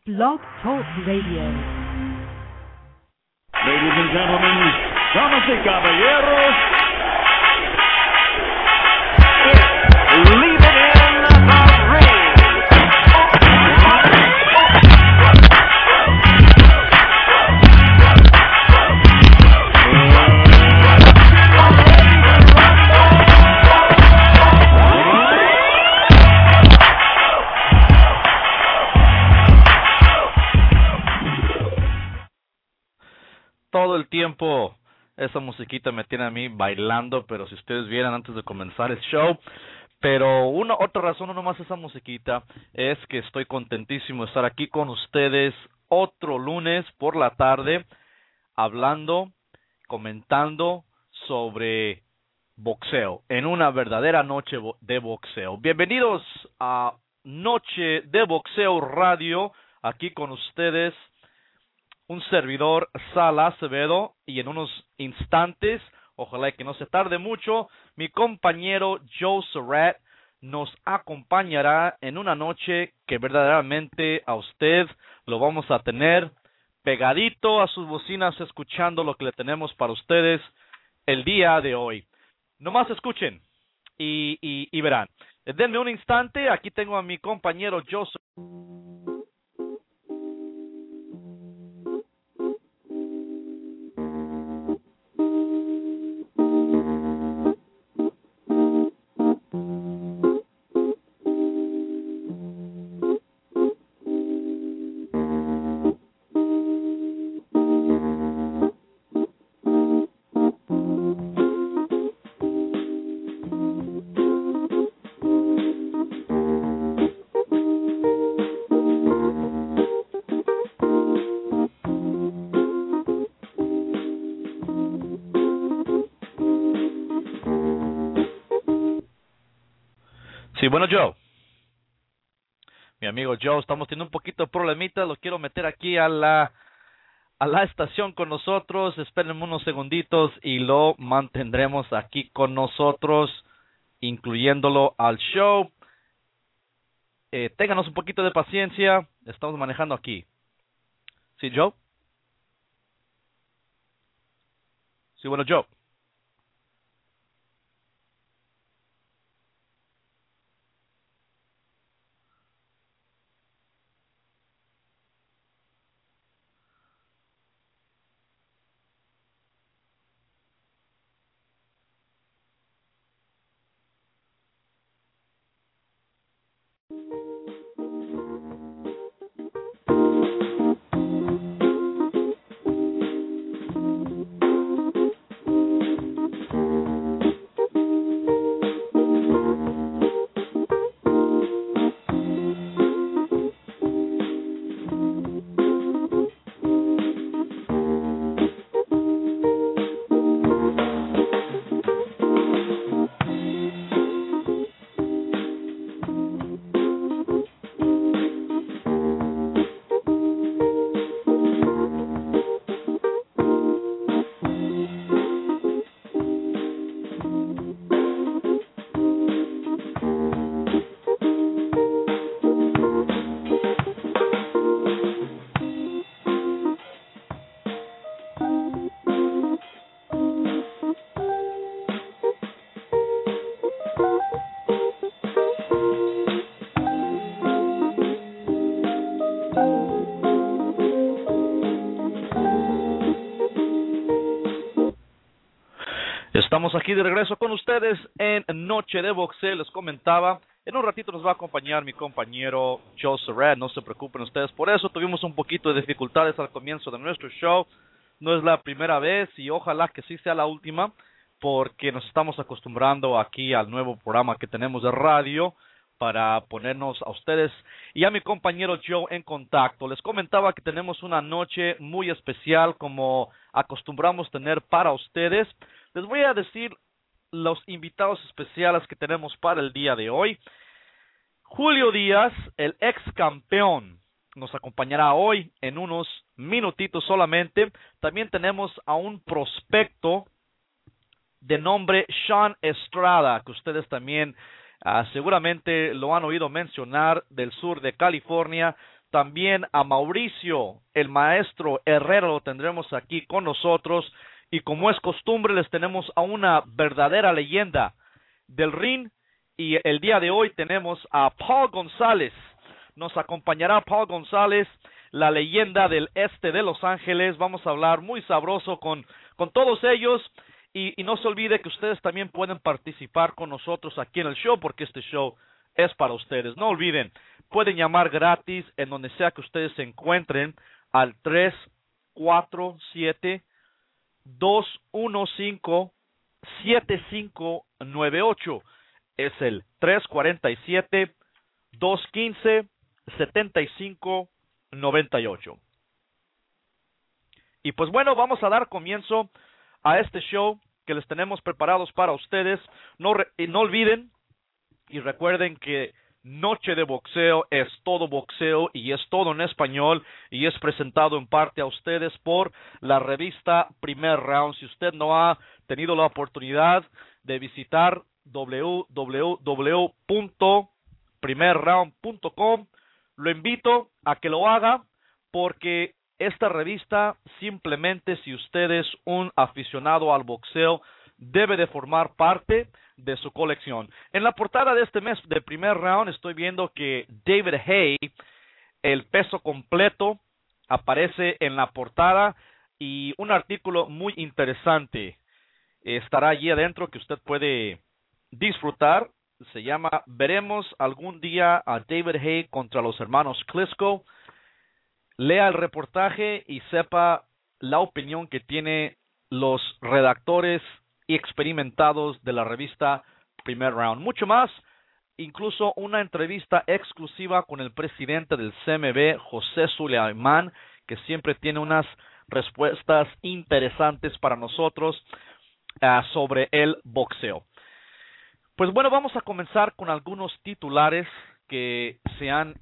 Blog Talk Radio. Ladies and gentlemen, damas y caballeros, leave it in the ring. Todo el tiempo esa musiquita me tiene a mí bailando, pero si ustedes vieran antes de comenzar el show. Pero otra razón, no nomás esa musiquita, es que estoy contentísimo de estar aquí con ustedes otro lunes por la tarde, hablando, comentando sobre boxeo, en una verdadera noche de boxeo. Bienvenidos a Noche de Boxeo Radio, aquí con ustedes un servidor, Sal Acevedo, y en unos instantes, ojalá que no se tarde mucho, mi compañero Joe Surratt nos acompañará en una noche que verdaderamente a usted lo vamos a tener pegadito a sus bocinas escuchando lo que le tenemos para ustedes el día de hoy. Nomás escuchen y verán. Denme un instante, aquí tengo a mi compañero Joe Surratt. Sí, bueno, Joe. Mi amigo Joe, estamos teniendo un poquito de problemita, lo quiero meter aquí a la estación con nosotros. Espérenme unos segunditos y lo mantendremos aquí con nosotros, incluyéndolo al show. Ténganos un poquito de paciencia, estamos manejando aquí. ¿Sí, Joe? Sí, bueno, Joe. Estamos aquí de regreso con ustedes en Noche de Boxeo. Les comentaba, en un ratito nos va a acompañar mi compañero Joe Surratt. No se preocupen ustedes por eso. Tuvimos un poquito de dificultades al comienzo de nuestro show. No es la primera vez y ojalá que sí sea la última, porque nos estamos acostumbrando aquí al nuevo programa que tenemos de radio para ponernos a ustedes y a mi compañero Joe en contacto. Les comentaba que tenemos una noche muy especial como acostumbramos tener para ustedes. Les voy a decir los invitados especiales que tenemos para el día de hoy. Julio Díaz, el ex campeón, nos acompañará hoy en unos minutitos solamente. También tenemos a un prospecto de nombre Sean Estrada, que ustedes también seguramente lo han oído mencionar, del sur de California. También a Mauricio, el maestro Herrera, lo tendremos aquí con nosotros. Y como es costumbre, les tenemos a una verdadera leyenda del ring. Y el día de hoy tenemos a Paul González. Nos acompañará Paul González, la leyenda del este de Los Ángeles. Vamos a hablar muy sabroso con todos ellos. Y no se olvide que ustedes también pueden participar con nosotros aquí en el show, porque este show es para ustedes. No olviden, pueden llamar gratis en donde sea que ustedes se encuentren al 347-215-7598. Es el 347-215-7598. Y pues bueno, vamos a dar comienzo a este show que les tenemos preparados para ustedes. No olviden y recuerden que Noche de Boxeo es todo boxeo y es todo en español y es presentado en parte a ustedes por la revista Primer Round. Si usted no ha tenido la oportunidad de visitar www.primerround.com, lo invito a que lo haga, porque esta revista, simplemente, si usted es un aficionado al boxeo, debe de formar parte de su colección. En la portada de este mes de Primer Round estoy viendo que David Haye, el peso completo, aparece en la portada, y un artículo muy interesante estará allí adentro que usted puede disfrutar. Se llama "Veremos algún día a David Haye contra los hermanos Klitschko". Lea el reportaje y sepa la opinión que tiene los redactores y experimentados de la revista Primer Round. Mucho más, incluso una entrevista exclusiva con el presidente del CMB, José Suleimán, que siempre tiene unas respuestas interesantes para nosotros sobre el boxeo. Pues bueno, vamos a comenzar con algunos titulares que se han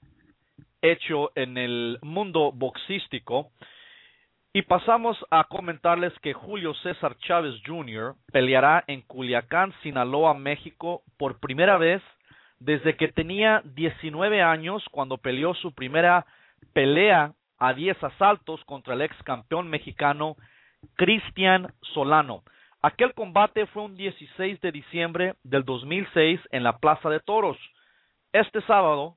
hecho en el mundo boxístico, y pasamos a comentarles que Julio César Chávez Jr. peleará en Culiacán, Sinaloa, México, por primera vez desde que tenía 19 años, cuando peleó su primera pelea a 10 asaltos contra el ex campeón mexicano Cristian Solano. Aquel combate fue un 16 de diciembre del 2006 en la Plaza de Toros. Este sábado,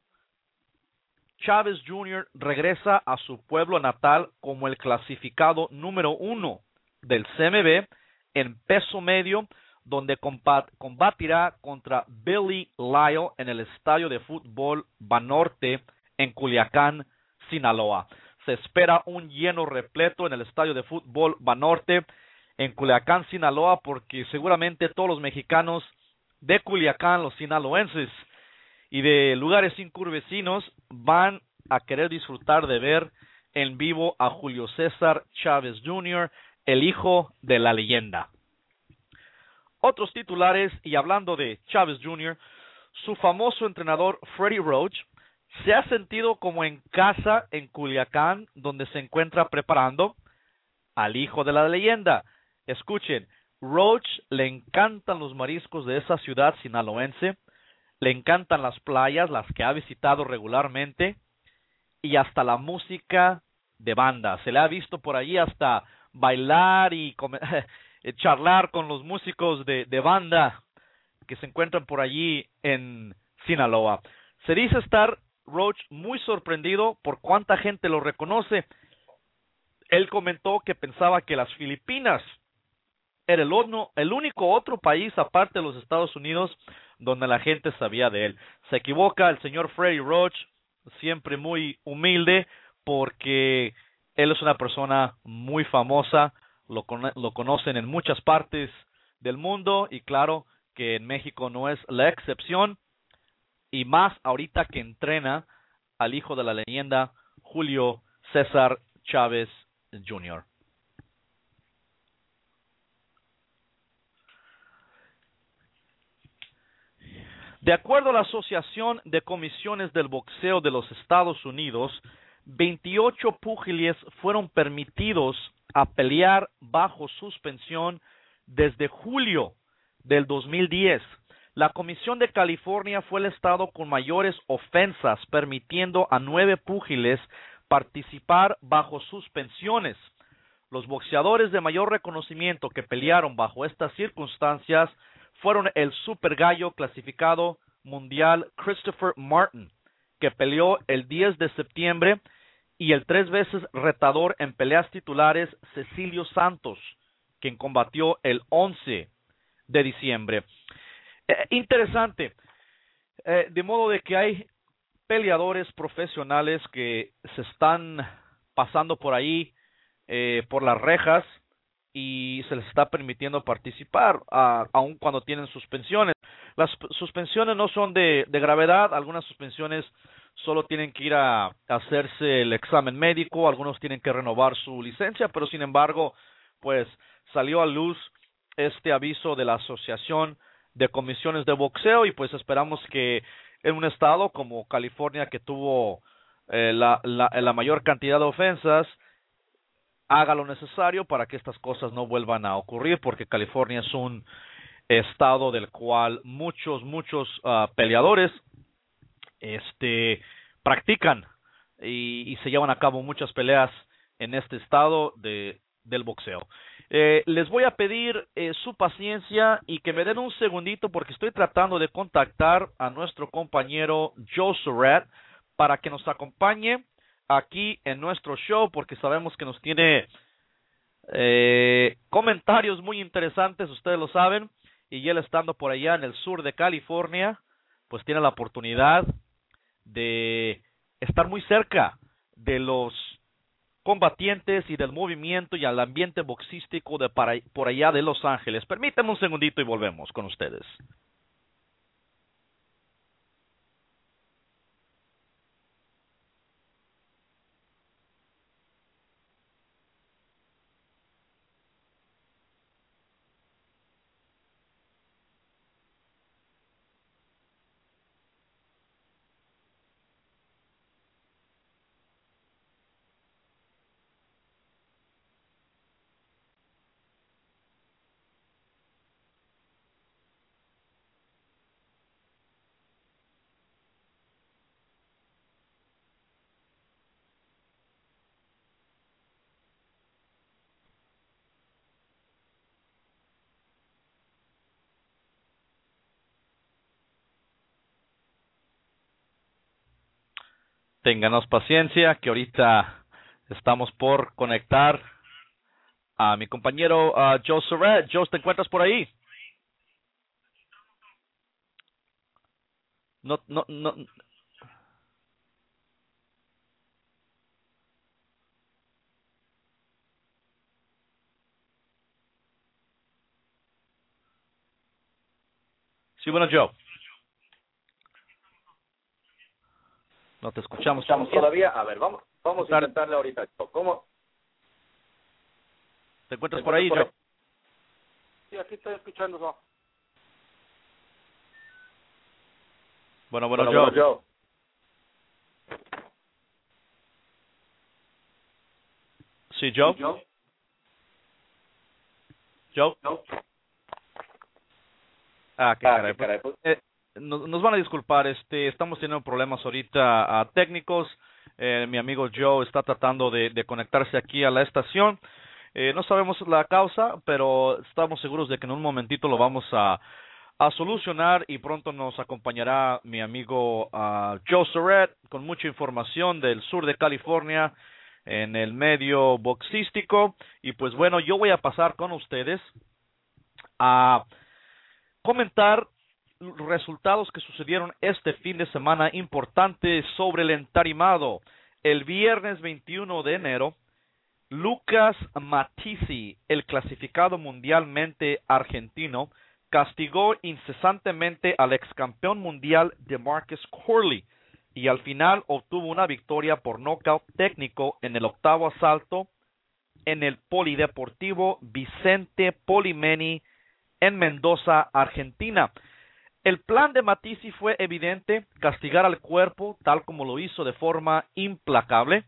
Chávez Jr. regresa a su pueblo natal como el clasificado número 1 del CMB en peso medio, donde combatirá contra Billy Lyle en el estadio de fútbol Banorte en Culiacán, Sinaloa. Se espera un lleno repleto en el estadio de fútbol Banorte en Culiacán, Sinaloa, porque seguramente todos los mexicanos de Culiacán, los sinaloenses y de lugares incurvecinos, van a querer disfrutar de ver en vivo a Julio César Chávez Jr., el hijo de la leyenda. Otros titulares, y hablando de Chávez Jr., su famoso entrenador Freddie Roach se ha sentido como en casa en Culiacán, donde se encuentra preparando al hijo de la leyenda. Escuchen, Roach le encantan los mariscos de esa ciudad sinaloense, le encantan las playas, las que ha visitado regularmente, y hasta la música de banda. Se le ha visto por allí hasta bailar y charlar con los músicos de banda que se encuentran por allí en Sinaloa. Se dice estar Roach muy sorprendido por cuánta gente lo reconoce. Él comentó que pensaba que las Filipinas era el único otro país aparte de los Estados Unidos donde la gente sabía de él. Se equivoca el señor Freddie Roach, siempre muy humilde, porque él es una persona muy famosa, lo conocen en muchas partes del mundo, y claro que en México no es la excepción, y más ahorita que entrena al hijo de la leyenda, Julio César Chávez Jr. De acuerdo a la Asociación de Comisiones del Boxeo de los Estados Unidos, 28 púgiles fueron permitidos a pelear bajo suspensión desde julio del 2010. La Comisión de California fue el estado con mayores ofensas, permitiendo a 9 púgiles participar bajo suspensiones. Los boxeadores de mayor reconocimiento que pelearon bajo estas circunstancias fueron el super gallo clasificado mundial Christopher Martin, que peleó el 10 de septiembre, y el 3 veces retador en peleas titulares Cecilio Santos, quien combatió el 11 de diciembre. Interesante, de modo de que hay peleadores profesionales que se están pasando por ahí, por las rejas, y se les está permitiendo participar, aun cuando tienen suspensiones. Las suspensiones no son de gravedad, algunas suspensiones solo tienen que ir a hacerse el examen médico, algunos tienen que renovar su licencia, pero sin embargo, pues salió a luz este aviso de la Asociación de Comisiones de Boxeo, y pues esperamos que en un estado como California, que tuvo la mayor cantidad de ofensas, haga lo necesario para que estas cosas no vuelvan a ocurrir, porque California es un estado del cual muchos peleadores practican y se llevan a cabo muchas peleas en este estado del boxeo. Les voy a pedir su paciencia y que me den un segundito, porque estoy tratando de contactar a nuestro compañero Joe Surratt para que nos acompañe aquí en nuestro show, porque sabemos que nos tiene comentarios muy interesantes, ustedes lo saben, y él, estando por allá en el sur de California, pues tiene la oportunidad de estar muy cerca de los combatientes y del movimiento y al ambiente boxístico de por allá de Los Ángeles. Permítanme un segundito y volvemos con ustedes. Ténganos paciencia, que ahorita estamos por conectar a mi compañero Joe Surratt. Joe, ¿te encuentras por ahí? No. Sí, bueno, Joe. No te escuchamos. ¿Estamos todavía? A ver, vamos a intentarle ahorita. ¿Cómo? ¿Te encuentras por ahí, Joe? Sí, aquí estoy escuchando. ¿No? Bueno, Joe. Sí, Joe. Joe. Qué caray. Nos van a disculpar, estamos teniendo problemas ahorita técnicos. Mi amigo Joe está tratando de conectarse aquí a la estación. No sabemos la causa, pero estamos seguros de que en un momentito lo vamos a solucionar, y pronto nos acompañará mi amigo Joe Surratt con mucha información del sur de California en el medio boxístico. Y pues bueno, yo voy a pasar con ustedes a comentar resultados que sucedieron este fin de semana importante sobre el entarimado. El viernes 21 de enero, Lucas Matthysse, el clasificado mundialmente argentino, castigó incesantemente al ex campeón mundial DeMarcus Corley, y al final obtuvo una victoria por nocaut técnico en el octavo asalto en el Polideportivo Vicente Polimeni en Mendoza, Argentina. El plan de Matthysse fue evidente: castigar al cuerpo, tal como lo hizo de forma implacable,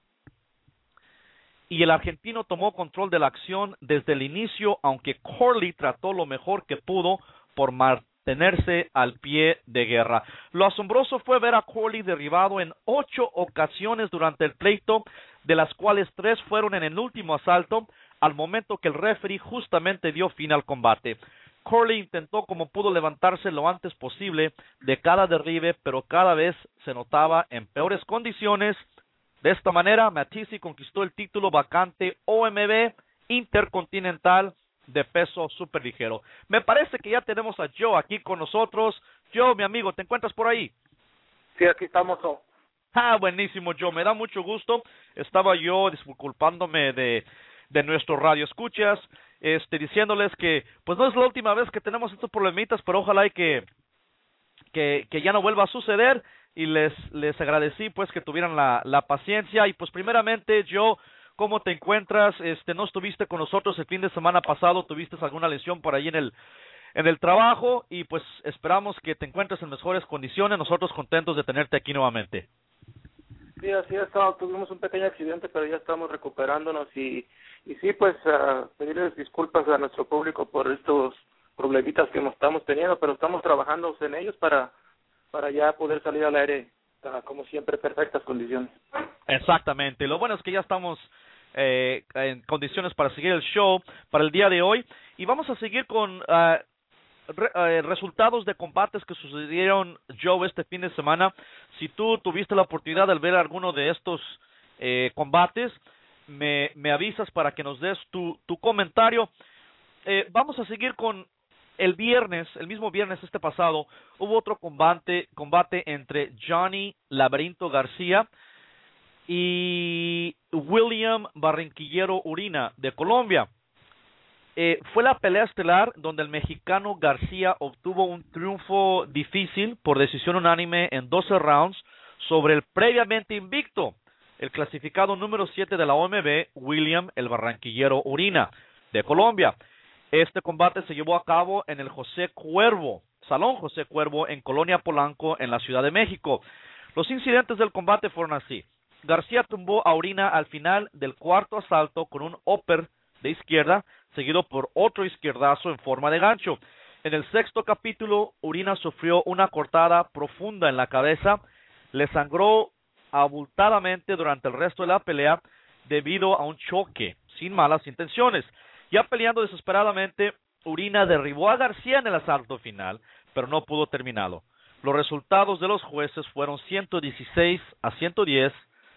y el argentino tomó control de la acción desde el inicio, aunque Corley trató lo mejor que pudo por mantenerse al pie de guerra. Lo asombroso fue ver a Corley derribado en 8 ocasiones durante el pleito, de las cuales 3 fueron en el último asalto, al momento que el referee justamente dio fin al combate. Corley intentó como pudo levantarse lo antes posible de cada derribe, pero cada vez se notaba en peores condiciones. De esta manera, Matthysse conquistó el título vacante OMB Intercontinental de peso superligero. Me parece que ya tenemos a Joe aquí con nosotros. Joe, mi amigo, ¿te encuentras por ahí? Sí, aquí estamos. Buenísimo, Joe. Me da mucho gusto. Estaba yo disculpándome de nuestro radio escuchas, diciéndoles que pues no es la última vez que tenemos estos problemitas, pero ojalá y que ya no vuelva a suceder, y les agradecí pues que tuvieran la paciencia. Y pues primeramente, Joe, ¿cómo te encuentras? No estuviste con nosotros el fin de semana pasado, tuviste alguna lesión por ahí en el trabajo, y pues esperamos que te encuentres en mejores condiciones. Nosotros contentos de tenerte aquí nuevamente. Sí, así es. Tuvimos un pequeño accidente, pero ya estamos recuperándonos y sí, pues pedirles disculpas a nuestro público por estos problemitas que estamos teniendo, pero estamos trabajando en ellos para ya poder salir al aire, como siempre, perfectas condiciones. Exactamente. Lo bueno es que ya estamos en condiciones para seguir el show para el día de hoy, y vamos a seguir con resultados de combates que sucedieron, Joe, este fin de semana. Si tú tuviste la oportunidad de ver alguno de estos combates, me avisas para que nos des tu comentario. Vamos a seguir con el mismo viernes pasado, hubo otro combate entre Johnny Laberinto García y William Barranquillero Urina de Colombia. Fue la pelea estelar donde el mexicano García obtuvo un triunfo difícil por decisión unánime en 12 rounds sobre el previamente invicto, el clasificado número 7 de la OMB, William el Barranquillero Urina de Colombia. Este combate se llevó a cabo en el Salón José Cuervo en Colonia Polanco, en la Ciudad de México. Los incidentes del combate fueron así. García tumbó a Urina al final del cuarto asalto con un upper de izquierda, seguido por otro izquierdazo en forma de gancho. En el sexto capítulo, Urina sufrió una cortada profunda en la cabeza, le sangró abultadamente durante el resto de la pelea debido a un choque sin malas intenciones. Ya peleando desesperadamente, Urina derribó a García en el asalto final, pero no pudo terminarlo. Los resultados de los jueces fueron 116-110,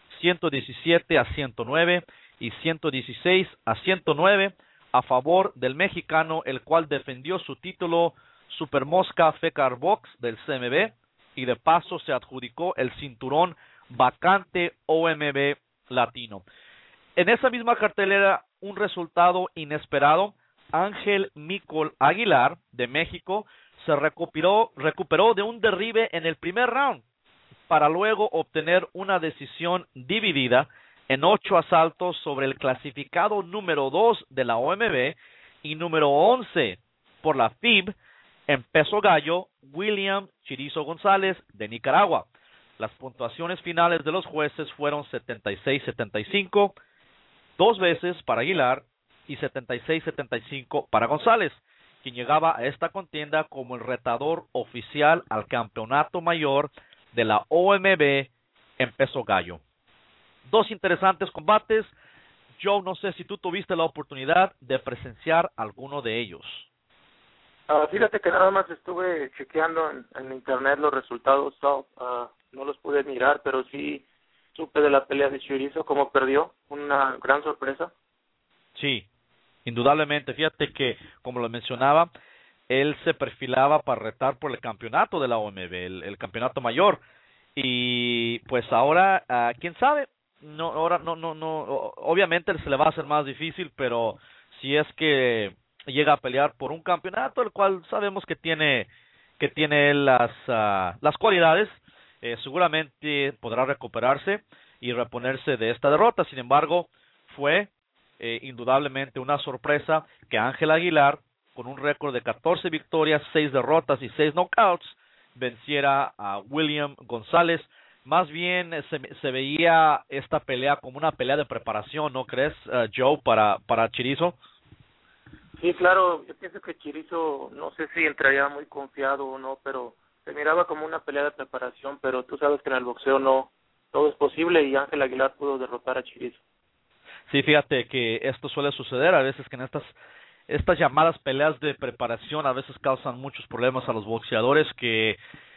117-109 y 116-109 a favor del mexicano, el cual defendió su título Super Mosca Fecar Box del CMB y de paso se adjudicó el cinturón vacante OMB Latino. En esa misma cartelera, un resultado inesperado, Ángel Micol Aguilar de México se recuperó de un derribe en el primer round para luego obtener una decisión dividida en 8 asaltos sobre el clasificado número 2 de la OMB y número 11 por la FIB en peso gallo, William Chirizo González de Nicaragua. Las puntuaciones finales de los jueces fueron 76-75, 2 veces para Aguilar y 76-75 para González, quien llegaba a esta contienda como el retador oficial al campeonato mayor de la OMB en peso gallo. 2 interesantes combates. Joe, no sé si tú tuviste la oportunidad de presenciar alguno de ellos. Fíjate que nada más estuve chequeando en internet los resultados, no los pude mirar, pero sí supe de la pelea de Chirizo, cómo perdió, una gran sorpresa. Sí, indudablemente. Fíjate que, como lo mencionaba, él se perfilaba para retar por el campeonato de la OMB, el campeonato mayor, y pues ahora, quién sabe, obviamente se le va a hacer más difícil, pero si es que llega a pelear por un campeonato, el cual sabemos que tiene las cualidades, seguramente podrá recuperarse y reponerse de esta derrota. Sin embargo, fue indudablemente una sorpresa que Ángel Aguilar, con un récord de 14 victorias, 6 derrotas y 6 knockouts, venciera a William González. Más bien se veía esta pelea como una pelea de preparación, ¿no crees, Joe, para Chirizo? Sí, claro, yo pienso que Chirizo, no sé si entraría muy confiado o no, pero se miraba como una pelea de preparación, pero tú sabes que en el boxeo no, todo es posible y Ángel Aguilar pudo derrotar a Chirizo. Sí, fíjate que esto suele suceder a veces que en estas llamadas peleas de preparación a veces causan muchos problemas a los boxeadores que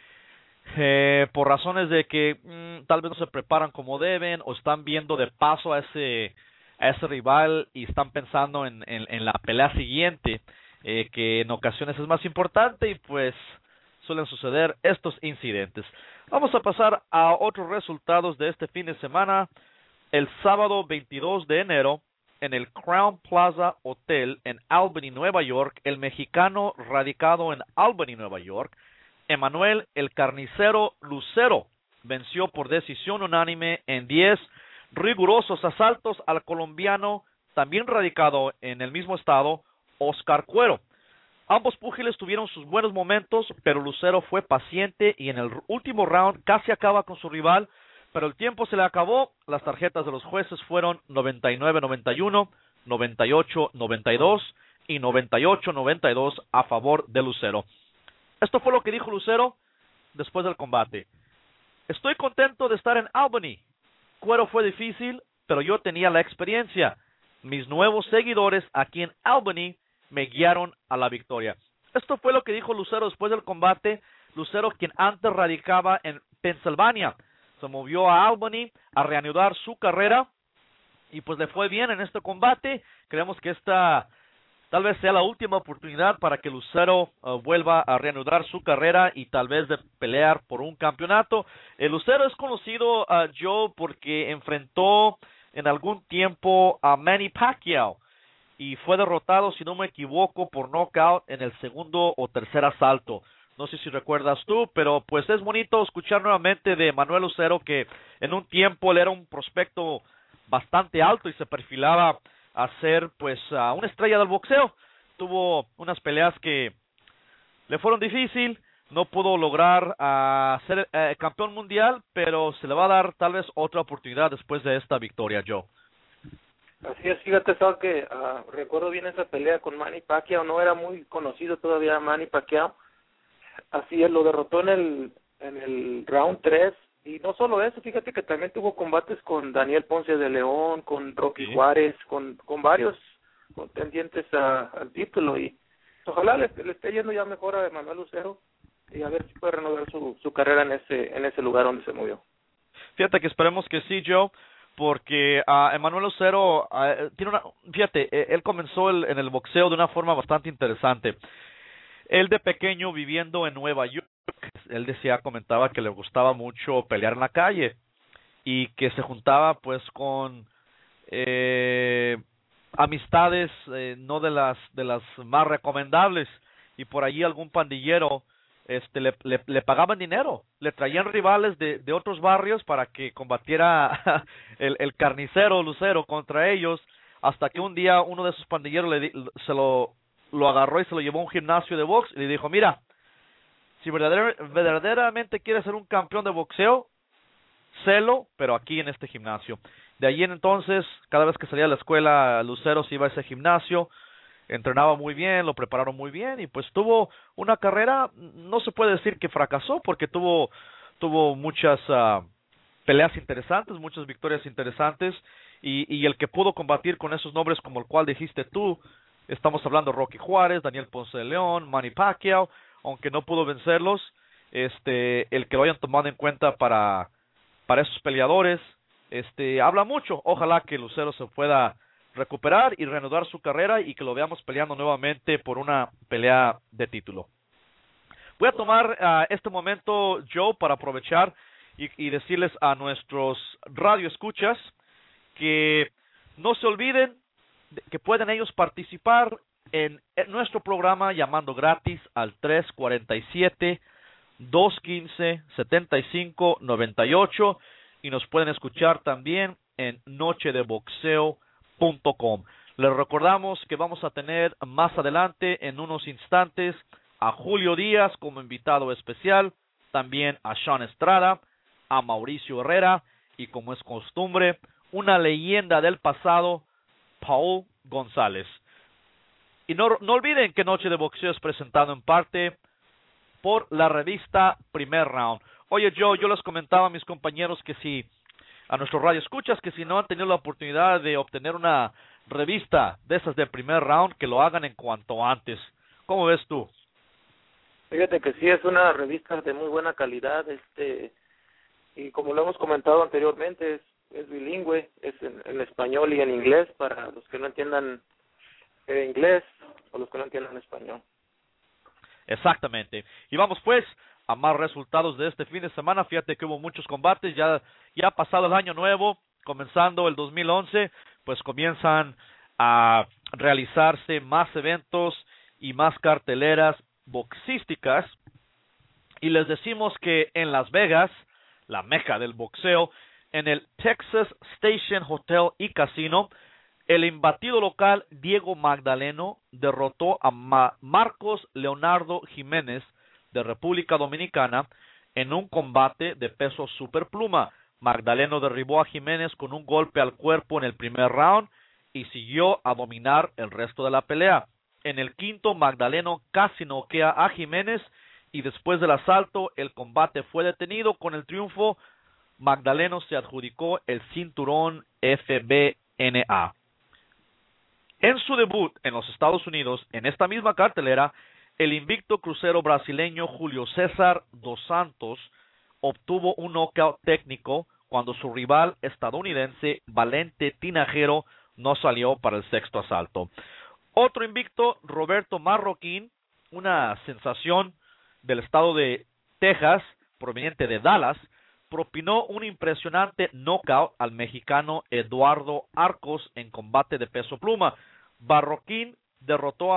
por razones de que tal vez no se preparan como deben o están viendo de paso a ese rival y están pensando en la pelea siguiente, que en ocasiones es más importante y pues suelen suceder estos incidentes. Vamos a pasar a otros resultados de este fin de semana. El sábado 22 de enero, en el Crown Plaza Hotel en Albany, Nueva York, el mexicano radicado en Albany, Nueva York, Emanuel el Carnicero Lucero venció por decisión unánime en 10 rigurosos asaltos al colombiano, también radicado en el mismo estado, Oscar Cuero. Ambos púgiles tuvieron sus buenos momentos, pero Lucero fue paciente y en el último round casi acaba con su rival, pero el tiempo se le acabó. Las tarjetas de los jueces fueron 99-91, 98-92 y 98-92 a favor de Lucero. Esto fue lo que dijo Lucero después del combate. Estoy contento de estar en Albany. Cuero fue difícil, pero yo tenía la experiencia. Mis nuevos seguidores aquí en Albany me guiaron a la victoria. Esto fue lo que dijo Lucero después del combate. Lucero, quien antes radicaba en Pensilvania, se movió a Albany a reanudar su carrera y pues le fue bien en este combate. Creemos que esta tal vez sea la última oportunidad para que Lucero vuelva a reanudar su carrera y tal vez de pelear por un campeonato. Lucero es conocido, Joe, porque enfrentó en algún tiempo a Manny Pacquiao y fue derrotado, si no me equivoco, por knockout en el segundo o tercer asalto. No sé si recuerdas tú, pero pues es bonito escuchar nuevamente de Manuel Lucero, que en un tiempo él era un prospecto bastante alto y se perfilaba a ser pues una estrella del boxeo. Tuvo unas peleas que le fueron difícil, no pudo lograr ser campeón mundial, pero se le va a dar tal vez otra oportunidad después de esta victoria, Joe. Así es, fíjate, sabes que recuerdo bien esa pelea con Manny Pacquiao, no era muy conocido todavía Manny Pacquiao, así él lo derrotó en el round 3. Y no solo eso, fíjate que también tuvo combates con Daniel Ponce de León, con Rocky Juárez, con varios contendientes al título. Y ojalá le esté yendo ya mejor a Emanuel Lucero y a ver si puede renovar su carrera en ese lugar donde se movió. Fíjate que esperemos que sí, Joe, porque Emanuel Lucero tiene él comenzó en el boxeo de una forma bastante interesante. Él de pequeño viviendo en Nueva York, él comentaba que le gustaba mucho pelear en la calle y que se juntaba pues con amistades no de las más recomendables, y por allí algún pandillero le pagaban dinero, le traían rivales de otros barrios para que combatiera el carnicero Lucero contra ellos, hasta que un día uno de esos pandilleros se lo agarró y se lo llevó a un gimnasio de box y le dijo: mira, si verdaderamente quieres ser un campeón de boxeo, sélo, pero aquí en este gimnasio. De allí en entonces, cada vez que salía de la escuela, Lucero se iba a ese gimnasio, entrenaba muy bien, lo prepararon muy bien y pues tuvo una carrera, no se puede decir que fracasó, porque tuvo muchas peleas interesantes, muchas victorias interesantes, y el que pudo combatir con esos nombres como el cual dijiste tú, estamos hablando de Rocky Juárez, Daniel Ponce de León, Manny Pacquiao, aunque no pudo vencerlos, el que lo hayan tomado en cuenta para esos peleadores, habla mucho. Ojalá que Lucero se pueda recuperar y reanudar su carrera y que lo veamos peleando nuevamente por una pelea de título. Voy a tomar este momento, Joe, para aprovechar y decirles a nuestros radioescuchas que no se olviden que pueden ellos participar en nuestro programa llamando gratis al 347-215-7598 y nos pueden escuchar también en nochedeboxeo.com. Les recordamos que vamos a tener más adelante, en unos instantes, a Julio Díaz como invitado especial, también a Sean Estrada, a Mauricio Herrera y, como es costumbre, una leyenda del pasado, Paul González. Y no olviden que Noche de Boxeo es presentado en parte por la revista Primer Round. Oye, yo les comentaba a mis compañeros que si a nuestro radio escuchas que si no han tenido la oportunidad de obtener una revista de esas de Primer Round, que lo hagan en cuanto antes. ¿Cómo ves tú? Fíjate que sí, es una revista de muy buena calidad, y como lo hemos comentado anteriormente, es bilingüe, es en español y en inglés para los que no entiendan inglés o los que no entiendan español. Exactamente. Y vamos pues a más resultados de este fin de semana. Fíjate que hubo muchos combates, ya ha pasado el año nuevo, comenzando el 2011, pues comienzan a realizarse más eventos y más carteleras boxísticas, y les decimos que en Las Vegas, la meca del boxeo, en el Texas Station Hotel y Casino, el imbatido local Diego Magdaleno derrotó a Marcos Leonardo Jiménez de República Dominicana en un combate de peso superpluma. Magdaleno derribó a Jiménez con un golpe al cuerpo en el primer round y siguió a dominar el resto de la pelea. En el quinto, Magdaleno casi noquea a Jiménez y después del asalto el combate fue detenido. Con el triunfo, Magdaleno se adjudicó el cinturón FBNA. En su debut en los Estados Unidos, en esta misma cartelera, el invicto crucero brasileño Julio César dos Santos obtuvo un knockout técnico cuando su rival estadounidense Valente Tinajero no salió para el sexto asalto. Otro invicto, Roberto Marroquín, una sensación del estado de Texas, proveniente de Dallas, propinó un impresionante knockout al mexicano Eduardo Arcos en combate de peso pluma. Marroquín derribó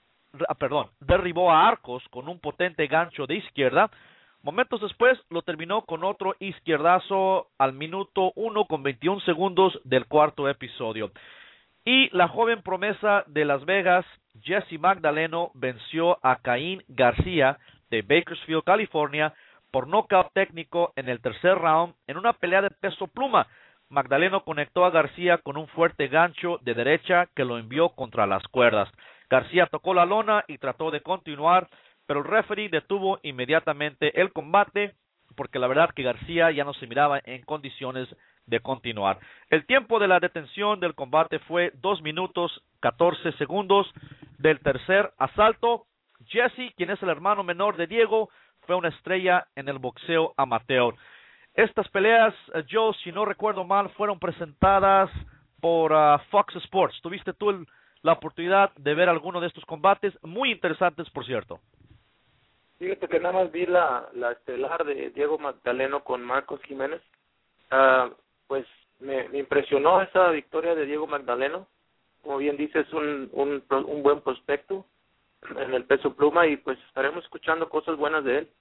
a Arcos con un potente gancho de izquierda. Momentos después lo terminó con otro izquierdazo al minuto 1 con 21 segundos del cuarto episodio. Y la joven promesa de Las Vegas, Jesse Magdaleno, venció a Caín García de Bakersfield, California, por nocaut técnico en el tercer round en una pelea de peso pluma. Magdaleno conectó a García con un fuerte gancho de derecha que lo envió contra las cuerdas. García tocó la lona y trató de continuar, pero el referee detuvo inmediatamente el combate porque la verdad que García ya no se miraba en condiciones de continuar. El tiempo de la detención del combate fue 2 minutos 14 segundos del tercer asalto. Jesse, quien es el hermano menor de Diego, fue una estrella en el boxeo amateur. Estas peleas, Joe, si no recuerdo mal, fueron presentadas por Fox Sports. ¿Tuviste tú la oportunidad de ver alguno de estos combates? Muy interesantes, por cierto. Fíjate que nada más vi la estelar de Diego Magdaleno con Marcos Jiménez. Pues me impresionó esa victoria de Diego Magdaleno. Como bien dices, un buen prospecto en el peso pluma, y pues estaremos escuchando cosas buenas de él.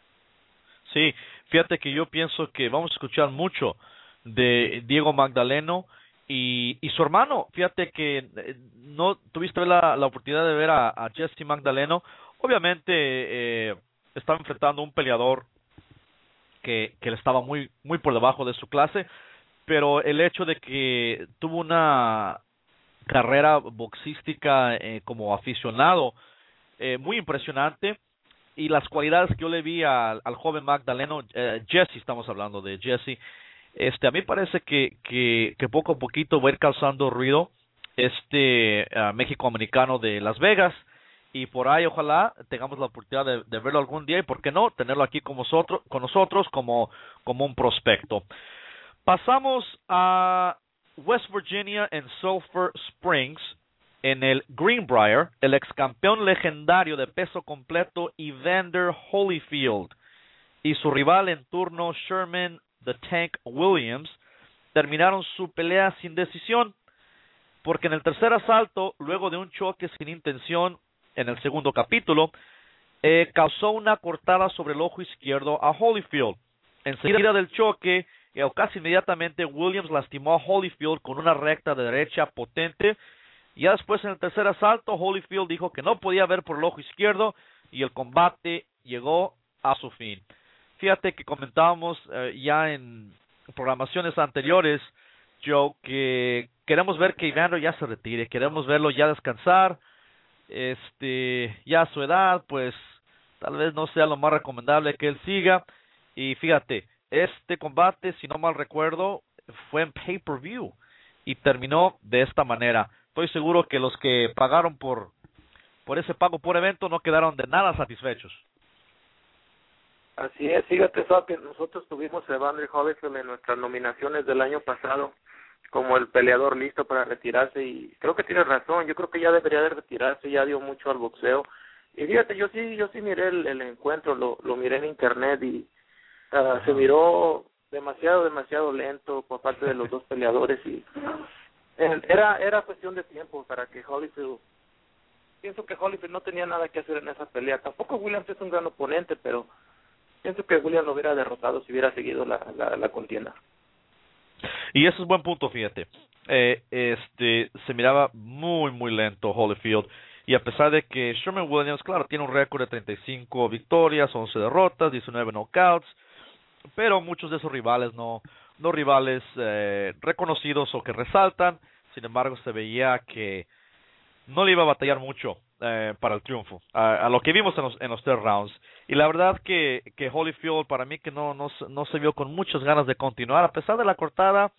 Sí, fíjate que yo pienso que vamos a escuchar mucho de Diego Magdaleno y su hermano. Fíjate que no tuviste la oportunidad de ver a Jesse Magdaleno. Obviamente estaba enfrentando a un peleador que le estaba muy por debajo de su clase, pero el hecho de que tuvo una carrera boxística como aficionado muy impresionante, y las cualidades que yo le vi al joven Magdaleno, Jesse, estamos hablando de Jesse, a mí parece que poco a poquito va a ir causando ruido México-americano de Las Vegas, y por ahí ojalá tengamos la oportunidad de verlo algún día, y por qué no, tenerlo aquí con nosotros como un prospecto. Pasamos a West Virginia en Sulphur Springs, en el Greenbrier, el ex campeón legendario de peso completo Evander Holyfield y su rival en turno Sherman The Tank Williams terminaron su pelea sin decisión, porque en el tercer asalto, luego de un choque sin intención en el segundo capítulo, causó una cortada sobre el ojo izquierdo a Holyfield. Enseguida del choque, casi inmediatamente, Williams lastimó a Holyfield con una recta de derecha potente. Ya después, en el tercer asalto, Holyfield dijo que no podía ver por el ojo izquierdo y el combate llegó a su fin. Fíjate que comentábamos ya en programaciones anteriores, Joe, que queremos ver que Evander ya se retire, queremos verlo ya descansar, Ya a su edad, pues tal vez no sea lo más recomendable que él siga. Y fíjate, este combate, si no mal recuerdo, fue en pay-per-view y terminó de esta manera. Estoy seguro que los que pagaron por ese pago por evento no quedaron de nada satisfechos. Así es, fíjate, Saúl, que nosotros tuvimos a Evander Holyfield en nuestras nominaciones del año pasado como el peleador listo para retirarse, y creo que tienes razón, yo creo que ya debería de retirarse, ya dio mucho al boxeo. Y fíjate, yo sí miré el encuentro, lo miré en internet y se miró demasiado lento por parte de los dos peleadores, y era cuestión de tiempo para que Holyfield, pienso que Holyfield no tenía nada que hacer en esa pelea. Tampoco Williams es un gran oponente, pero pienso que Williams lo hubiera derrotado si hubiera seguido la contienda. Y eso es buen punto, fíjate. Se miraba muy lento Holyfield, y a pesar de que Sherman Williams, claro, tiene un récord de 35 victorias, 11 derrotas, 19 knockouts, pero muchos de esos rivales no rivales reconocidos o que resaltan. Sin embargo, se veía que no le iba a batallar mucho para el triunfo, a lo que vimos en los 3 rounds. Y la verdad que Holyfield, para mí, que no se vio con muchas ganas de continuar, a pesar de la cortada.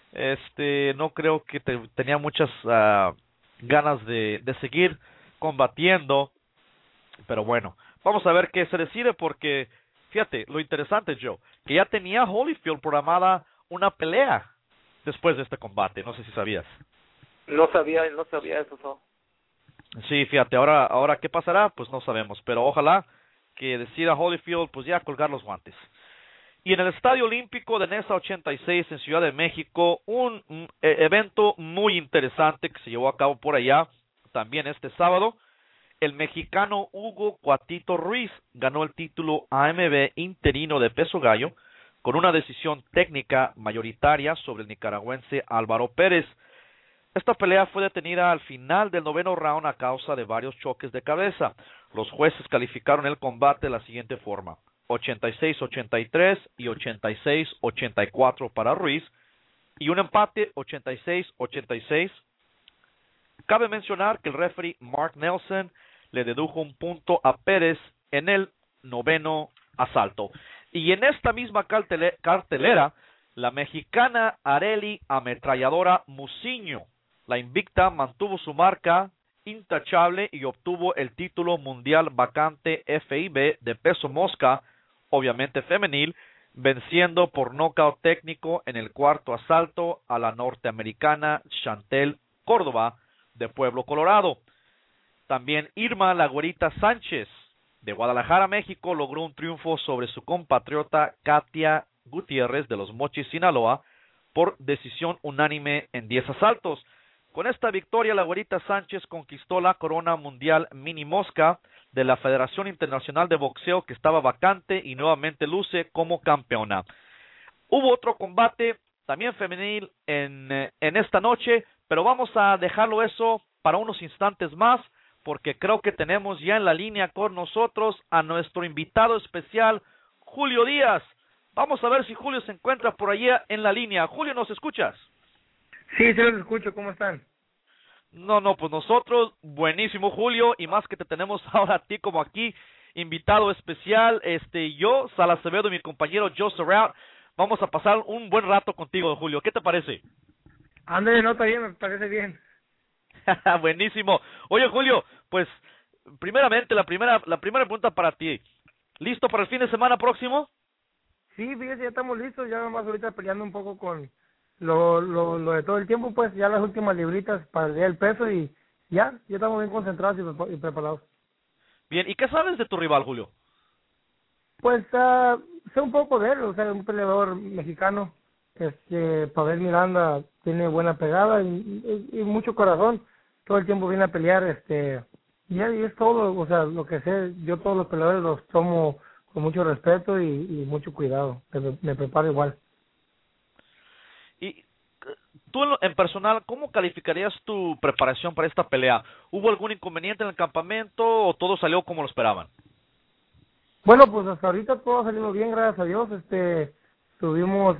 No creo que tenía muchas ganas de seguir combatiendo, pero bueno, vamos a ver qué se decide, porque fíjate, lo interesante, Joe, que ya tenía Holyfield programada una pelea después de este combate. No sé si sabías. No sabía eso, Saúl. Sí, fíjate, ahora qué pasará, pues no sabemos, pero ojalá que decida Holyfield pues ya colgar los guantes. Y en el Estadio Olímpico de Nesa 86 en Ciudad de México, un evento muy interesante que se llevó a cabo por allá también este sábado. El mexicano Hugo Cuatito Ruiz ganó el título AMB interino de peso gallo con una decisión técnica mayoritaria sobre el nicaragüense Álvaro Pérez. Esta pelea fue detenida al final del 9º round a causa de varios choques de cabeza. Los jueces calificaron el combate de la siguiente forma: 86-83 y 86-84 para Ruiz, y un empate 86-86. Cabe mencionar que el referee Mark Nelson le dedujo un punto a Pérez en el 9º asalto. Y en esta misma cartelera, la mexicana Arely Ametralladora Muciño, la invicta, mantuvo su marca intachable y obtuvo el título mundial vacante FIB de peso mosca, obviamente femenil, venciendo por nocaut técnico en el 4º asalto a la norteamericana Chantel Córdoba de Pueblo, Colorado. También Irma La Güerita Sánchez de Guadalajara, México, logró un triunfo sobre su compatriota Katia Gutiérrez de Los Mochis, Sinaloa, por decisión unánime en 10 asaltos. Con esta victoria, La Güerita Sánchez conquistó la corona mundial mini mosca de la Federación Internacional de Boxeo, que estaba vacante, y nuevamente luce como campeona. Hubo otro combate también femenil en esta noche, pero vamos a dejarlo eso para unos instantes más, porque creo que tenemos ya en la línea con nosotros a nuestro invitado especial, Julio Díaz. Vamos a ver si Julio se encuentra por allá en la línea. Julio, ¿nos escuchas? Sí, los escucho. ¿Cómo están? No, pues nosotros, buenísimo, Julio, y más que te tenemos ahora a ti como aquí, invitado especial. Yo, Sal Acevedo, y mi compañero Joe Surratt, vamos a pasar un buen rato contigo, Julio. ¿Qué te parece? Ándale, no, está bien, me parece bien. Buenísimo. Oye, Julio, pues, primeramente, la primera pregunta para ti. ¿Listo para el fin de semana próximo? Sí, fíjese, ya estamos listos, ya nomás ahorita peleando un poco con lo de todo el tiempo, pues ya las últimas libritas para el día del peso, y ya estamos bien concentrados y preparados. Bien, ¿y qué sabes de tu rival, Julio? Pues sé un poco de él, o sea, un peleador mexicano, Pavel Miranda, tiene buena pegada y mucho corazón, todo el tiempo viene a pelear, y es todo, o sea, lo que sé, yo todos los peleadores los tomo con mucho respeto y mucho cuidado, me preparo igual. Y tú en personal, ¿cómo calificarías tu preparación para esta pelea? ¿Hubo algún inconveniente en el campamento o todo salió como lo esperaban? Bueno, pues hasta ahorita todo ha salido bien, gracias a Dios. Tuvimos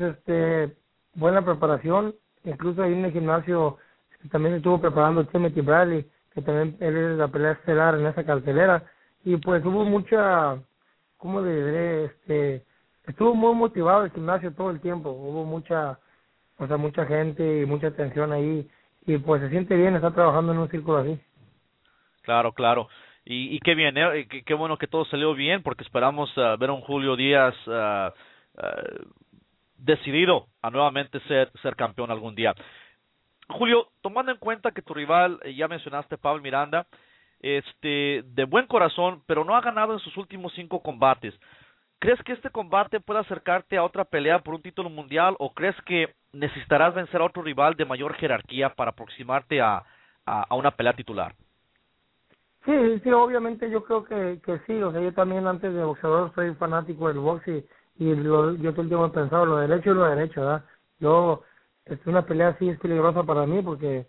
buena preparación, incluso ahí en el gimnasio también estuvo preparando Timothy Bradley, que también él es la pelea estelar en esa cartelera, y pues hubo mucha, ¿cómo le diré? Estuvo muy motivado el gimnasio todo el tiempo, hubo mucha gente y mucha atención ahí, y pues se siente bien estar trabajando en un círculo así. Claro, claro. Y qué bien, qué bueno que todo salió bien, porque esperamos ver a un Julio Díaz decidido a nuevamente ser campeón algún día. Julio, tomando en cuenta que tu rival, ya mencionaste, Pavel Miranda, de buen corazón, pero no ha ganado en sus últimos 5 combates. ¿Crees que este combate puede acercarte a otra pelea por un título mundial, o crees que necesitarás vencer a otro rival de mayor jerarquía para aproximarte a una pelea titular? Sí, obviamente yo creo que sí, o sea, yo también antes de boxeador soy fanático del box yo todo el tiempo he pensado lo derecho y lo derecho, ¿verdad? Una pelea así es peligrosa para mí porque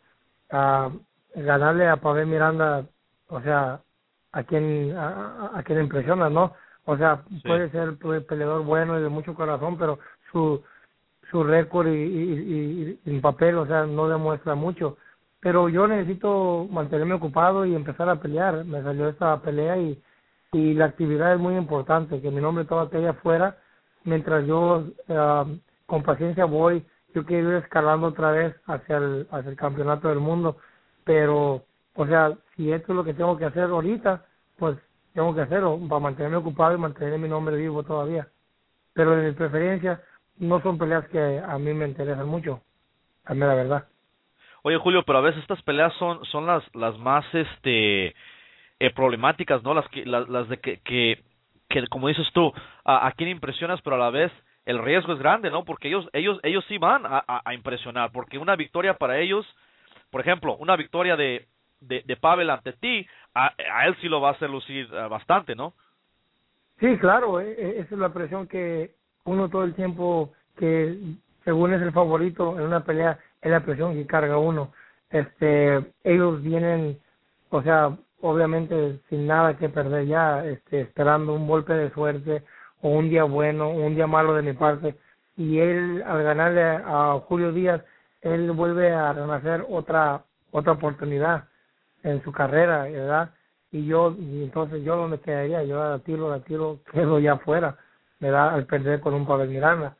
ganarle a Pavel Miranda, o sea, a quien impresiona, ¿no? O sea, Sí. puede ser peleador bueno y de mucho corazón, pero su récord y en papel, o sea, no demuestra mucho. Pero yo necesito mantenerme ocupado y empezar a pelear. Me salió esta pelea y la actividad es muy importante, que mi nombre todavía esté afuera, mientras yo con paciencia yo quiero ir escalando otra vez hacia el campeonato del mundo, pero, o sea, si esto es lo que tengo que hacer ahorita, pues tengo que hacerlo para mantenerme ocupado y mantener mi nombre vivo todavía. Pero en mi preferencia no son peleas que a mí me interesan mucho, a mí la verdad. Oye, Julio, pero a veces estas peleas son las más problemáticas, ¿no? Las de que como dices tú, a quién impresionas, pero a la vez el riesgo es grande, ¿no? Porque ellos sí van a impresionar, porque una victoria para ellos, por ejemplo, una victoria de Pavel ante ti, a él sí lo va a hacer lucir bastante, ¿no? Sí, claro, esa es la presión que uno todo el tiempo, que según es el favorito en una pelea, es la presión que carga uno. Ellos vienen, o sea, obviamente sin nada que perder ya, esperando un golpe de suerte o un día bueno, o un día malo de mi parte, y él al ganarle a Julio Díaz, él vuelve a renacer otra oportunidad en su carrera, ¿verdad? Y entonces yo donde quedaría, yo a tiro quedo ya afuera, me da al perder con un Pavel Miranda.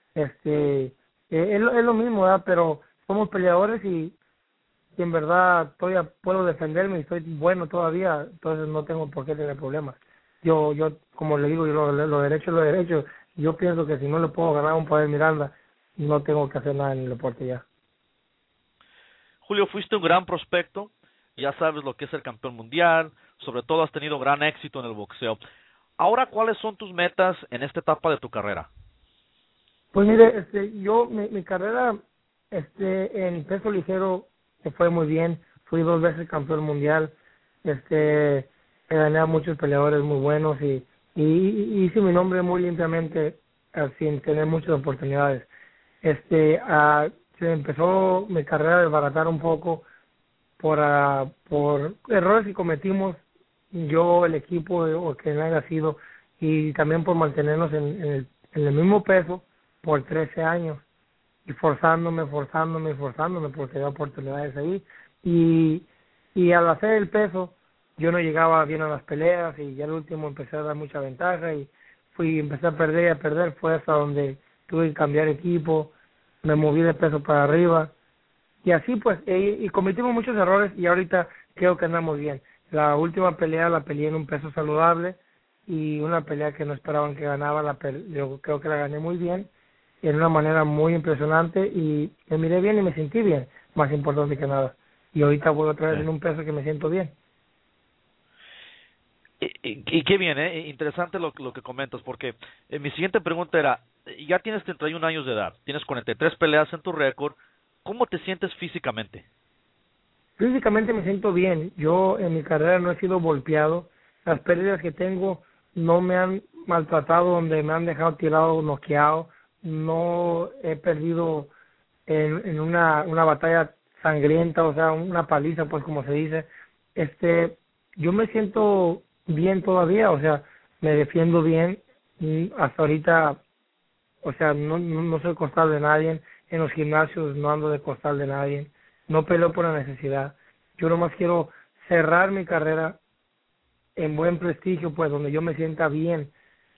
Es lo mismo, ¿verdad? Pero somos peleadores y en verdad todavía puedo defenderme y estoy bueno todavía, entonces no tengo por qué tener problemas. Yo como le digo, lo derecho es lo derecho. Yo pienso que si no le puedo ganar a un Pavel Miranda, no tengo que hacer nada en el deporte ya. Julio, fuiste un gran prospecto, ya sabes lo que es el campeón mundial, sobre todo has tenido gran éxito en el boxeo. Ahora, ¿cuáles son tus metas en esta etapa de tu carrera? Pues mire, mi carrera, en peso ligero me fue muy bien, fui 2 veces campeón mundial, gané a muchos peleadores muy buenos y hice mi nombre muy limpiamente, sin tener muchas oportunidades. Se empezó mi carrera a desbaratar un poco por errores que cometimos yo, el equipo o quien haya sido, y también por mantenernos en el mismo peso por 13 años y forzándome porque había oportunidades ahí y al hacer el peso yo no llegaba bien a las peleas y ya al último empecé a dar mucha ventaja y empecé a perder, fue hasta donde tuve que cambiar equipo, me moví de peso para arriba y así pues, y cometimos muchos errores y ahorita creo que andamos bien. La última pelea la peleé en un peso saludable y una pelea que no esperaban que ganaba, yo creo que la gané muy bien, en una manera muy impresionante y me miré bien y me sentí bien, más importante que nada. Y ahorita voy otra vez en un peso que me siento bien. Y qué bien, interesante lo que comentas, porque mi siguiente pregunta era, ya tienes 31 años de edad, tienes 43 peleas en tu récord, ¿cómo te sientes físicamente? Físicamente me siento bien, yo en mi carrera no he sido golpeado, las pérdidas que tengo no me han maltratado, donde me han dejado tirado, noqueado, no he perdido en una batalla sangrienta, o sea, una paliza, pues como se dice. Yo me siento bien todavía, o sea, me defiendo bien, y hasta ahorita, o sea, no soy costal de nadie, en los gimnasios no ando de costal de nadie, no peleo por la necesidad, yo nomás quiero cerrar mi carrera en buen prestigio, pues donde yo me sienta bien,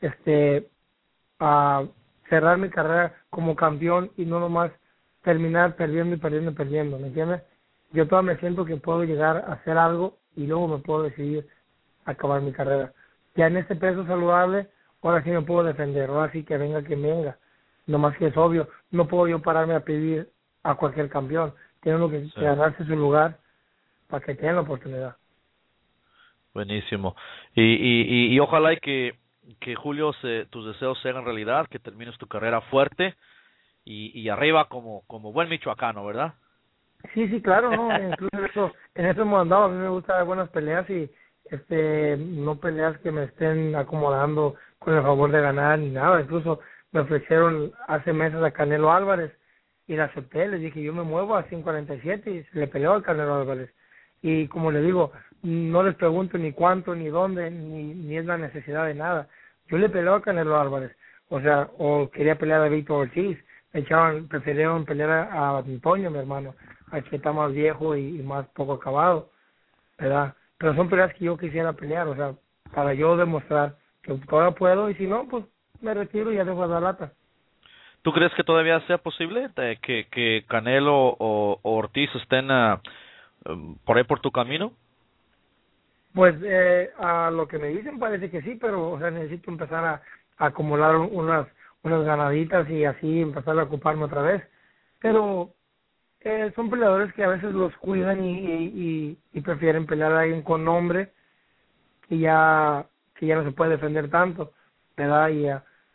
a cerrar mi carrera como campeón y no nomás terminar perdiendo y perdiendo y perdiendo, ¿me entiendes? Yo todavía me siento que puedo llegar a hacer algo y luego me puedo decidir acabar mi carrera. Ya en este peso saludable, ahora sí me puedo defender, ahora sí que venga quien venga. Nomás que es obvio, no puedo yo pararme a pedir a cualquier campeón. Tiene uno que ganarse su lugar para que tengan la oportunidad. Buenísimo. Y ojalá que Julio, tus deseos se hagan realidad, que termines tu carrera fuerte y arriba como buen michoacano, ¿verdad? Sí, claro, no, incluso en eso hemos andado. A mí me gusta dar buenas peleas y no peleas que me estén acomodando con el favor de ganar ni nada. Incluso me ofrecieron hace meses a Canelo Álvarez y la acepté. Les dije, yo me muevo a 147 y se le peleó al Canelo Álvarez. Y como le digo, no les pregunto ni cuánto, ni dónde, ni es la necesidad de nada. Yo le peleo a Canelo Álvarez, o quería pelear a Víctor Ortiz. Prefirieron pelear a Antonio, mi hermano, al que está más viejo y más poco acabado, ¿verdad? Pero son peleas que yo quisiera pelear, para yo demostrar que todavía puedo, y si no, pues me retiro y ya dejo de dar lata. ¿Tú crees que todavía sea posible que Canelo o Ortiz estén por ahí por tu camino? Pues a lo que me dicen parece que sí, pero necesito empezar a acumular unas ganaditas y así empezar a ocuparme otra vez. Pero son peleadores que a veces los cuidan y prefieren pelear a alguien con nombre que ya no se puede defender tanto, ¿verdad? Y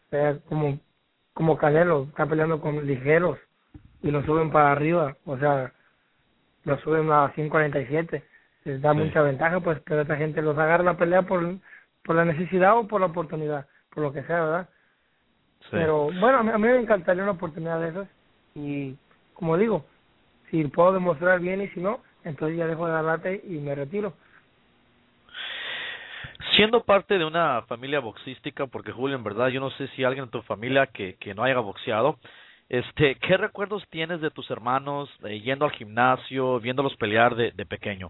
como Canelo está peleando con ligeros y lo suben para arriba, lo suben a 147, les da mucha ventaja, pues, pero esta gente los agarra la pelea por la necesidad o por la oportunidad, por lo que sea, ¿verdad? Sí. Pero bueno, a mí me encantaría una oportunidad de esas y, como digo, si puedo demostrar bien y si no, entonces ya dejo de dar late y me retiro. Siendo parte de una familia boxística, porque Julio, en verdad, yo no sé si alguien en tu familia que no haya boxeado, ¿qué recuerdos tienes de tus hermanos yendo al gimnasio, viéndolos pelear de pequeño?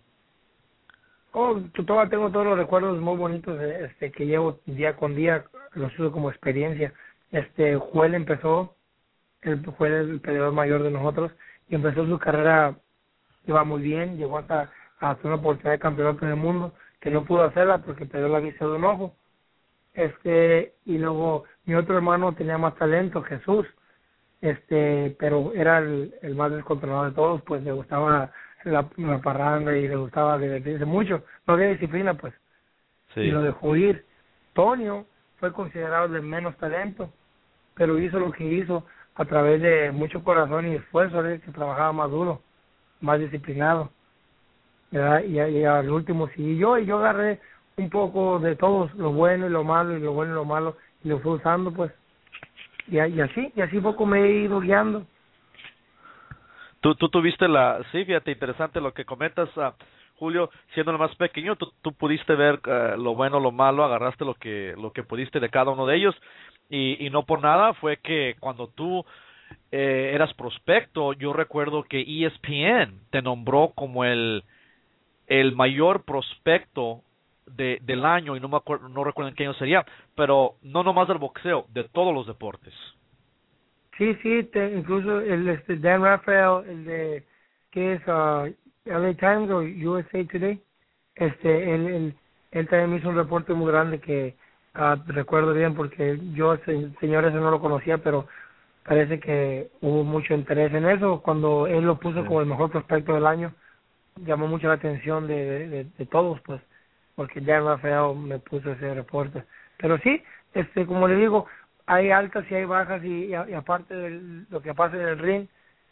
Tengo todos los recuerdos muy bonitos que llevo día con día, los uso como experiencia. Joel fue el peleador mayor de nosotros y empezó su carrera, iba muy bien, llegó hasta a hacer una oportunidad de campeonato del mundo, que no pudo hacerla porque perdió la vista de un ojo. Y luego mi otro hermano tenía más talento, Jesús, pero era el más descontrolado de todos, pues le gustaba la parranda y le gustaba divertirse mucho, no había disciplina, pues, sí. Y lo dejó ir. Tonio fue considerado el de menos talento, pero hizo lo que hizo a través de mucho corazón y esfuerzo, que trabajaba más duro, más disciplinado, ¿verdad? Y al último sí, yo agarré un poco de todos, lo bueno y lo malo, y lo bueno y lo malo, y lo fui usando, pues, y así poco me he ido guiando. Tú tuviste sí, fíjate, interesante lo que comentas, Julio, siendo el más pequeño, tú pudiste ver lo bueno, lo malo, agarraste lo que pudiste de cada uno de ellos, y no por nada fue que cuando tú eras prospecto, yo recuerdo que ESPN te nombró como el mayor prospecto del año, y no recuerdo en qué año sería, pero no nomás del boxeo, de todos los deportes. Sí, incluso el Dan Rafael, el de que es LA Times o USA Today, él también me hizo un reporte muy grande que recuerdo bien porque yo señor ese no lo conocía, pero parece que hubo mucho interés en eso. Cuando él lo puso como el mejor prospecto del año, llamó mucho la atención de todos, pues, porque Dan Rafael me puso ese reporte. Pero sí, como le digo, hay altas y hay bajas y aparte de lo que pasa en el ring,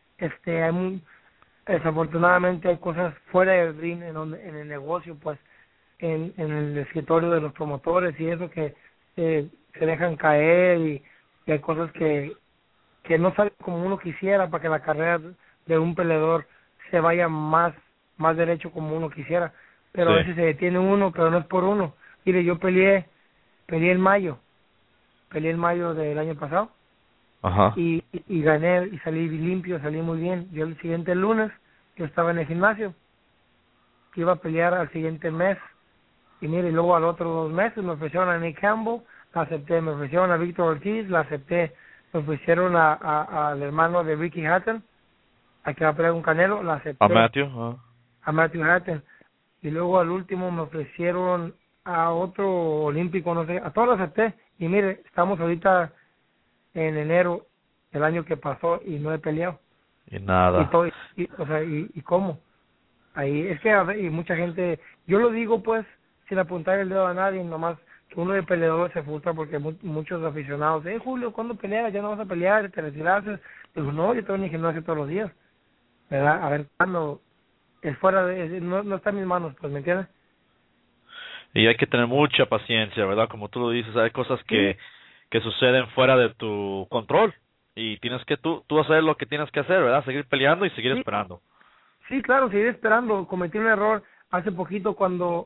desafortunadamente hay cosas fuera del ring en el negocio, pues, en el escritorio de los promotores y eso que se dejan caer y hay cosas que no salen como uno quisiera para que la carrera de un peleador se vaya más derecho como uno quisiera, pero a veces se detiene uno, pero no es por uno. Mire, yo peleé en mayo del año pasado. Ajá. Y gané y salí limpio, salí muy bien. Yo el siguiente lunes yo estaba en el gimnasio que iba a pelear al siguiente mes. Y mire, y luego al otro 2 meses me ofrecieron a Nick Campbell, la acepté. Me ofrecieron a Víctor Ortiz, la acepté. Me ofrecieron al hermano de Ricky Hatton, a que va a pelear con Canelo, la acepté. A Matthew. A Matthew Hatton. Y luego al último me ofrecieron a otro olímpico, no sé, a todos los acepté. Y mire, estamos ahorita en enero del año que pasó y no he peleado. Y nada. ¿Y cómo? Ahí es que y mucha gente, yo lo digo pues sin apuntar el dedo a nadie, nomás que uno de peleadores se frustra porque muchos aficionados, Julio, ¿cuándo peleas? Ya no vas a pelear, te retiraste. Digo, no, yo tengo en el gimnasio todos los días, ¿verdad? A ver, cuando es fuera no está en mis manos, pues, ¿me entiendes? Y hay que tener mucha paciencia, ¿verdad? Como tú lo dices, hay cosas que suceden fuera de tu control y tienes que tú hacer lo que tienes que hacer, ¿verdad? Seguir peleando y seguir esperando. Sí, claro, seguir esperando. Cometí un error hace poquito cuando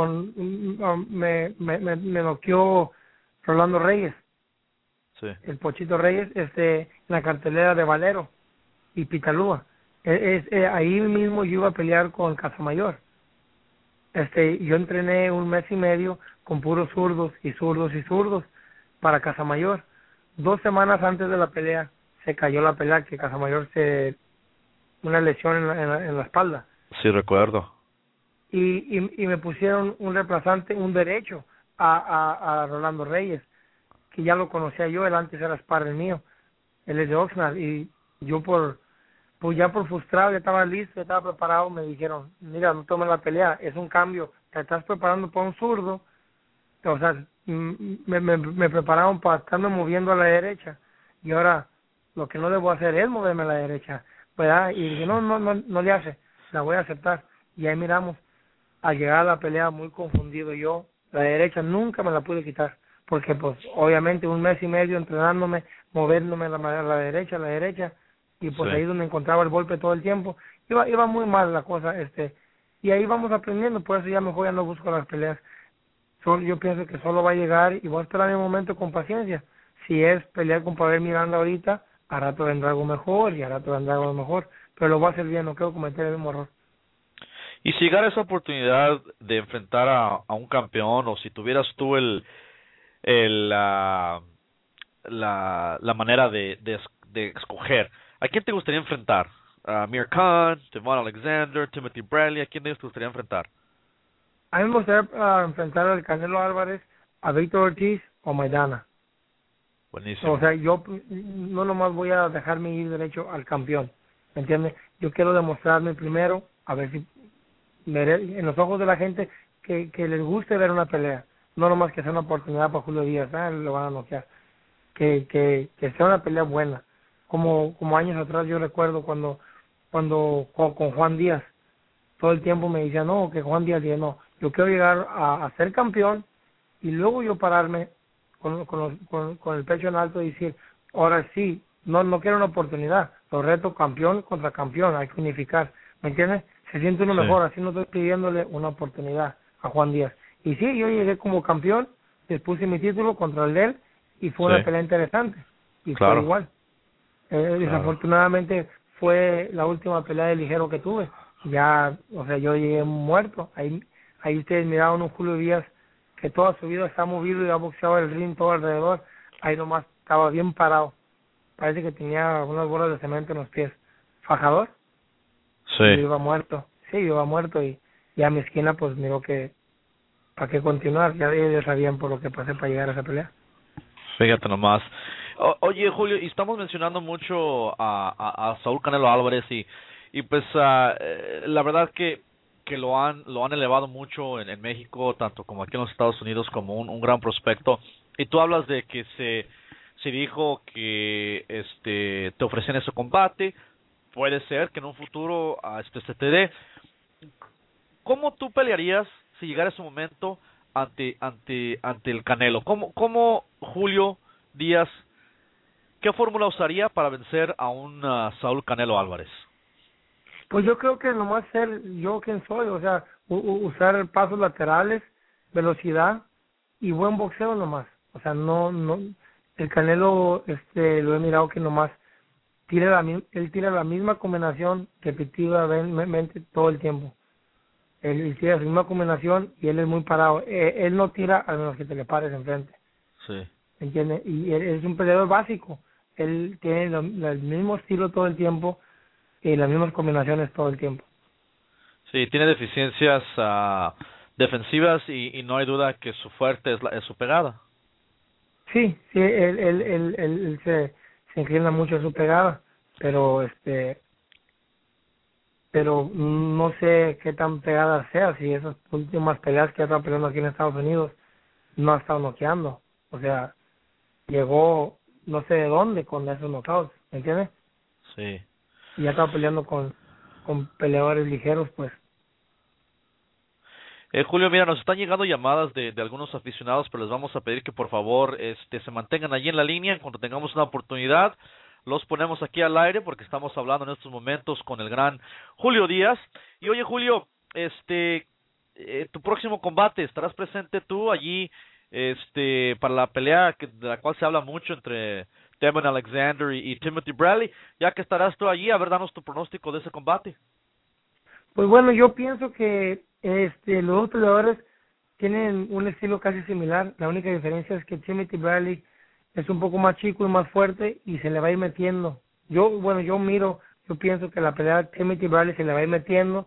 me noqueó Rolando Reyes. Sí. El Pochito Reyes, en la cartelera de Valero y Pitalúa. Ahí mismo yo iba a pelear con Casamayor. Yo entrené 1 mes y medio con puros zurdos para Casamayor. 2 semanas antes de la pelea se cayó la pelea, que Casamayor una lesión en la espalda. Sí, recuerdo. Y me pusieron un reemplazante, un derecho a Rolando Reyes, que ya lo conocía yo, él antes era sparring mío, él es de Oxnard, y yo por frustrado, ya estaba listo, ya estaba preparado, me dijeron, mira, no tomes la pelea, es un cambio, te estás preparando para un zurdo, o sea, me prepararon para estarme moviendo a la derecha, y ahora lo que no debo hacer es moverme a la derecha, ¿verdad? Y dije, no le hace, la voy a aceptar, y ahí miramos, al llegar a la pelea muy confundido yo, la derecha nunca me la pude quitar, porque pues obviamente 1 mes y medio entrenándome, moviéndome a la derecha, y pues sí. Ahí donde encontraba el golpe todo el tiempo, iba muy mal la cosa, y ahí vamos aprendiendo, por eso ya mejor ya no busco las peleas. Yo pienso que solo va a llegar y voy a esperar mi momento con paciencia. Si es pelear con Pavel Miranda ahorita, a rato vendrá algo mejor y a rato vendrá algo mejor, pero lo voy a hacer bien, no quiero cometer el mismo error. Y si llegara esa oportunidad de enfrentar a un campeón, o si tuvieras tú la manera de escoger, ¿a quién te gustaría enfrentar? ¿A Amir Khan, Devon Alexander, Timothy Bradley? ¿A quién te gustaría enfrentar? A mí me gustaría enfrentar al Canelo Álvarez, a Víctor Ortiz o Maidana. Buenísimo. O sea, yo no nomás voy a dejarme ir derecho al campeón, ¿me entiendes? Yo quiero demostrarme primero, a ver si en los ojos de la gente que les guste ver una pelea, no nomás que sea una oportunidad para Julio Díaz, lo van a noquear, que sea una pelea buena, como años atrás yo recuerdo cuando con Juan Díaz, todo el tiempo me decía no, que Juan Díaz, y no, yo quiero llegar a ser campeón y luego yo pararme con el pecho en alto y decir, ahora sí, no quiero una oportunidad, lo reto campeón contra campeón, hay que unificar, ¿me entiendes? Se siente uno mejor, así no estoy pidiéndole una oportunidad a Juan Díaz. Y sí, yo llegué como campeón, les puse mi título contra el de él, y fue una pelea interesante, y fue igual. Desafortunadamente fue la última pelea de ligero que tuve, ya, o sea, yo llegué muerto, ahí ustedes miraron un Julio Díaz que toda su vida está movido y ha boxeado el ring todo alrededor, ahí nomás estaba bien parado, parece que tenía unas bolas de cemento en los pies. ¿Fajador? Sí. Yo iba muerto, y a mi esquina pues miró que para qué continuar, ya ellos sabían por lo que pasé para llegar a esa pelea. Fíjate nomás. Oye, Julio, y estamos mencionando mucho a Saúl Canelo Álvarez y pues la verdad que lo han elevado mucho en México, tanto como aquí en los Estados Unidos, como un gran prospecto. Y tú hablas de que se dijo que te ofrecían ese combate. Puede ser que en un futuro se te dé. ¿Cómo tú pelearías si llegara ese momento ante el Canelo? ¿Cómo Julio Díaz, qué fórmula usaría para vencer a un Saúl Canelo Álvarez? Pues yo creo que nomás ser yo quien soy, o sea, usar pasos laterales, velocidad y buen boxeo nomás. O sea, no el Canelo lo he mirado que nomás él tira la misma combinación repetidamente todo el tiempo. Él tira su misma combinación y él es muy parado. Él no tira a menos que te le pares enfrente. Sí. ¿Entiendes? Y él es un peleador básico. Él tiene el mismo estilo todo el tiempo y las mismas combinaciones todo el tiempo. Sí, tiene deficiencias defensivas y no hay duda que su fuerte es su pegada. Sí, él se inclina mucho a su pegada, pero pero no sé qué tan pegada sea, si esas últimas peleas que ha estado peleando aquí en Estados Unidos no ha estado noqueando. O sea, llegó no sé de dónde con esos knockouts, ¿me entiendes? Sí. Y ya estaba peleando con peleadores ligeros, pues. Julio, mira, nos están llegando llamadas de algunos aficionados, pero les vamos a pedir que por favor se mantengan allí en la línea. Cuando tengamos una oportunidad, los ponemos aquí al aire porque estamos hablando en estos momentos con el gran Julio Díaz. Y oye, Julio, tu próximo combate, ¿estarás presente tú allí para la pelea de la cual se habla mucho entre Devin Alexander y Timothy Bradley? Ya que estarás tú allí, a ver, danos tu pronóstico de ese combate. Pues bueno, yo pienso que los dos peleadores tienen un estilo casi similar. La única diferencia es que Timothy Bradley es un poco más chico y más fuerte y se le va a ir metiendo. Yo pienso que la pelea de Timothy Bradley se le va a ir metiendo,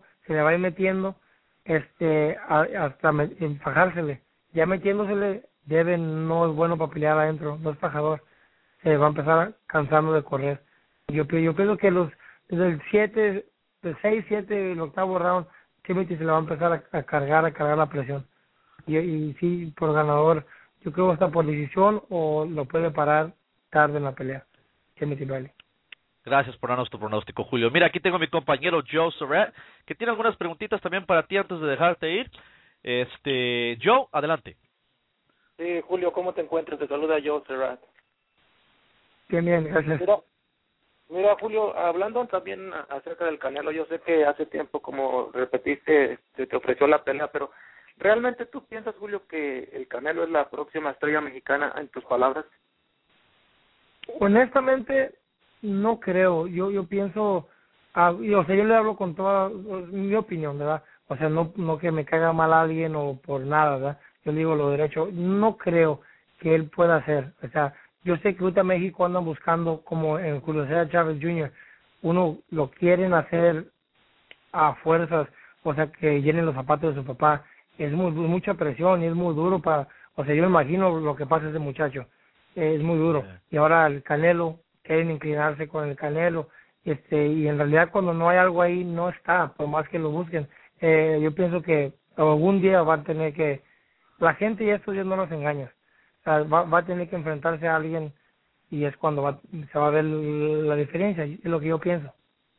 hasta enfajársele. Ya metiéndosele, Devin no es bueno para pelear adentro, no es fajador. Se va a empezar cansando de correr. Yo pienso que del 6, 7, el octavo round, Timothy se le va a empezar a cargar la presión. Y sí, por ganador, yo creo hasta por decisión o lo puede parar tarde en la pelea, Timothy Bradley. Gracias por darnos tu pronóstico, Julio. Mira, aquí tengo a mi compañero Joe Surratt, que tiene algunas preguntitas también para ti antes de dejarte ir. Joe, adelante. Sí, Julio, ¿cómo te encuentras? Te saluda Joe Surratt. Bien, gracias. Mira, Julio, hablando también acerca del Canelo, yo sé que hace tiempo, como repetiste, te ofreció la pelea, pero ¿realmente tú piensas, Julio, que el Canelo es la próxima estrella mexicana, en tus palabras? Honestamente, no creo. Yo pienso, yo le hablo con toda mi opinión, ¿verdad? O sea, no que me caiga mal a alguien o por nada, ¿verdad? Yo digo lo derecho. No creo que él pueda hacer. O sea, yo sé que ahorita México andan buscando, como en Julio César Chávez Jr., uno lo quieren hacer a fuerzas, o sea, que llenen los zapatos de su papá. Es mucha presión y es muy duro o sea, yo me imagino lo que pasa ese muchacho. Es muy duro. Yeah. Y ahora el Canelo, quieren inclinarse con el Canelo, y en realidad cuando no hay algo ahí, no está, por más que lo busquen. Yo pienso que algún día va a tener que, la gente y estos días no nos engaña, o sea, va a tener que enfrentarse a alguien y es cuando se va a ver la diferencia, es lo que yo pienso.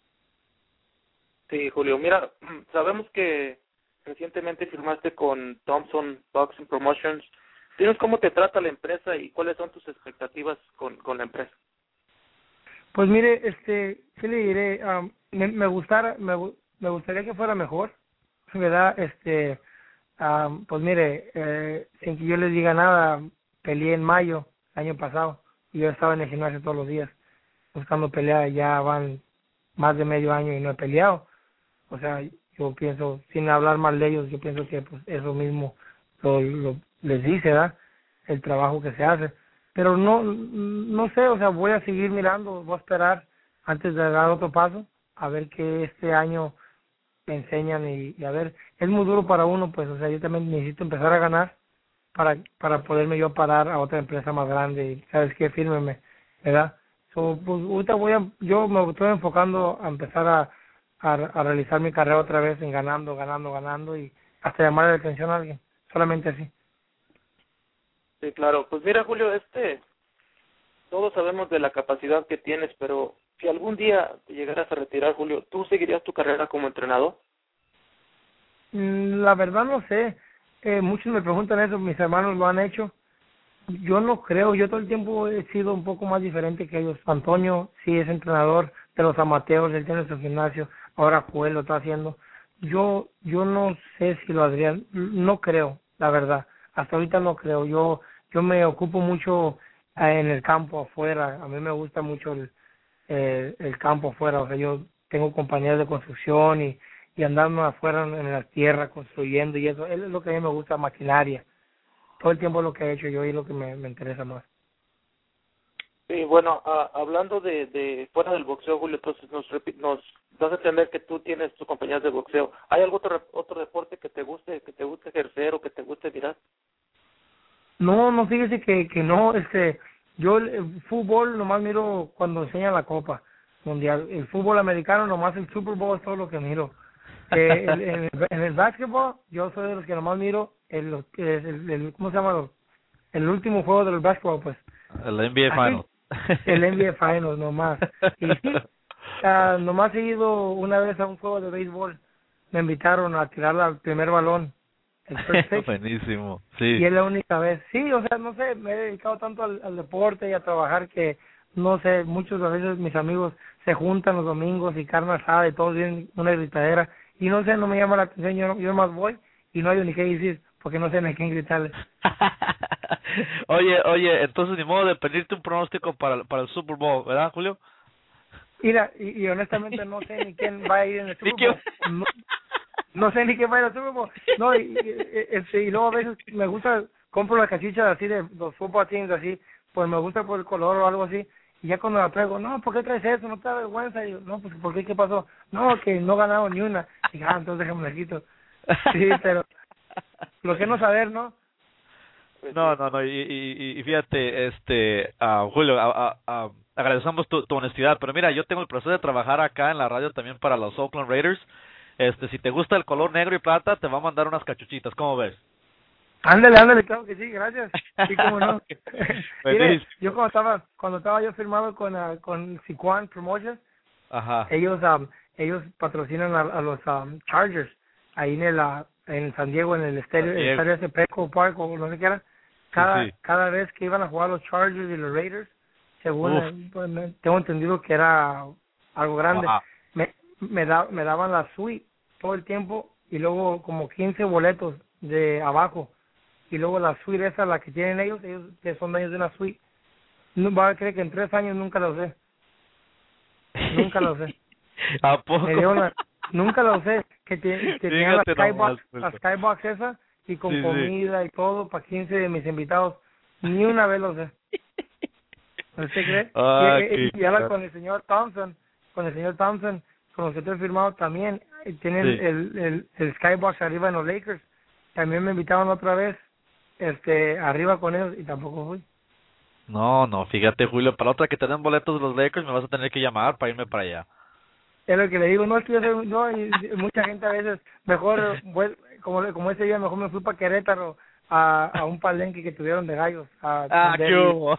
Sí, Julio, mira, sabemos que recientemente firmaste con Thompson Boxing Promotions. Dinos cómo te trata la empresa y cuáles son tus expectativas con la empresa. Pues mire, ¿qué le diré? Me gustaría que fuera mejor, ¿verdad? Pues mire, sin que yo les diga nada, peleé en mayo, el año pasado, y yo estaba en el gimnasio todos los días, buscando pelear, ya van más de medio año y no he peleado. O sea, yo pienso, sin hablar mal de ellos, yo pienso que pues eso mismo les dice, ¿verdad? El trabajo que se hace. Pero no sé, o sea, voy a seguir mirando, voy a esperar antes de dar otro paso, a ver qué este año me enseñan y a ver, es muy duro para uno, pues, o sea, yo también necesito empezar a ganar para poderme yo parar a otra empresa más grande y, ¿sabes qué? Fírmeme, ¿verdad? Pues ahorita yo me estoy enfocando a empezar a realizar mi carrera otra vez en ganando y hasta llamar la atención a alguien, solamente así. Sí, claro. Pues mira, Julio, todos sabemos de la capacidad que tienes, pero si algún día te llegaras a retirar, Julio, ¿tú seguirías tu carrera como entrenador? La verdad no sé, muchos me preguntan eso, mis hermanos lo han hecho. Yo no creo, yo todo el tiempo he sido un poco más diferente que ellos. Antonio sí es entrenador de los amateurs, él tiene su gimnasio, ahora Joel lo está haciendo. Yo no sé si lo haría, no creo, la verdad. Hasta ahorita no creo. Yo me ocupo mucho en el campo afuera. A mí me gusta mucho el campo afuera. O sea, yo tengo compañías de construcción y y andando afuera en la tierra construyendo y eso. Es lo que a mí me gusta, maquinaria. Todo el tiempo lo que he hecho yo y lo que me interesa más. Sí, bueno, hablando de fuera del boxeo, Julio, entonces nos das a entender que tú tienes tus compañías de boxeo. ¿Hay algún otro deporte que te guste ejercer o que te guste mirar? No, fíjese que no, yo el fútbol nomás miro cuando enseñan la Copa Mundial. El fútbol americano nomás el Super Bowl es todo lo que miro. En el básquetbol yo soy de los que nomás miro ¿cómo se llama? El último juego del básquetbol, pues. El NBA Finals. El NBA Finals nomás. Y sí, nomás he ido una vez a un juego de béisbol. Me invitaron a tirar al primer balón. El first pitch. Buenísimo, sí. Y es la única vez. Sí, o sea, no sé, me he dedicado tanto al deporte y a trabajar que, no sé, muchos a veces mis amigos se juntan los domingos y carne asada y todos vienen una gritadera. Y no sé, no me llama la atención, yo más voy y no hay ni qué decir, porque no sé ni a quién gritarle. Oye, entonces ni modo de pedirte un pronóstico para el Super Bowl, ¿verdad, Julio? Mira, y honestamente no sé ni quién va a ir en el Super Bowl. No sé ni quién va a ir al Super Bowl. No, y luego a veces me gusta, compro las cachichas así de los football teams así, pues me gusta por el color o algo así. Y ya cuando la traigo, no, ¿por qué traes eso? ¿No te da vergüenza? Y yo, no, pues ¿por qué? ¿Qué pasó? No, que no ganaron ni una. Y entonces déjame la quito. Sí, pero lo que no saber, ¿no? No, y fíjate, Julio, agradecemos tu honestidad, pero mira, yo tengo el placer de trabajar acá en la radio también para los Oakland Raiders. Si te gusta el color negro y plata, te va a mandar unas cachuchitas, ¿cómo ves? Ándale, claro que sí, gracias. Sí, cómo no. Mire, yo cuando estaba yo firmado con Siquan Promotions, ajá, ellos patrocinan a los Chargers ahí en San Diego, en el estadio ese Petco Park o no sé qué era. Cada vez que iban a jugar los Chargers y los Raiders, según pues, tengo entendido que era algo grande. Wow. Me daban la suite todo el tiempo y luego como 15 boletos de abajo. Y luego la suite esa, la que tienen ellos que son dueños de una suite, no va a creer que en 3 años nunca la usé. Nunca la usé. ¿A poco? Nunca la usé, que tenía la Skybox esa y con comida y todo para 15 de mis invitados. Ni una vez lo usé. ¿Usted cree? Y ahora con el señor Thompson, con los que estoy firmado también, tienen el Skybox arriba en los Lakers. También me invitaron otra vez arriba con ellos y tampoco fui. No, fíjate, Julio, para la otra que te den boletos de los Lakers me vas a tener que llamar para irme para allá. Es lo que le digo, no es que yo soy, no, y mucha gente a veces mejor, como ese día mejor me fui para Querétaro a un palenque que tuvieron de gallos. ¿Qué hubo?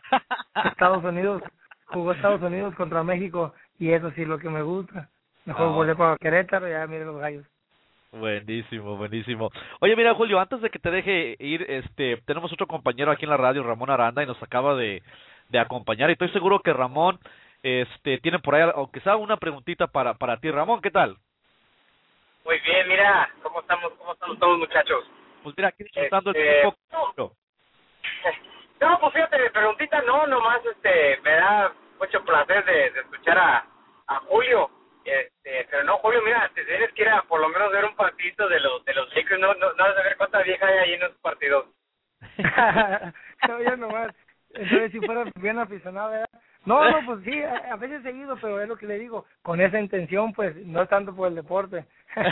Jugó Estados Unidos contra México y eso sí es lo que me gusta. Mejor volé para Querétaro y ya miré los gallos. Buenísimo. Oye, mira, Julio, antes de que te deje ir, tenemos otro compañero aquí en la radio, Ramón Aranda, y nos acaba de acompañar, y estoy seguro que Ramón tiene por ahí, aunque sea una preguntita para ti. Ramón, ¿qué tal? Muy bien, mira, ¿cómo estamos todos, muchachos? Pues mira, aquí disfrutando el tiempo. No, pues fíjate, preguntita nomás, me da mucho placer de escuchar a Julio. Pero no, Julio, mira, te tienes que ir a por lo menos ver un partidito de los Lakers, no has de ver cuánta vieja hay ahí en esos partidos. No, ya nomás, entonces si fuera bien aficionado, ¿verdad? No, pues sí, a veces seguido, pero es lo que le digo, con esa intención, pues, no es tanto por el deporte.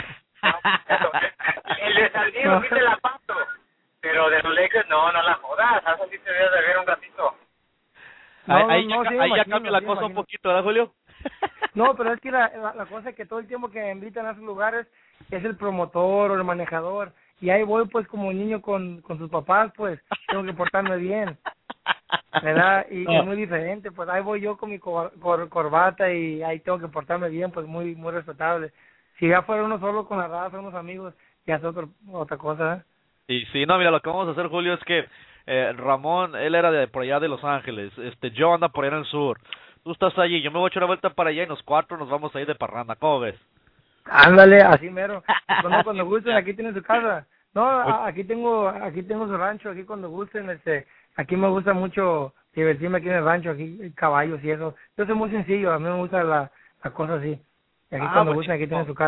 El de San Diego sí te la paso, pero de los Lakers no la jodas, así sí te debes de ver un ratito. Ahí ya cambia la cosa un poquito, ¿verdad, Julio? No, pero es que la cosa es que todo el tiempo que me invitan a esos lugares es el promotor o el manejador, y ahí voy pues como niño con sus papás, pues tengo que portarme bien, ¿verdad? Y es muy diferente, pues ahí voy yo con mi corbata y ahí tengo que portarme bien, pues muy respetable. Si ya fuera uno solo con la raza, unos amigos, ya es otra cosa, ¿eh? Y sí, no, mira, lo que vamos a hacer, Julio, es que Ramón, él era de por allá de Los Ángeles, Joe anda por allá en el sur. Tú estás allí, yo me voy a echar una vuelta para allá y los 4 nos vamos a ir de parranda, ¿cómo ves? Ándale, así mero. Cuando gusten, aquí tienen su casa. No, aquí tengo su rancho, aquí cuando gusten, aquí me gusta mucho divertirme aquí en el rancho, aquí caballos y eso. Yo soy muy sencillo, a mí me gusta la cosa así. Y aquí cuando gusten, aquí tienen su casa.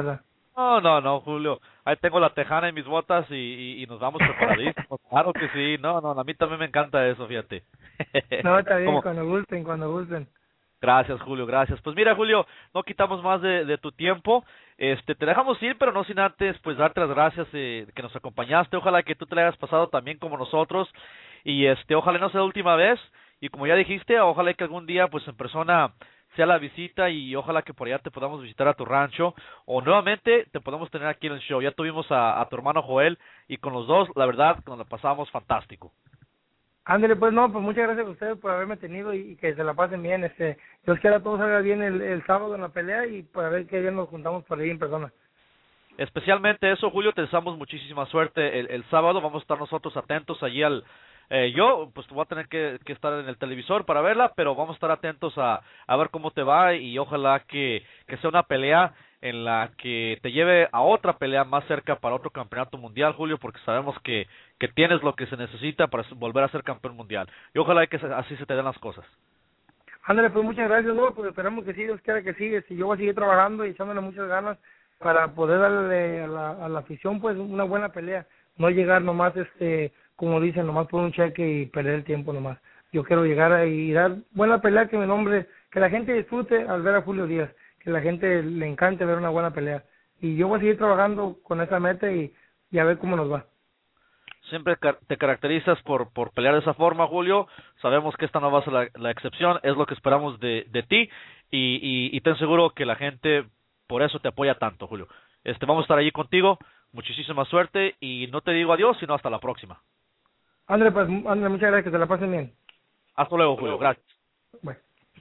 No, Julio. Ahí tengo la tejana en mis botas y nos vamos preparadísimos. Claro que sí. No, a mí también me encanta eso, fíjate. No, está bien, Como- cuando gusten. Gracias, Julio, gracias. Pues mira, Julio, no quitamos más de tu tiempo. Te dejamos ir, pero no sin antes, pues, darte las gracias que nos acompañaste. Ojalá que tú te la hayas pasado también como nosotros. Y ojalá no sea la última vez. Y como ya dijiste, ojalá que algún día, pues, en persona sea la visita y ojalá que por allá te podamos visitar a tu rancho o nuevamente te podamos tener aquí en el show. Ya tuvimos a tu hermano Joel y con los dos, la verdad, nos la pasamos fantástico. Ándale, pues no, pues muchas gracias a ustedes por haberme tenido y que se la pasen bien. Dios quiera todo salga bien el sábado en la pelea y para ver qué día nos juntamos por ahí en persona. Especialmente eso, Julio, te deseamos muchísima suerte el sábado. Vamos a estar nosotros atentos allí yo pues voy a tener que estar en el televisor para verla, pero vamos a estar atentos a ver cómo te va y ojalá que sea una pelea en la que te lleve a otra pelea más cerca para otro campeonato mundial, Julio, porque sabemos que tienes lo que se necesita para volver a ser campeón mundial. Y ojalá que así se te den las cosas. Ándale, pues muchas gracias, ¿no? Pues esperamos que sí, Dios quiera que sí. Yo voy a seguir trabajando y echándole muchas ganas para poder darle a la afición pues una buena pelea. No llegar nomás, como dicen, nomás por un cheque y perder el tiempo nomás. Yo quiero llegar y dar buena pelea que que la gente disfrute al ver a Julio Díaz, que la gente le encante ver una buena pelea. Y yo voy a seguir trabajando con esa meta y a ver cómo nos va. Siempre te caracterizas por pelear de esa forma, Julio. Sabemos que esta no va a ser la excepción, es lo que esperamos de ti y ten seguro que la gente por eso te apoya tanto, Julio. Vamos a estar allí contigo, muchísima suerte y no te digo adiós, sino hasta la próxima. André, pues, muchas gracias, que te la pasen bien. Hasta luego, Julio, gracias. Bueno.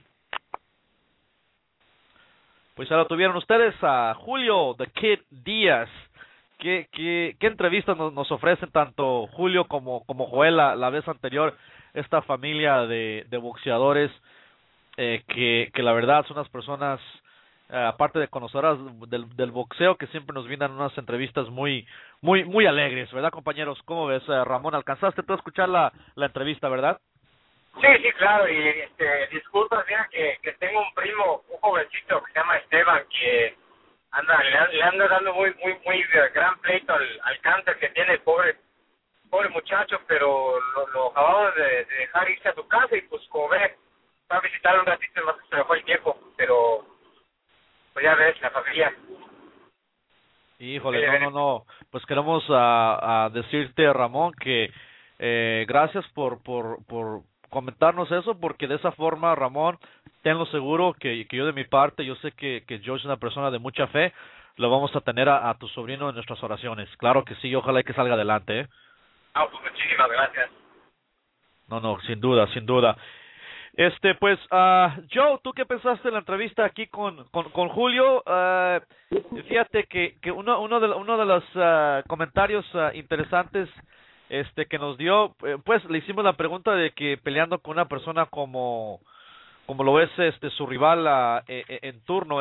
Pues ya lo tuvieron ustedes a Julio The Kid Díaz. ¿Qué entrevistas nos ofrecen tanto Julio como Joel la vez anterior? Esta familia de boxeadores que la verdad son unas personas, aparte de conocedoras del boxeo, que siempre nos brindan unas entrevistas muy alegres, ¿verdad, compañeros? ¿Cómo ves, Ramón? ¿Alcanzaste tú a escuchar la entrevista, verdad? Sí, claro, y disculpas, mira que tengo un primo, un jovencito que se llama Esteban, que le anda dando muy gran pleito al cáncer que tiene el pobre muchacho, pero lo acabamos de dejar irse a su casa y pues como ve, va a visitarlo un ratito y más se me fue el tiempo, pero pues ya ves, la familia. Híjole, no, pues queremos a decirte, Ramón, que gracias por comentarnos eso, porque de esa forma, Ramón, tenlo seguro que yo de mi parte, yo sé que Joe es una persona de mucha fe, lo vamos a tener a tu sobrino en nuestras oraciones. Claro que sí, ojalá que salga adelante, Pues muchísimas gracias. No, sin duda. Pues, Joe, ¿tú qué pensaste de la entrevista aquí con Julio? Fíjate que uno de los comentarios interesantes que nos dio, pues le hicimos la pregunta de que peleando con una persona como lo es su rival en turno,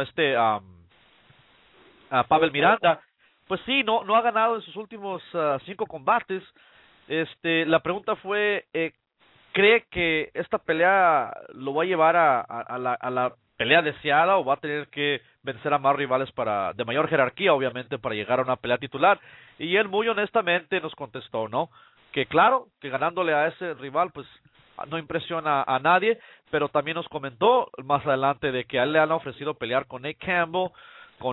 Pavel Miranda, pues sí, no ha ganado en sus últimos 5 combates. La pregunta fue, ¿cree que esta pelea lo va a llevar a la pelea deseada o va a tener que vencer a más rivales de mayor jerarquía, obviamente, para llegar a una pelea titular? Y él muy honestamente nos contestó, ¿no? Que claro, que ganándole a ese rival, pues no impresiona a nadie, pero también nos comentó más adelante de que a él le han ofrecido pelear con Nate Campbell, con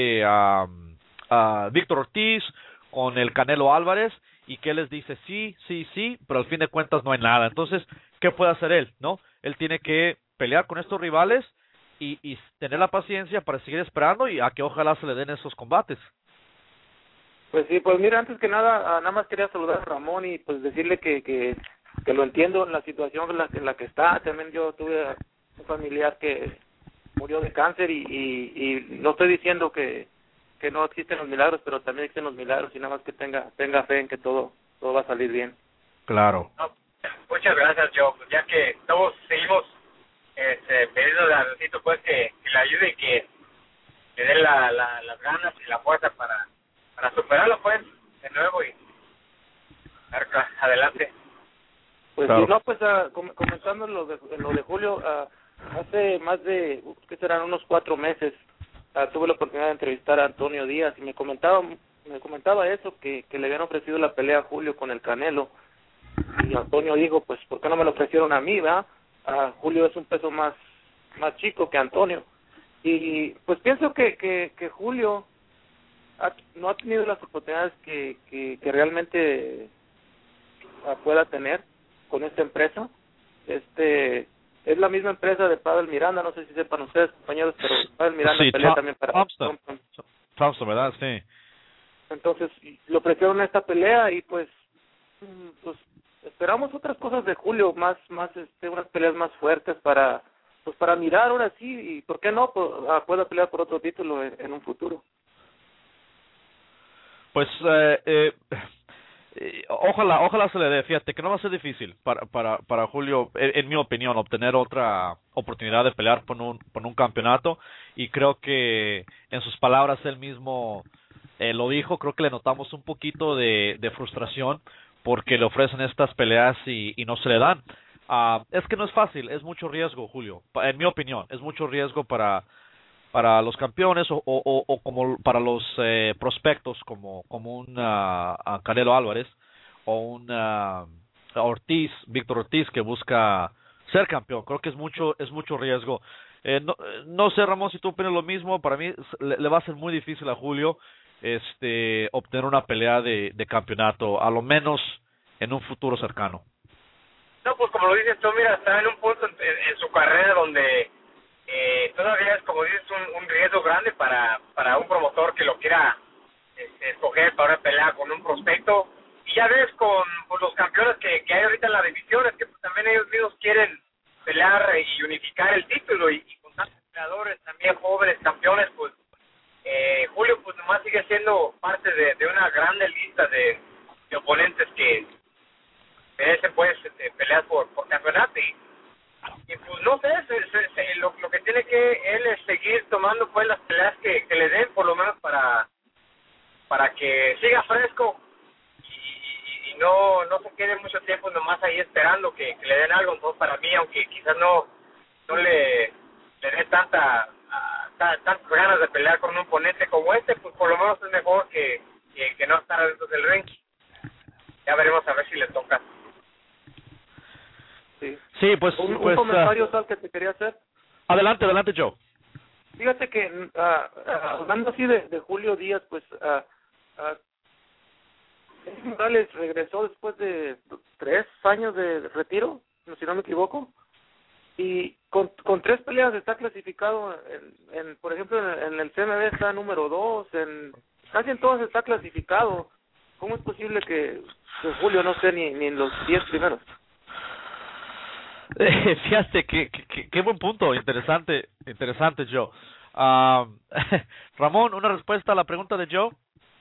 Víctor Ortiz, con el Canelo Álvarez, y que él les dice sí, pero al fin de cuentas no hay nada. Entonces, ¿qué puede hacer él? ¿No? Él tiene que pelear con estos rivales y tener la paciencia para seguir esperando y a que ojalá se le den esos combates. Pues sí, pues mira, antes que nada más quería saludar a Ramón y pues decirle que lo entiendo en la situación en la que está. También yo tuve un familiar que murió de cáncer y no estoy diciendo que no existen los milagros, pero también existen los milagros y nada más que tenga fe en que todo va a salir bien. Claro. No, muchas gracias, Joe. Pues ya que todos seguimos pidiendo a Diosito pues que le ayude y que le dé las ganas y la fuerza para superarlo pues de nuevo y adelante. Pues claro. sí, no, pues comentando lo de Julio, hace más de, ¿qué serán? Unos 4 meses, tuve la oportunidad de entrevistar a Antonio Díaz y me comentaba eso, que le habían ofrecido la pelea a Julio con el Canelo, y Antonio dijo, pues, ¿por qué no me lo ofrecieron a mí, verdad? Julio es un peso más chico que Antonio, y pues pienso que Julio no ha tenido las oportunidades que realmente pueda tener con esta empresa. Es la misma empresa de Pavel Miranda, no sé si sepan ustedes, compañeros, pero Pavel Miranda sí, pelea también para Thompson, ¿verdad? Sí. Entonces, le ofrecieron esta pelea y pues esperamos otras cosas de Julio, más unas peleas más fuertes para mirar ahora sí, y por qué no pueda pelear por otro título en un futuro. Pues ojalá se le dé. Fíjate que no va a ser difícil para Julio, en mi opinión, obtener otra oportunidad de pelear por un campeonato, y creo que en sus palabras él mismo lo dijo. Creo que le notamos un poquito de frustración porque le ofrecen estas peleas y no se le dan. Es que no es fácil, es mucho riesgo, Julio, en mi opinión, es mucho riesgo para los campeones o como para los prospectos como un Canelo Álvarez o un Víctor Ortiz, que busca ser campeón. Creo que es mucho riesgo. No sé, Ramón, si tú opinas lo mismo. Para mí le va a ser muy difícil a Julio obtener una pelea de campeonato, a lo menos en un futuro cercano. No, pues como lo dices tú, mira, está en un punto en su carrera donde todavía es, como dices, un riesgo grande para un promotor que lo quiera escoger para una pelea con un prospecto. Y ya ves con los campeones que hay ahorita en la división, es que pues, también ellos mismos quieren pelear y unificar el título, y con tantos peleadores también jóvenes campeones, pues Julio pues nomás sigue siendo parte de una grande lista de oponentes que se puede pelear por campeonato, y pues no sé, lo que tiene que él es seguir tomando pues las peleas que le den, por lo menos para que siga fresco y no se quede mucho tiempo nomás ahí esperando que le den algo. Entonces, para mí, aunque quizás no le dé tantas ganas de pelear con un oponente como pues por lo menos es mejor que no estar dentro del ring. Ya veremos a ver si le toca. Sí, pues un comentario tal que te quería hacer. Adelante, Joe. Fíjate que hablando así de Julio Díaz, pues Morales regresó después de 3 años de retiro, si no me equivoco, y con 3 peleas está clasificado por ejemplo, en el CMB está número 2, casi en todas está clasificado. ¿Cómo es posible que Julio no esté ni en los 10 primeros? Fíjate qué buen punto, interesante, Joe. Ramón, ¿una respuesta a la pregunta de Joe?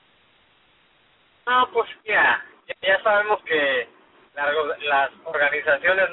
No, pues ya sabemos que las organizaciones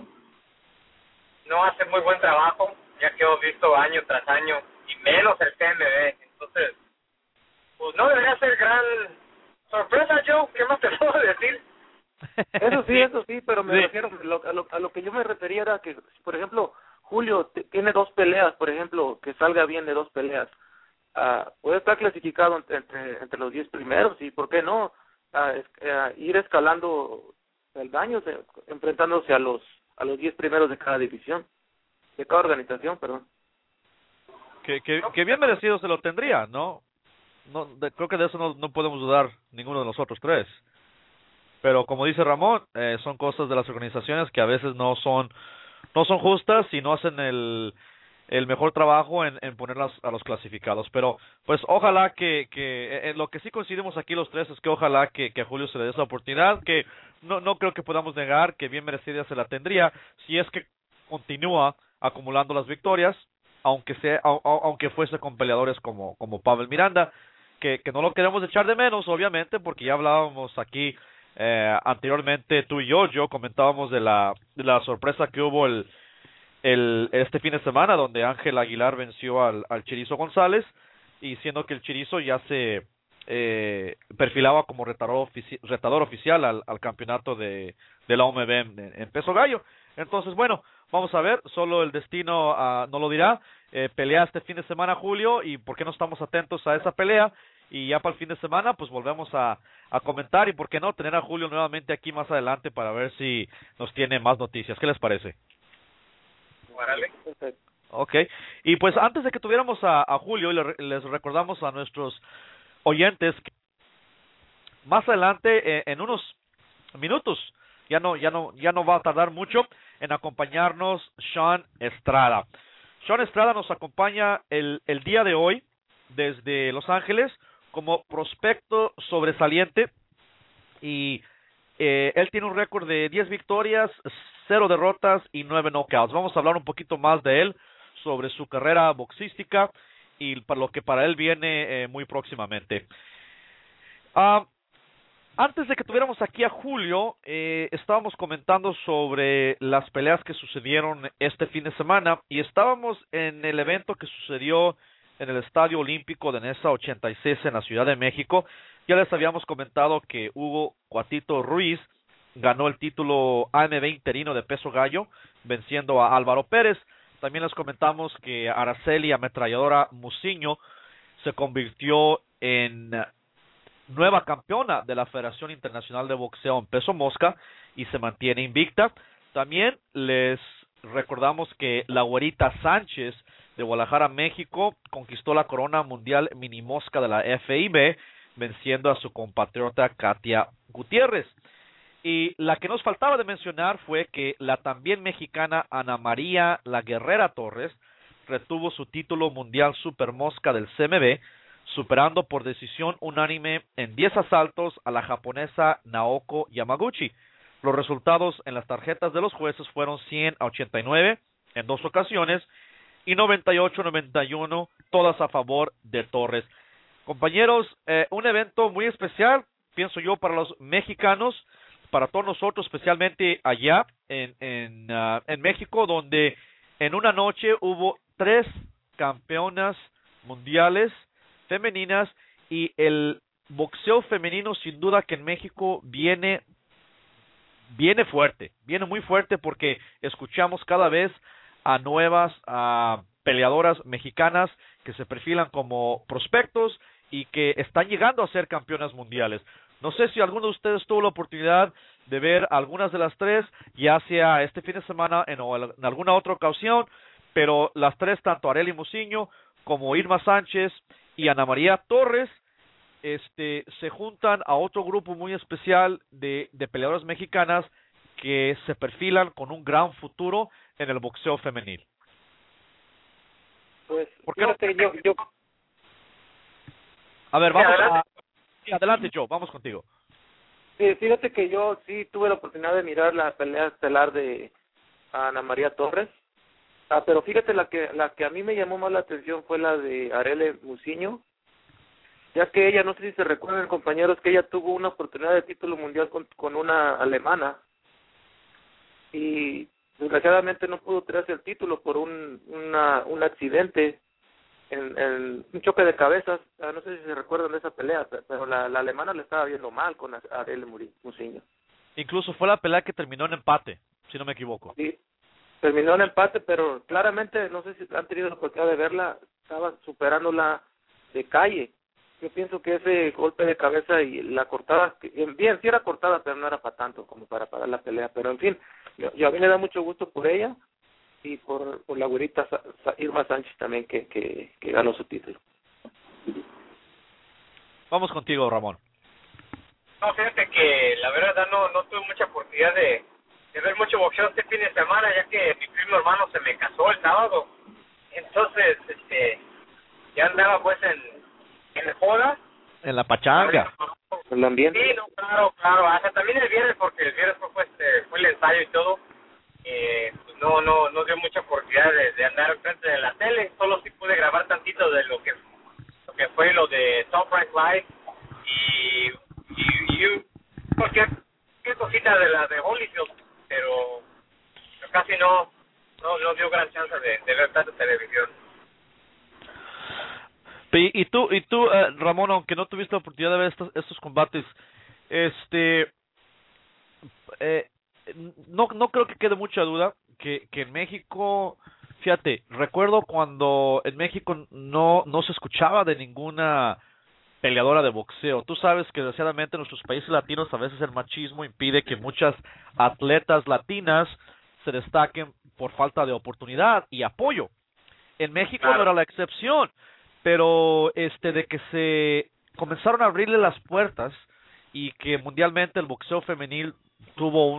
no hacen muy buen trabajo, ya que hemos visto año tras año, y menos el CMB. Entonces, pues no debería ser gran sorpresa, Joe. ¿Qué más te puedo decir? Eso sí, pero me refiero a lo que yo me refería era que, por ejemplo, Julio tiene 2 peleas, por ejemplo, que salga bien de 2 peleas, puede estar clasificado entre los 10 primeros, y por qué no ir escalando peldaños, enfrentándose a los 10 primeros de cada división, de cada organización, perdón. Que bien merecido se lo tendría, ¿no? Creo que de eso no podemos dudar ninguno de nosotros 3. Pero como dice Ramón, son cosas de las organizaciones que a veces no son justas y no hacen el mejor trabajo en ponerlas a los clasificados. Pero pues ojalá que en lo que sí coincidimos aquí los 3 es que ojalá que a Julio se le dé esa oportunidad, que no creo que podamos negar que bien merecida se la tendría si es que continúa acumulando las victorias, aunque fuese con peleadores como Pavel Miranda, que no lo queremos echar de menos, obviamente, porque ya hablábamos aquí anteriormente, tú y yo comentábamos de la sorpresa que hubo este fin de semana, donde Ángel Aguilar venció al Chirizo González, y siendo que el Chirizo ya se perfilaba como retador oficial al campeonato de la OMB en peso gallo. Entonces, bueno, vamos a ver, solo el destino nos lo dirá. Pelea este fin de semana, Julio, y por qué no estamos atentos a esa pelea, y ya para el fin de semana pues volvemos a comentar, y por qué no tener a Julio nuevamente aquí más adelante para ver si nos tiene más noticias. ¿Qué les parece? Ok, y pues antes de que tuviéramos a Julio, les recordamos a nuestros oyentes que más adelante, en unos minutos, ya no va a tardar mucho en acompañarnos Sean Estrada. Sean Estrada nos acompaña el día de hoy desde Los Ángeles como prospecto sobresaliente, y él tiene un récord de 10 victorias, 0 derrotas y 9 knockouts. Vamos a hablar un poquito más de él, sobre su carrera boxística y para lo que para él viene muy próximamente. Antes de que tuviéramos aquí a Julio, estábamos comentando sobre las peleas que sucedieron este fin de semana, y estábamos en el evento que sucedió en el Estadio Olímpico de Nesa 86 en la Ciudad de México. Ya les habíamos comentado que Hugo Cuatito Ruiz ganó el título AMB interino de peso gallo, venciendo a Álvaro Pérez. También les comentamos que Araceli Ametralladora Muciño se convirtió en nueva campeona de la Federación Internacional de Boxeo en peso mosca y se mantiene invicta. También les recordamos que la Güerita Sánchez de Guadalajara, México, conquistó la corona mundial mini mosca de la FIB, venciendo a su compatriota Katia Gutiérrez. Y la que nos faltaba de mencionar fue que la también mexicana Ana María La Guerrera Torres retuvo su título mundial super mosca del CMB, superando por decisión unánime en 10 asaltos a la japonesa Naoko Yamaguchi. Los resultados en las tarjetas de los jueces fueron 100-89 en 2 ocasiones y 98-91, todas a favor de Torres. Compañeros, un evento muy especial, pienso yo, para los mexicanos, para todos nosotros, especialmente allá en México, donde en una noche hubo 3 campeonas mundiales femeninas, y el boxeo femenino sin duda que en México viene fuerte, viene muy fuerte, porque escuchamos cada vez a nuevas peleadoras mexicanas que se perfilan como prospectos y que están llegando a ser campeonas mundiales. No sé si alguno de ustedes tuvo la oportunidad de ver algunas de las 3, ya sea este fin de semana o en alguna otra ocasión, pero las 3, tanto Arely Muciño como Irma Sánchez y Ana María Torres, se juntan a otro grupo muy especial de peleadoras mexicanas que se perfilan con un gran futuro en el boxeo femenil. Pues, ¿por qué no? yo... A ver, vamos adelante, Joe, vamos contigo. Sí, fíjate que yo sí tuve la oportunidad de mirar la pelea estelar de Ana María Torres, pero fíjate la que a mí me llamó más la atención fue la de Arely Muciño, ya que ella, no sé si se recuerdan, compañeros, que ella tuvo una oportunidad de título mundial con una alemana, y desgraciadamente no pudo traerse el título por un accidente, en un choque de cabezas. No sé si se recuerdan de esa pelea, pero la alemana le estaba viendo mal con Arely Muciño. Incluso fue la pelea que terminó en empate, si no me equivoco. Sí, terminó en empate, pero claramente, no sé si han tenido la oportunidad de verla, estaba superándola de calle. Yo pienso que ese golpe de cabeza y la cortada, bien, sí era cortada, pero no era para tanto como para parar la pelea. Pero en fin, yo a mí me da mucho gusto por ella y por la güerita Irma Sánchez también, que ganó su título. Vamos contigo, Ramón. No, fíjate que la verdad no tuve mucha oportunidad de ver mucho boxeo este fin de semana, ya que mi primo hermano se me casó el sábado. Entonces, ya andaba pues en joda. En la pachanga. El ambiente. Sí, no, claro. Hasta también el viernes, porque el viernes fue el ensayo y todo. Pues no dio mucha oportunidad de andar frente de la tele. Solo sí pude grabar tantito de lo que fue lo de Top Rank Live y qué cosita de la de Holyfield, pero casi no dio gran chance de ver tanta televisión. Y tú, Ramón, aunque no tuviste la oportunidad de ver estos combates, no creo que quede mucha duda que en México, fíjate, recuerdo cuando en México no se escuchaba de ninguna peleadora de boxeo. Tú sabes que desgraciadamente en nuestros países latinos a veces el machismo impide que muchas atletas latinas se destaquen por falta de oportunidad y apoyo. En México no era la excepción, pero de que se comenzaron a abrirle las puertas y que mundialmente el boxeo femenil tuvo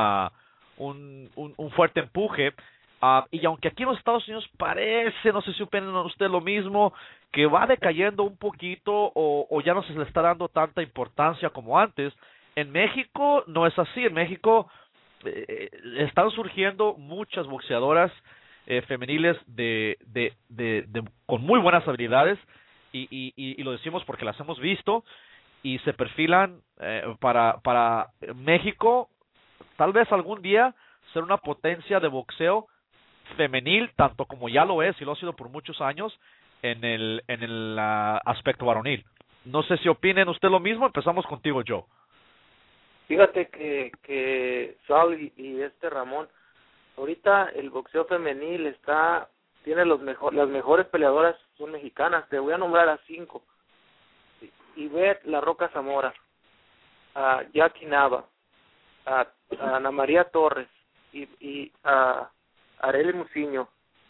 un fuerte empuje, y aunque aquí en los Estados Unidos parece, no sé si opinan usted lo mismo, que va decayendo un poquito o ya no se le está dando tanta importancia como antes, en México no es así. En México están surgiendo muchas boxeadoras femeniles con muy buenas habilidades y lo decimos porque las hemos visto y se perfilan para México tal vez algún día ser una potencia de boxeo femenil, tanto como ya lo es y lo ha sido por muchos años en el aspecto varonil. No sé si opinen usted lo mismo. Empezamos contigo, Joe. Fíjate que Saul y Ramón, ahorita el boxeo femenil tiene las mejores peleadoras son mexicanas. Te voy a nombrar a 5. Ivette La Roca Zamora, a Jackie Nava, a Ana María Torres y a Arely Muciño.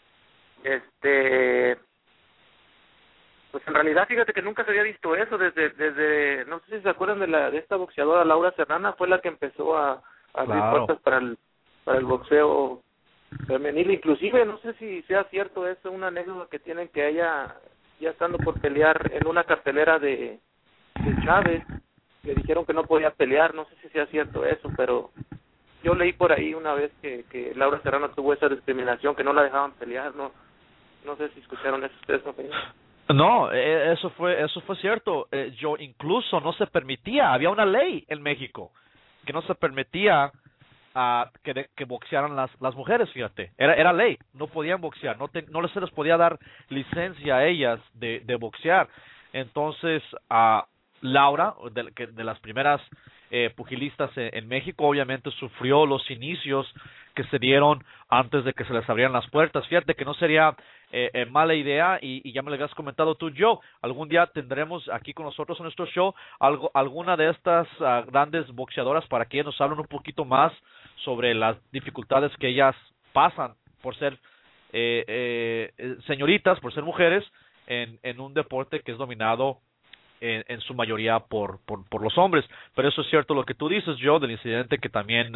Pues en realidad fíjate que nunca se había visto eso desde no sé si se acuerdan de esta boxeadora Laura Serrana, fue la que empezó a abrir puertas para el boxeo femenil. Inclusive no sé si sea cierto eso, una anécdota que tienen, que ella ya estando por pelear en una cartelera de Chávez, le dijeron que no podía pelear. No sé si sea cierto eso, pero yo leí por ahí una vez que Laura Serrano tuvo esa discriminación, que no la dejaban pelear. No sé si escucharon eso ustedes, compañeros. No, eso fue cierto. Yo incluso no se permitía, había una ley en México que no se permitía que boxearan las mujeres, fíjate. Era ley, no podían boxear, no se les podía dar licencia a ellas de boxear. Entonces, Laura, de las primeras pugilistas en México, obviamente sufrió los inicios que se dieron antes de que se les abrieran las puertas. Fíjate que no sería mala idea, y ya me lo habías comentado tú, Joe, algún día tendremos aquí con nosotros en nuestro show alguna de estas grandes boxeadoras para que ellas nos hablen un poquito más sobre las dificultades que ellas pasan por ser señoritas, por ser mujeres en un deporte que es dominado en su mayoría por los hombres. Pero eso es cierto lo que tú dices, Joe, del incidente que también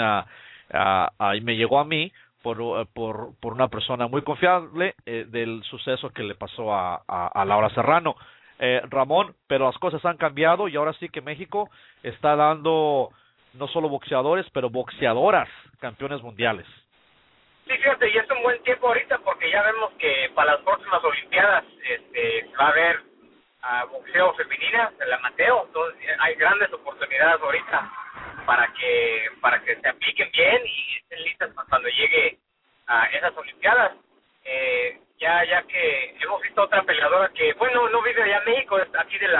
me llegó a mí por una persona muy confiable, del suceso que le pasó a Laura Serrano. Ramón, pero las cosas han cambiado y ahora sí que México está dando no solo boxeadores, pero boxeadoras campeones mundiales. Sí, fíjate, y es un buen tiempo ahorita porque ya vemos que para las próximas Olimpiadas va a haber boxeo femenina, el amateur. Entonces hay grandes oportunidades ahorita para que se apliquen bien y estén listas cuando llegue a esas Olimpiadas. Ya que hemos visto otra peleadora que, bueno, no vive allá en México, es aquí de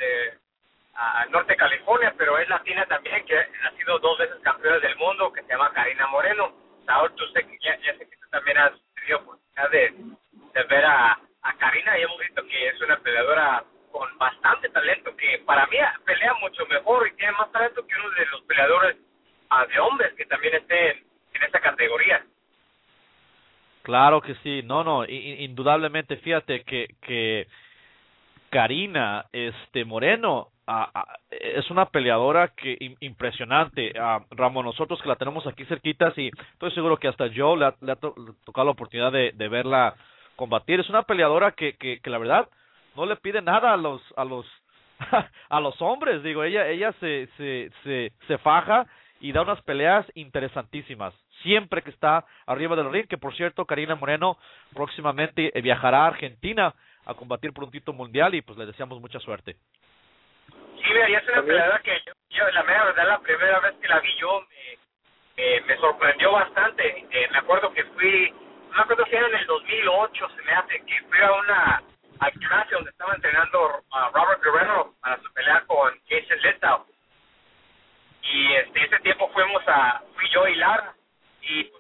norte de California, pero es latina también, que ha sido 2 veces campeona del mundo, que se llama Karina Moreno. Ahora ya sé que tú también has tenido oportunidad de ver a Karina, y hemos visto que es una peleadora con bastante talento, que para mí pelea mucho mejor y tiene más talento que uno de los peleadores de hombres que también estén en esta categoría. Claro que sí, indudablemente. Fíjate que Karina Moreno es una peleadora que impresionante. Ramón, nosotros que la tenemos aquí cerquitas, y estoy seguro que hasta Joe le ha tocado la oportunidad de verla combatir. Es una peleadora que la verdad no le pide nada a los hombres. Digo, ella se faja y da unas peleas interesantísimas siempre que está arriba del ring, que por cierto Karina Moreno próximamente viajará a Argentina a combatir por un título mundial, y pues le deseamos mucha suerte. Sí, mira, y es una peleadora que yo la mera verdad, la primera vez que la vi yo me sorprendió bastante. Me acuerdo que no me acuerdo si era en el 2008, se me hace, que fui al gimnasio donde estaba entrenando Robert Guerrero para su pelea con Jason Lithgow. Y ese tiempo fui yo y Lara, y casi no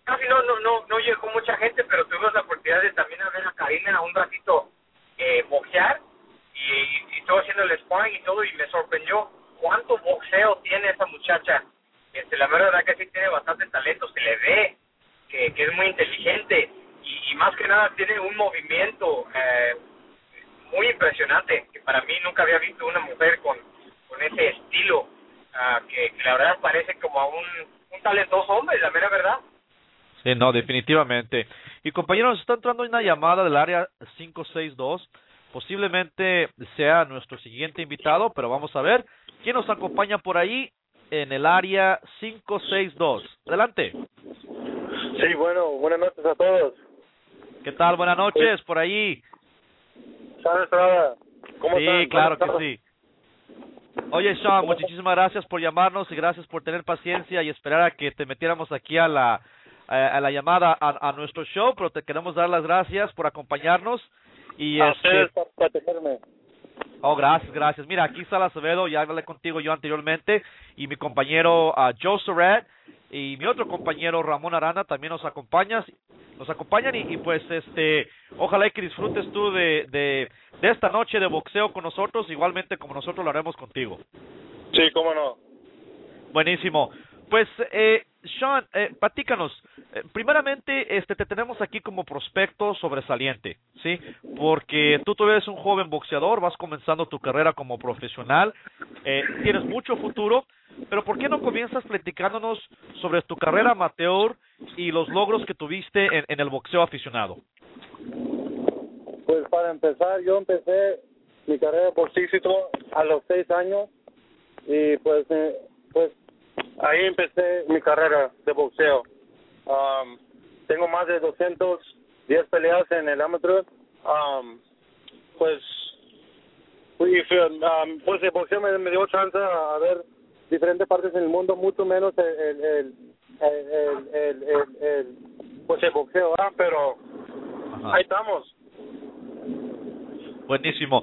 no llegó mucha gente, pero tuvimos la oportunidad de también ver a Karina un ratito boxear y estuvo haciendo el sparring y todo, y me sorprendió cuánto boxeo tiene esa muchacha. La verdad que sí tiene bastante talento, se le ve que es muy inteligente y más que nada tiene un movimiento muy impresionante, que para mí nunca había visto una mujer con ese estilo, que la verdad parece como a un talentoso hombre, la mera verdad. Sí, no, definitivamente. Y compañeros, está entrando una llamada del área 562. Posiblemente sea nuestro siguiente invitado, pero vamos a ver quién nos acompaña por ahí en el área 562. Adelante. Sí, bueno, buenas noches a todos. ¿Qué tal? Buenas noches, por ahí. ¿Sabes nada? ¿Cómo sí, están? Claro que sí. Oye, Sean, muchísimas gracias por llamarnos y gracias por tener paciencia y esperar a que te metiéramos aquí a la llamada a nuestro show, pero te queremos dar las gracias por acompañarnos. Y a ustedes por tenerme. Oh, gracias. Mira, aquí está Acevedo, ya hablé contigo yo anteriormente, y mi compañero Joe Surratt y mi otro compañero Ramón Arana también nos acompañan y pues ojalá que disfrutes tú de esta noche de boxeo con nosotros, igualmente como nosotros lo haremos contigo. Sí, cómo no. Buenísimo. Pues, Sean, platícanos. Primeramente, te tenemos aquí como prospecto sobresaliente, ¿sí? Porque tú eres un joven boxeador, vas comenzando tu carrera como profesional, tienes mucho futuro, pero ¿por qué no comienzas platicándonos sobre tu carrera amateur y los logros que tuviste en el boxeo aficionado? Pues para empezar, yo empecé mi carrera boxística a los 6 años y pues ahí empecé mi carrera de boxeo. Tengo más de 210 peleas en el amateur. Pues el boxeo me dio chance a ver diferentes partes en el mundo, mucho menos el boxeo, pero Ajá. ahí estamos. Buenísimo.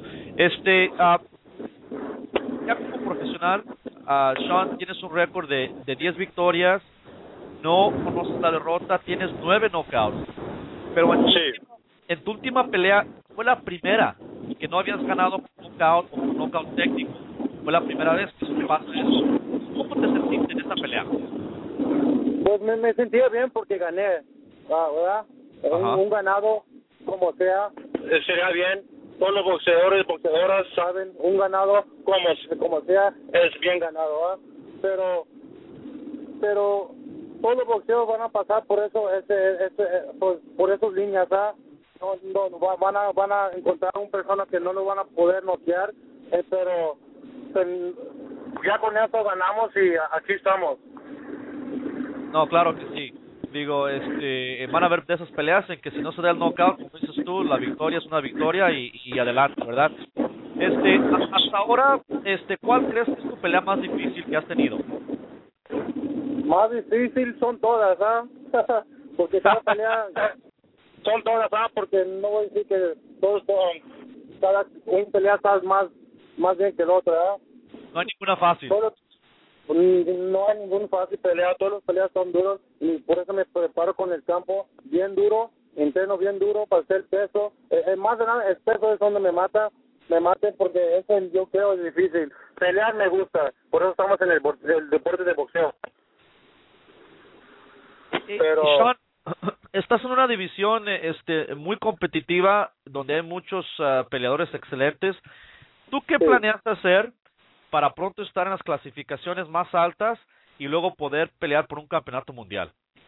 Ya como profesional, Sean, tienes un récord de 10 victorias, no conoces la derrota, tienes 9 knockouts. Pero en tu última pelea fue la primera que no habías ganado por knockout o por knockout técnico. Fue la primera vez que se pasa eso. ¿Cómo te sentiste en esa pelea? Pues me sentía bien porque gané, ¿verdad? Un ganado, como sea, sería bien. Todos los boxeadoras saben, un ganado, como sea, es bien ganado, ¿verdad? Pero todos los boxeos van a pasar por eso, por esas líneas, ¿verdad? No, van a encontrar una persona que no lo van a poder noquear, pero ya con eso ganamos y aquí estamos. No, claro que sí. Digo, van a haber de esas peleas en que si no se da el knockout, como dices tú, la victoria es una victoria y adelante, ¿verdad? Hasta ahora, ¿cuál crees que es tu pelea más difícil que has tenido? Más difícil son todas, ¿ah? Porque cada pelea son todas, ¿ah? Porque no voy a decir que cada una pelea está más bien que la otra, ¿ah? No hay ninguna fácil. No hay ninguna fácil pelea, todas las peleas son duras y por eso me preparo con el campo bien duro, entreno bien duro para hacer peso. Más de nada, el peso es donde me maten porque eso yo creo es difícil. Pelear me gusta, por eso estamos en el deporte de boxeo. Pero Sean, estás en una división muy competitiva donde hay muchos peleadores excelentes. ¿Tú qué planeas hacer para pronto estar en las clasificaciones más altas y luego poder pelear por un campeonato mundial?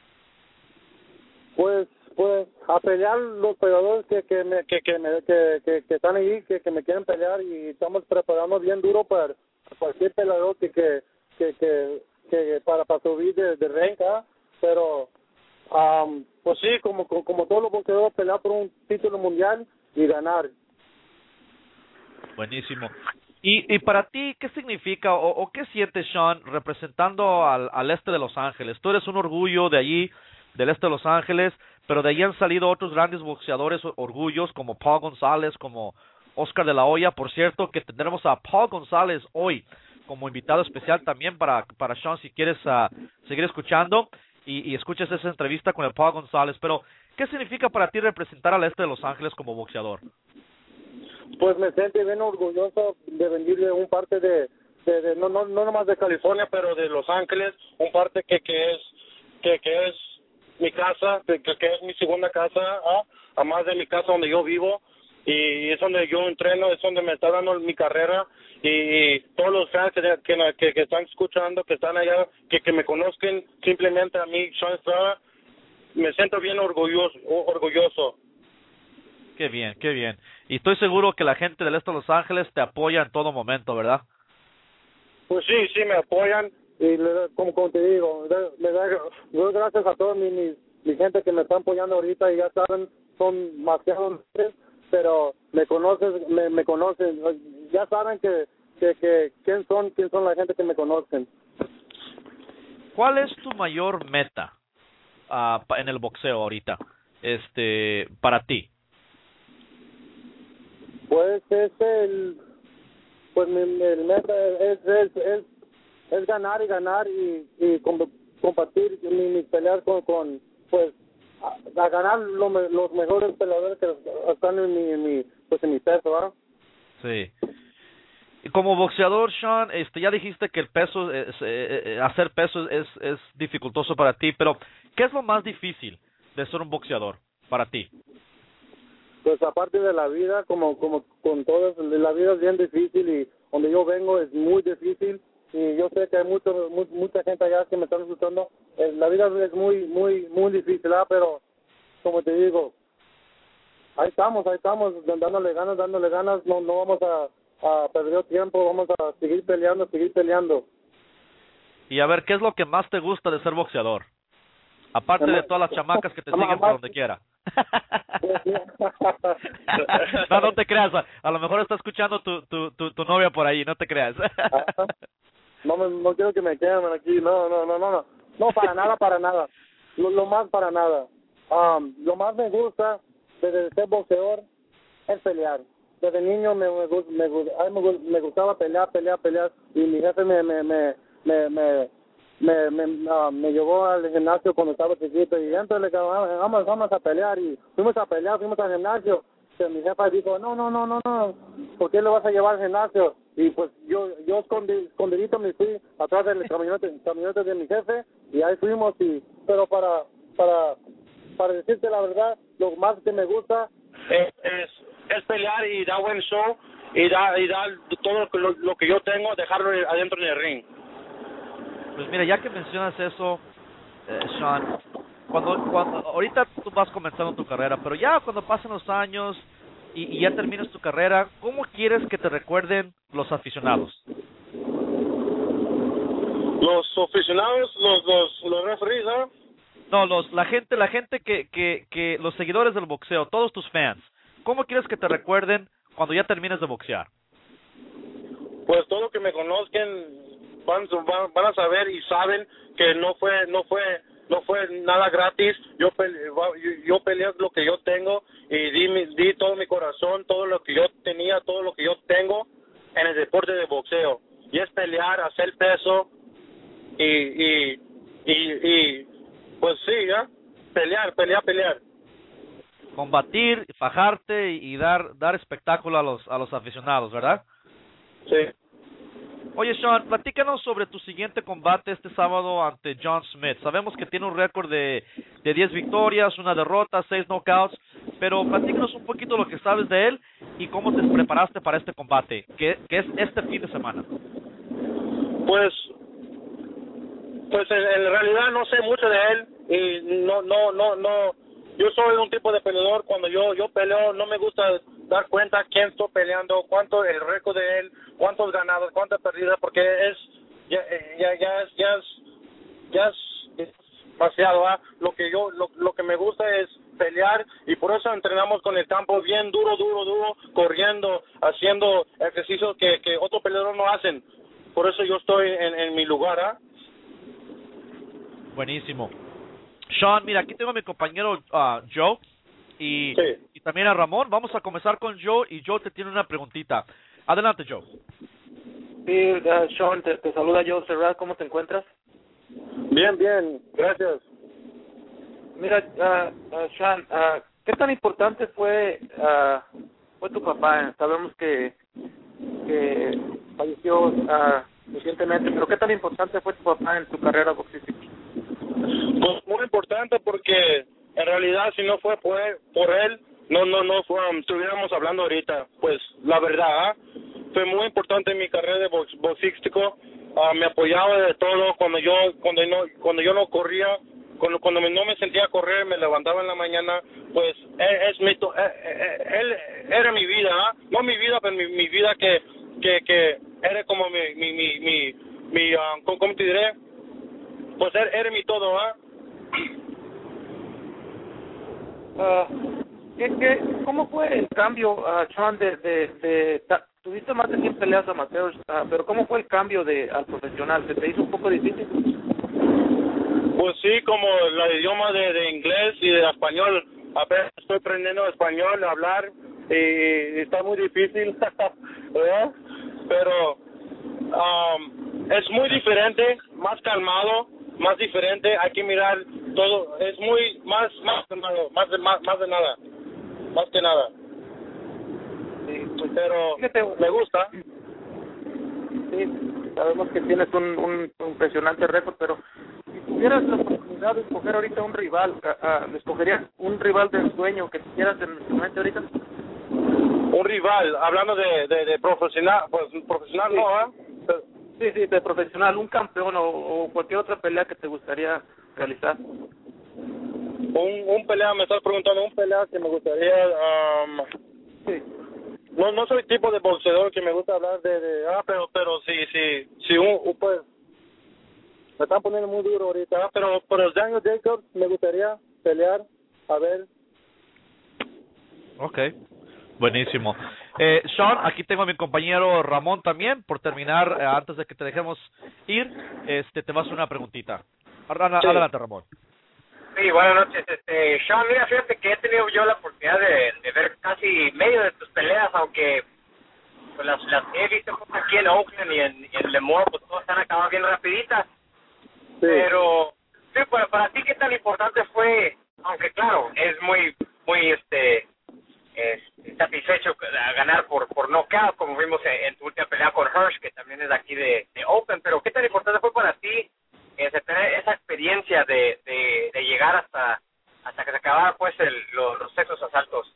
Pues a pelear los peleadores que están ahí, que me quieren pelear y estamos preparando bien duro para cualquier peleador que para subir de rank, ¿eh? Pero pues sí, como todos los boxeadores, pelear por un título mundial y ganar. Buenísimo. Y para ti, ¿qué significa o qué sientes, Sean, representando al este de Los Ángeles? Tú eres un orgullo de allí, del este de Los Ángeles, pero de allí han salido otros grandes boxeadores orgullos como Paul González, como Oscar de la Hoya. Por cierto, que tendremos a Paul González hoy como invitado especial también para Sean, si quieres seguir escuchando. y escuches esa entrevista con el Paul González, pero ¿qué significa para ti representar al este de Los Ángeles como boxeador? Pues me siento bien orgulloso de venirle un parte de no nomás de California, pero de Los Ángeles, un parte que es mi casa, que es mi segunda casa, además de mi casa donde yo vivo, y es donde yo entreno, es donde me está dando mi carrera, y todos los fans que están escuchando, que están allá, que me conozcan simplemente a mí, Sean Estrada, me siento bien orgulloso. Qué bien, qué bien. Y estoy seguro que la gente del este de Los Ángeles te apoya en todo momento, ¿verdad? Pues sí, me apoyan, y como te digo, doy gracias a toda mi gente que me está apoyando ahorita, y ya saben, son demasiados, pero me conocen, ya saben que quién son la gente que me conocen. ¿Cuál es tu mayor meta en el boxeo ahorita, para ti? Pues el meta es ganar y compartir mi pelear con pues a ganar los mejores peleadores que están en mi peso, ¿verdad? Sí. Y como boxeador, Sean, ya dijiste que el peso, hacer peso es dificultoso para ti, pero ¿qué es lo más difícil de ser un boxeador para ti? Pues aparte de la vida, como con todas, la vida es bien difícil, y donde yo vengo es muy difícil, y yo sé que hay mucha gente allá que me están escuchando. La vida es muy difícil, ¿verdad? Pero como te digo, ahí estamos dándole ganas, no vamos a perder tiempo, vamos a seguir peleando. Y a ver, ¿qué es lo que más te gusta de ser boxeador? Aparte de todas las chamacas que te siguen por donde quiera. No te creas, a lo mejor está escuchando tu novia por ahí, no te creas. No quiero que me quemen aquí, no, para nada, lo más para nada. Lo más me gusta de ser boxeador es pelear. Desde niño me gustaba pelear, y mi jefe me llevó al gimnasio cuando estaba chiquito, y entonces le dije, vamos a pelear, y fuimos al gimnasio. Que mi jefa dijo, no, ¿por qué lo vas a llevar al gimnasio? Y pues yo escondidito me fui atrás del camionete de mi jefe, y ahí fuimos, pero para decirte la verdad, lo más que me gusta es pelear y dar buen show, y dar todo lo que yo tengo, dejarlo adentro del ring. Pues mira, ya que mencionas eso, Sean, cuando ahorita tú vas comenzando tu carrera, pero ya cuando pasen los años y ya terminas tu carrera, ¿cómo quieres que te recuerden los aficionados? Los aficionados, los referees, ¿no? No, la gente que los seguidores del boxeo, todos tus fans, ¿cómo quieres que te recuerden cuando ya termines de boxear? Pues todo lo que me conozcan van a saber y saben que no fue nada gratis. Yo peleé lo que yo tengo, y di todo mi corazón, todo lo que yo tenía, todo lo que yo tengo en el deporte de boxeo, y es pelear, hacer peso, y pues sí, ¿ya? Pelear. Combatir, fajarte y dar espectáculo a los aficionados, ¿verdad? Sí. Oye, Sean, platícanos sobre tu siguiente combate este sábado ante John Smith. Sabemos que tiene un récord de 10 victorias, 1 derrota, 6 knockouts, pero platícanos un poquito lo que sabes de él y cómo te preparaste para este combate, que es este fin de semana. Pues en realidad no sé mucho de él, y no. Yo soy un tipo de peleador, cuando yo peleo no me gusta dar cuenta quién estoy peleando, cuánto el récord de él, cuántos ganados, cuántas perdidas, porque ya es demasiado, ¿eh? Lo que me gusta es pelear, y por eso entrenamos con el campo bien duro, corriendo, haciendo ejercicios que otros peleadores no hacen. Por eso yo estoy en mi lugar, ¿eh? Buenísimo. Sean, mira, aquí tengo a mi compañero Joe y también a Ramón. Vamos a comenzar con Joe, y Joe te tiene una preguntita. Adelante, Joe. Sí, Sean, te saluda Joe Serrat. ¿Cómo te encuentras? Bien, gracias. Mira, Sean, ¿qué tan importante fue tu papá? Sabemos que falleció recientemente, pero ¿qué tan importante fue tu papá en tu carrera boxística? Pues muy importante, porque en realidad si no fue por él, no estuviéramos hablando ahorita. Pues la verdad, fue muy importante en mi carrera de boxístico. Me apoyaba de todo cuando yo no corría. Cuando no me sentía a correr, me levantaba en la mañana, pues él era mi vida, no mi vida, pero mi vida que era como ¿cómo te diré? Pues era mi todo, ¿Cómo fue el cambio, Sean, tuviste más de 100 peleas amateurs, pero ¿cómo fue el cambio al profesional? ¿Se te hizo un poco difícil? Pues sí, como el idioma de inglés y de español, apenas estoy aprendiendo español, a hablar, y está muy difícil, ¿verdad? Pero es muy diferente, más calmado, más diferente, hay que mirar todo, es muy más que nada. Sí, pues, pero fíjate, me gusta. Sí, sabemos que tienes un impresionante récord, pero si tuvieras la oportunidad de escoger ahorita un rival, ¿escogerías un rival de ensueño que quisieras en tu mente ahorita? Un rival, hablando de profesional, pues profesional sí. No, Sí, de profesional, un campeón o cualquier otra pelea que te gustaría realizar. Un pelea, me estás preguntando, un pelea que me gustaría, sí. No soy tipo de boxeador que me gusta hablar pero sí, pues, me están poniendo muy duro ahorita, pero Daniel Jacobs me gustaría pelear, a ver. Okay, buenísimo. Sean, aquí tengo a mi compañero Ramón también, por terminar, antes de que te dejemos ir, te vas a hacer una preguntita. Adelante, Ramón. Sí, buenas noches. Sean, mira, fíjate que he tenido yo la oportunidad de ver casi medio de tus peleas, aunque pues las he visto aquí en Oakland y en Lemoore, pues todas están acabadas bien rapiditas. Sí. Pero, sí, para ti, ¿qué tan importante fue? Aunque claro, es muy satisfecho ganar por knockout, como vimos en tu última pelea con Hirsch, que también es de aquí de Oakland, pero ¿qué tan importante fue para ti tener esa experiencia de llegar hasta que se acabara pues los sexos asaltos?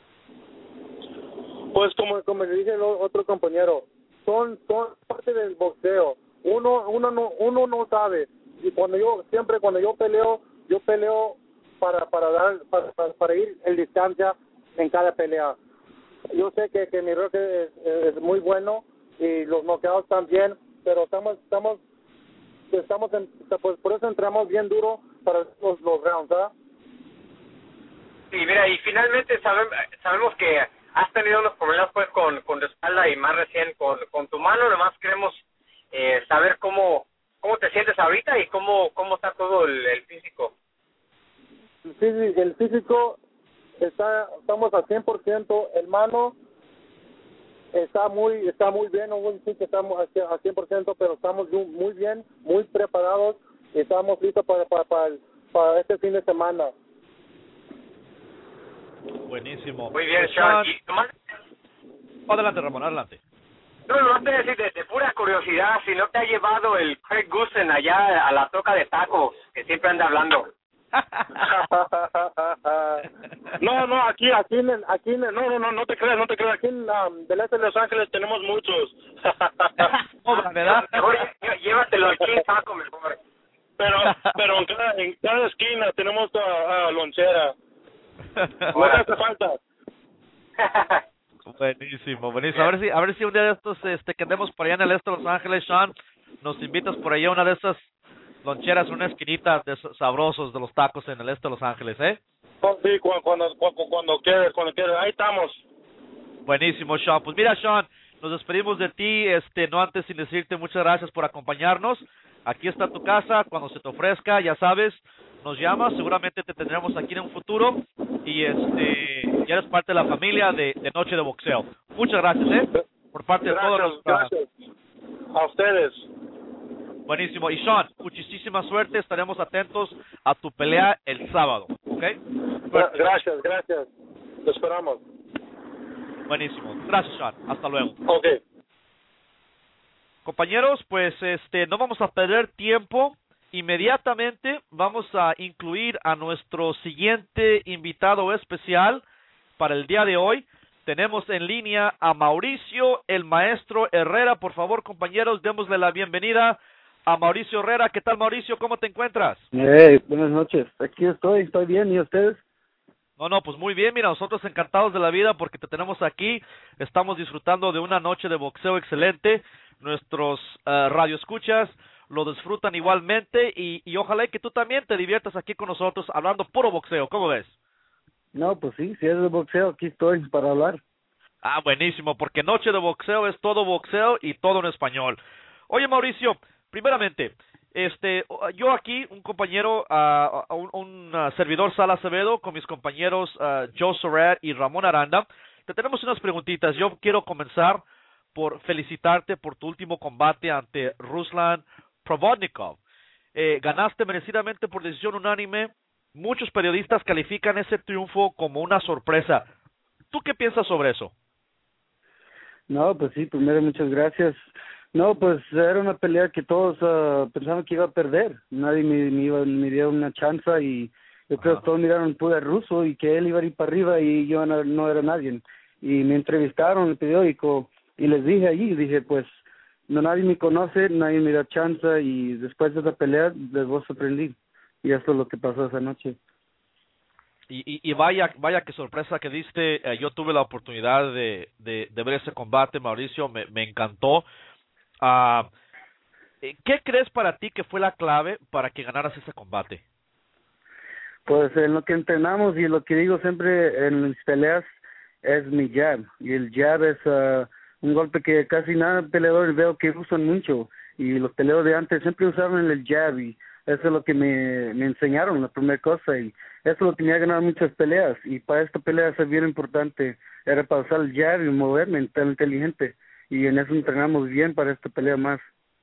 Pues como le dije el otro compañero, son parte del boxeo. Uno no sabe, y cuando yo peleo para ir en distancia en cada pelea. Yo sé que mi récord es muy bueno y los knockouts también, pero pues por eso entramos bien duro para los rounds, ¿verdad? Sí, mira, y finalmente sabemos que has tenido unos problemas pues con tu espalda y más recién con tu mano. Nomás queremos saber cómo te sientes ahorita y cómo está todo el físico. Sí, el físico estamos al 100%, el mano está muy bien, no voy a decir que estamos al 100%, pero estamos muy bien, muy preparados y estamos listos para este fin de semana. Buenísimo. Muy bien, Sean. Adelante, Ramón, adelante. No te decir de pura curiosidad, si no te ha llevado el Craig Goosen allá a la toca de tacos, que siempre anda hablando. No, aquí, no te creas, aquí en del este de Los Ángeles tenemos muchos. ¿Verdad? Mejor llévatelo aquí en taco mejor. Pero en cada esquina tenemos lonchera. No te hace falta. Buenísimo. A ver si un día de estos que andemos por allá en el este de Los Ángeles, Sean, nos invitas por allá a una de esas loncheras, una esquinita de sabrosos de los tacos en el este de Los Ángeles, ¿eh? Sí, cuando quieres, ahí estamos. Buenísimo, Sean. Pues mira, Sean, nos despedimos de ti, no antes sin decirte muchas gracias por acompañarnos. Aquí está tu casa, cuando se te ofrezca, ya sabes, nos llamas, seguramente te tendremos aquí en un futuro y ya eres parte de la familia de Noche de Boxeo. Muchas gracias, por parte de todos. Gracias. A ustedes. Buenísimo. Y Sean, muchísima suerte, estaremos atentos a tu pelea el sábado. ¿ok? Gracias. Lo esperamos. Buenísimo. Gracias, Sean. Hasta luego. Ok. Compañeros, pues no vamos a perder tiempo. Inmediatamente vamos a incluir a nuestro siguiente invitado especial para el día de hoy. Tenemos en línea a Mauricio, el maestro Herrera. Por favor, compañeros, démosle la bienvenida a Mauricio Herrera. ¿Qué tal, Mauricio? ¿Cómo te encuentras? Buenas noches. Aquí estoy bien. ¿Y ustedes? No, pues muy bien. Mira, nosotros encantados de la vida porque te tenemos aquí. Estamos disfrutando de una noche de boxeo excelente. Nuestros radioescuchas lo disfrutan igualmente y ojalá que tú también te diviertas aquí con nosotros hablando puro boxeo. ¿Cómo ves? No, pues sí, si es de boxeo, aquí estoy para hablar. Ah, buenísimo, porque noche de boxeo es todo boxeo y todo en español. Oye, Mauricio, primeramente, yo aquí, un compañero, un servidor Sal Acevedo, con mis compañeros Joe Surratt y Ramón Aranda, te tenemos unas preguntitas. Yo quiero comenzar por felicitarte por tu último combate ante Ruslan Provodnikov. Ganaste merecidamente por decisión unánime. Muchos periodistas califican ese triunfo como una sorpresa. ¿Tú qué piensas sobre eso? No, pues sí, primero muchas gracias. No, pues era una pelea que todos pensaban que iba a perder. Nadie me dio una chance y yo creo que todos miraron puro ruso y que él iba a ir para arriba y yo no era nadie. Y me entrevistaron en el periódico y les dije pues nadie me conoce, nadie me da chance y después de esa pelea les voy a sorprender. Y eso es lo que pasó esa noche. Y vaya qué sorpresa que diste. Yo tuve la oportunidad de ver ese combate, Mauricio, me encantó. ¿Qué crees para ti que fue la clave para que ganaras ese combate? Pues en lo que entrenamos y lo que digo siempre en mis peleas es mi jab. Y el jab es un golpe que casi nada de peleadores veo que usan mucho. Y los peleadores de antes siempre usaban el jab y eso es lo que me enseñaron, la primera cosa, y eso es lo que me ha ganado muchas peleas, y para esta pelea es bien importante, era para usar el jab y moverme tan inteligente, y en eso entrenamos bien para esta pelea más.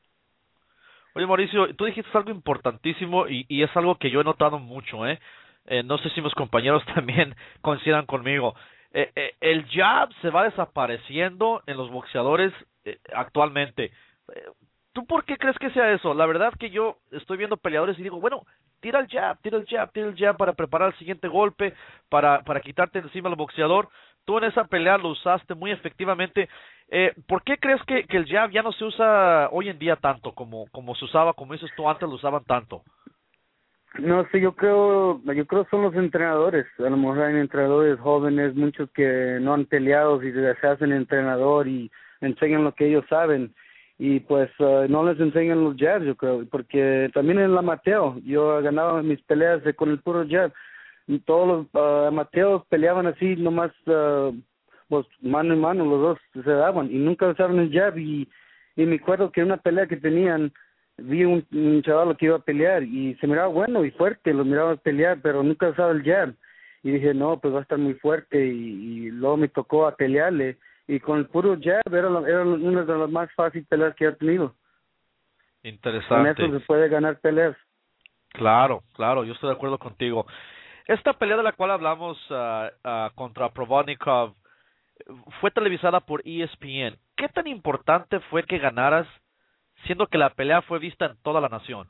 Oye, Mauricio, tú dijiste algo importantísimo y es algo que yo he notado mucho, no sé si mis compañeros también coincidan conmigo. El jab se va desapareciendo en los boxeadores actualmente. ¿Tú por qué crees que sea eso? La verdad que yo estoy viendo peleadores y digo, bueno, tira el jab para preparar el siguiente golpe, para quitarte encima al boxeador. Tú en esa pelea lo usaste muy efectivamente. ¿Por qué crees que el jab ya no se usa hoy en día tanto como se usaba, como dices tú, antes lo usaban tanto? No sé, yo creo son los entrenadores. A lo mejor hay entrenadores jóvenes, muchos que no han peleado y se hacen entrenador y enseñan lo que ellos saben. Y pues no les enseñan los jabs, yo creo, porque también en el amateur, yo ganaba mis peleas con el puro jab, y todos los amateurs peleaban así, nomás pues mano en mano, los dos se daban, y nunca usaron el jab, y me acuerdo que en una pelea que tenían, vi un chaval que iba a pelear, y se miraba bueno y fuerte, lo miraba pelear, pero nunca usaba el jab, y dije, no, pues va a estar muy fuerte, y luego me tocó a pelearle, y con el puro jab era una de las más fáciles peleas que he tenido. Interesante. Con eso se puede ganar peleas. Claro, yo estoy de acuerdo contigo. Esta pelea de la cual hablamos contra Provodnikov fue televisada por ESPN. ¿Qué tan importante fue que ganaras, siendo que la pelea fue vista en toda la nación?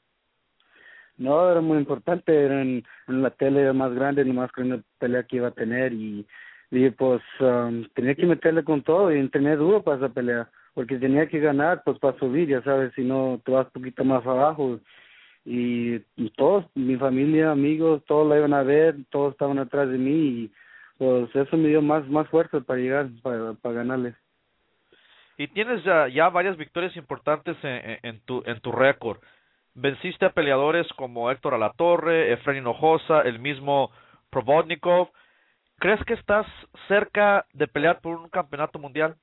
No, era muy importante, era en la tele más grande, nomás con una pelea que iba a tener y pues tenía que meterle con todo y entrené duro para esa pelea, porque tenía que ganar pues para subir, ya sabes, si no te vas un poquito más abajo y todos, mi familia, amigos, todos la iban a ver, todos estaban atrás de mí y pues eso me dio más fuerza para llegar, para ganarles. Y tienes ya varias victorias importantes en tu récord. Venciste a peleadores como Héctor Alatorre, Efraín Hinojosa, el mismo Provodnikov. ¿Crees que estás cerca de pelear por un campeonato mundial?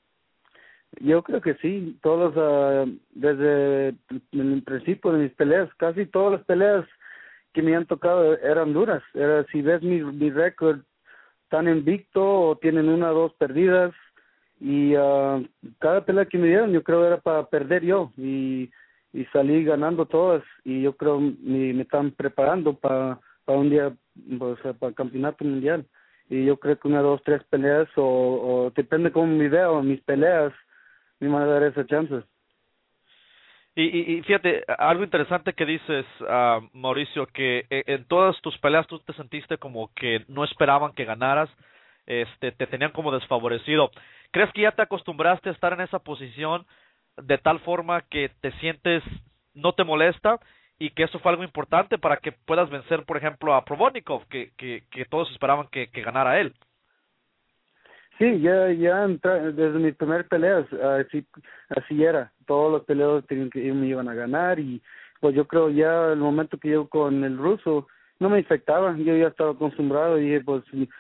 Yo creo que sí, desde el principio de mis peleas, casi todas las peleas que me han tocado eran duras. Si ves mi récord, están invicto o tienen 1 o 2 perdidas y cada pelea que me dieron yo creo era para perder yo y salí ganando todas y yo creo me están preparando para un día pues, para el campeonato mundial. Y yo creo que 1, 2, 3 peleas o depende cómo me veo mis peleas, me van a dar esa chance. Y fíjate, algo interesante que dices, Mauricio, que en todas tus peleas tú te sentiste como que no esperaban que ganaras, te tenían como desfavorecido. ¿Crees que ya te acostumbraste a estar en esa posición de tal forma que te sientes, no te molesta, y que eso fue algo importante para que puedas vencer, por ejemplo, a Provodnikov, que todos esperaban que ganara él? Sí, ya desde mis primeras peleas, así era. Todos los peleadores tenían que me iban a ganar y pues yo creo ya el momento que yo con el ruso no me afectaba. Yo ya estaba acostumbrado y dije, pues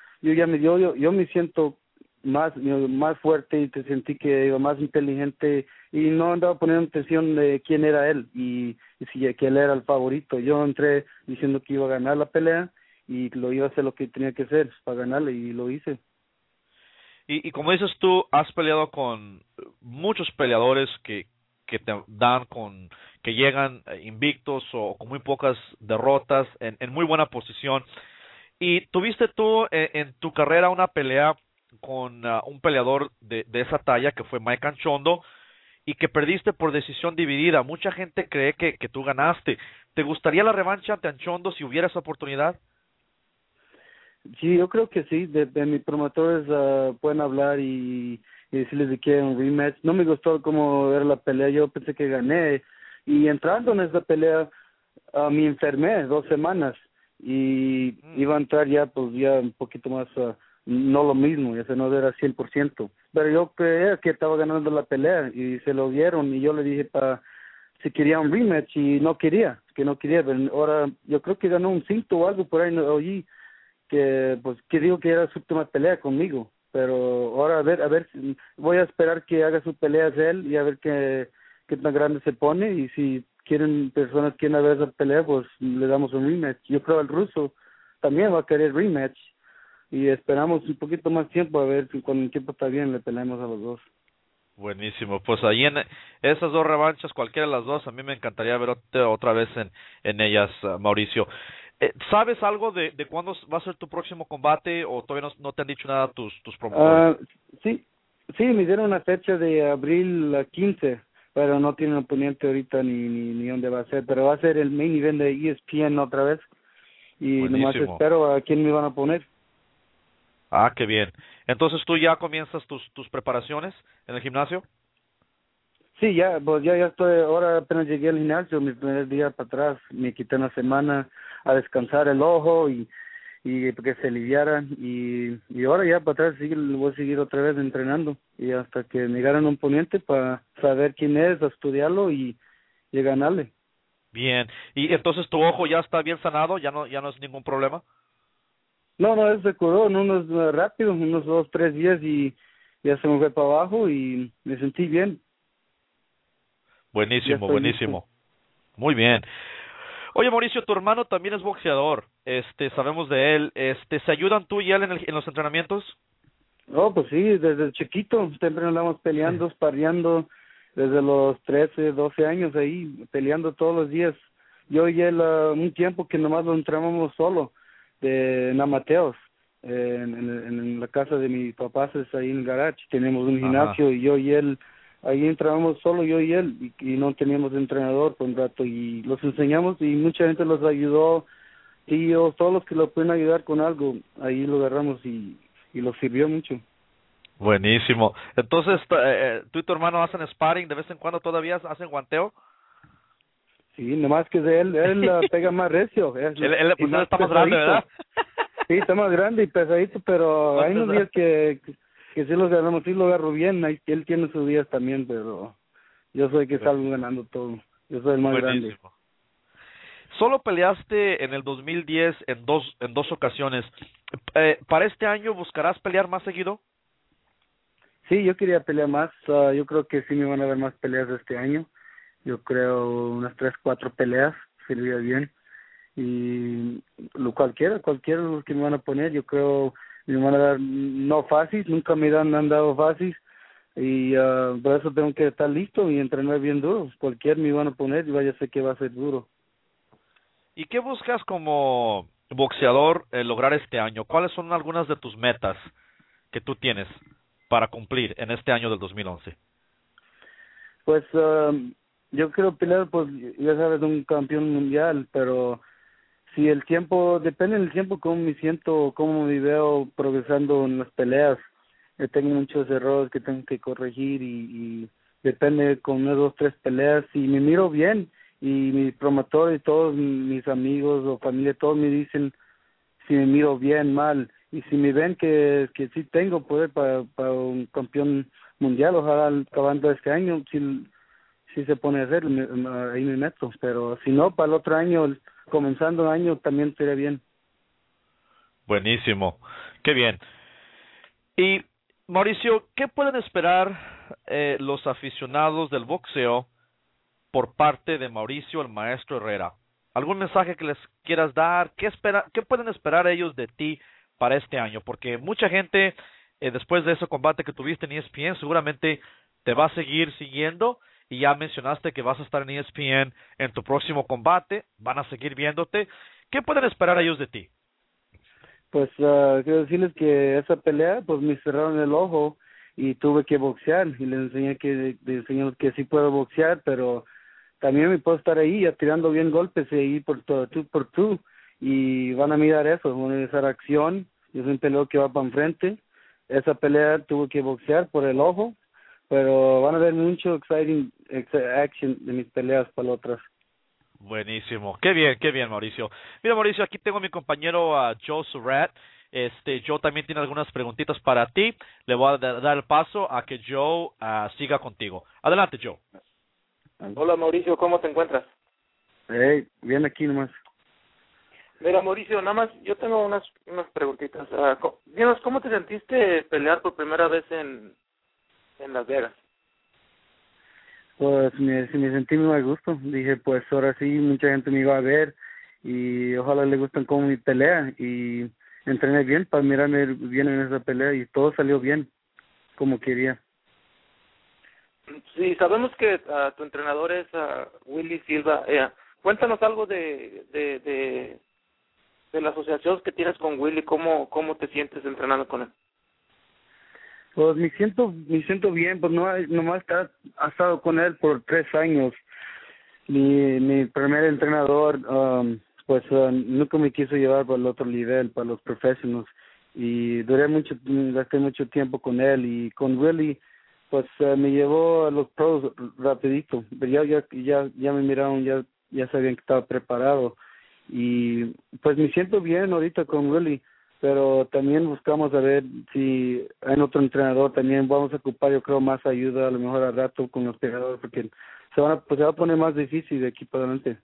yo me siento más fuerte y te sentí que iba más inteligente y no andaba poniendo atención de quién era él y si que él era el favorito. Yo entré diciendo que iba a ganar la pelea y lo iba a hacer lo que tenía que hacer para ganarle y lo hice. Y como dices tú, has peleado con muchos peleadores que te dan que llegan invictos o con muy pocas derrotas en muy buena posición. Y tuviste tú en tu carrera una pelea con un peleador de esa talla que fue Mike Anchondo y que perdiste por decisión dividida. Mucha gente cree que tú ganaste. ¿Te gustaría la revancha ante Anchondo si hubiera esa oportunidad? Sí, yo creo que sí. De mis promotores pueden hablar y decirles de que un rematch. No me gustó cómo era la pelea. Yo pensé que gané. Y entrando en esa pelea, me enfermé 2 semanas. Y iba a entrar ya, pues ya un poquito más, no lo mismo, ya se no era 100%. Pero yo creía que estaba ganando la pelea y se lo dieron. Y yo le dije si quería un rematch y no quería. Pero ahora yo creo que ganó un 5 o algo por ahí. Oí que digo que era su última pelea conmigo, pero ahora a ver, voy a esperar que haga sus peleas él y a ver qué tan grande se pone y si personas quieren ver esa pelea, pues le damos un rematch. Yo creo el ruso también va a querer rematch y esperamos un poquito más tiempo a ver si cuando el tiempo está bien le peleamos a los dos. Buenísimo, pues ahí en esas 2 revanchas, cualquiera de las 2, a mí me encantaría ver otra vez en ellas, Mauricio. ¿Sabes algo de cuándo va a ser tu próximo combate o todavía no te han dicho nada tus promotores? Sí, me dieron una fecha de abril 15, pero no tienen oponente ahorita ni dónde va a ser, pero va a ser el main event de ESPN otra vez y nomás espero a quién me van a poner. Ah, qué bien. Entonces tú ya comienzas tus preparaciones en el gimnasio. Sí, pues ya estoy, ahora apenas llegué al gimnasio, mi primer día para atrás, me quité una semana a descansar el ojo y que se aliviaran y ahora ya para atrás voy a seguir otra vez entrenando y hasta que me ganen un oponente para saber quién es, a estudiarlo y ganarle. Bien, y entonces tu ojo ya está bien sanado, ya no es ningún problema. No, se curó en unos 2, 3 días y ya se me fue para abajo y me sentí bien. Buenísimo. Muy bien. Oye, Mauricio, tu hermano también es boxeador. Sabemos de él. ¿Se ayudan tú y él en los entrenamientos? Oh, pues sí, desde chiquito siempre andamos peleando, sparreando, desde los 13, 12 años ahí, peleando todos los días. Yo y él, un tiempo que nomás lo entrenamos solo, en Amateos, en la casa de mis papás, ahí en el garage, tenemos un gimnasio y yo y él, ahí entrábamos solo yo y él, y no teníamos entrenador por un rato, y los enseñamos y mucha gente los ayudó, tíos, todos los que lo pueden ayudar con algo, ahí lo agarramos y los sirvió mucho. Buenísimo. Entonces, ¿tú y tu hermano hacen sparring de vez en cuando todavía? ¿Hacen guanteo? Sí, nomás que él pega más recio. Él está más grande, ¿verdad? Sí, está más grande y pesadito, pero hay unos días que sí los ganamos, sí lo agarro bien. Él tiene sus días también, pero yo soy que salgo ganando todo. Yo soy el más grande. Solo peleaste en el 2010 en dos ocasiones. ¿Para este año buscarás pelear más seguido? Sí, yo quería pelear más. Yo creo que sí me van a ver más peleas este año. Yo creo unas 3, 4 peleas sería bien. Y cualquiera de los que me van a poner, yo creo me van a dar no fácil, nunca me han dado fácil. Y por eso tengo que estar listo y entrenar bien duro. Cualquier me van a poner y vaya a ser que va a ser duro. ¿Y qué buscas como boxeador lograr este año, ¿cuáles son algunas de tus metas que tú tienes para cumplir en este año del 2011? Pues yo quiero pelear, pues ya sabes, un campeón mundial, pero si el tiempo, depende del tiempo, cómo me siento, cómo me veo progresando en las peleas. Tengo muchos errores que tengo que corregir y depende con unas 2, 3 peleas. Si me miro bien y mi promotor y todos mis amigos o familia, todos me dicen si me miro bien, mal. Y si me ven que sí tengo poder para un campeón mundial, ojalá acabando este año, si se pone a hacer, ahí me meto. Pero si no, para el otro año, comenzando el año, también sería bien. Buenísimo, qué bien. Y Mauricio, ¿qué pueden esperar los aficionados del boxeo por parte de Mauricio el Maestro Herrera? ¿Algún mensaje que les quieras dar? ¿Qué pueden esperar ellos de ti para este año? Porque mucha gente, después de ese combate que tuviste en ESPN, seguramente te va a seguir siguiendo, y ya mencionaste que vas a estar en ESPN en tu próximo combate, van a seguir viéndote. ¿Qué pueden esperar ellos de ti? Pues quiero decirles que esa pelea, pues me cerraron el ojo y tuve que boxear, y les enseñé que sí puedo boxear, pero también me puedo estar ahí ya tirando bien golpes y ahí por tú, y van a mirar eso, van a mirar acción. Yo soy un peleador que va para enfrente. Esa pelea tuve que boxear por el ojo, pero van a ver mucho exciting action de mis peleas para las otras. Buenísimo, qué bien, Mauricio. Mira, Mauricio, aquí tengo a mi compañero Joe Surratt. Joe también tiene algunas preguntitas para ti. Le voy a dar el paso a que Joe siga contigo. Adelante, Joe. Hola, Mauricio, ¿cómo te encuentras? Bien aquí nomás. Mira, Mauricio, nada más, yo tengo unas preguntitas. Dinos, ¿cómo te sentiste pelear por primera vez en Las Vegas? Pues me sentí muy a gusto. Dije, pues ahora sí, mucha gente me iba a ver y ojalá le gusten como mi pelea, y entrené bien para mirarme bien en esa pelea y todo salió bien como quería. Sí, sabemos que tu entrenador es Willy Silva. Cuéntanos algo de la asociación que tienes con Willy. ¿Cómo te sientes entrenando con él? Pues me siento bien, pues nomás ha estado con él por 3 años. Mi primer entrenador, pues nunca me quiso llevar para el otro nivel, para los profesionales, y gasté mucho tiempo con él, y con Willy, pues me llevó a los pros rapidito, pero ya me miraron, ya sabían que estaba preparado, y pues me siento bien ahorita con Willy. Pero también buscamos a ver si hay otro entrenador, también vamos a ocupar, yo creo, más ayuda a lo mejor al rato con los peleadores, porque se va a poner más difícil de aquí para adelante.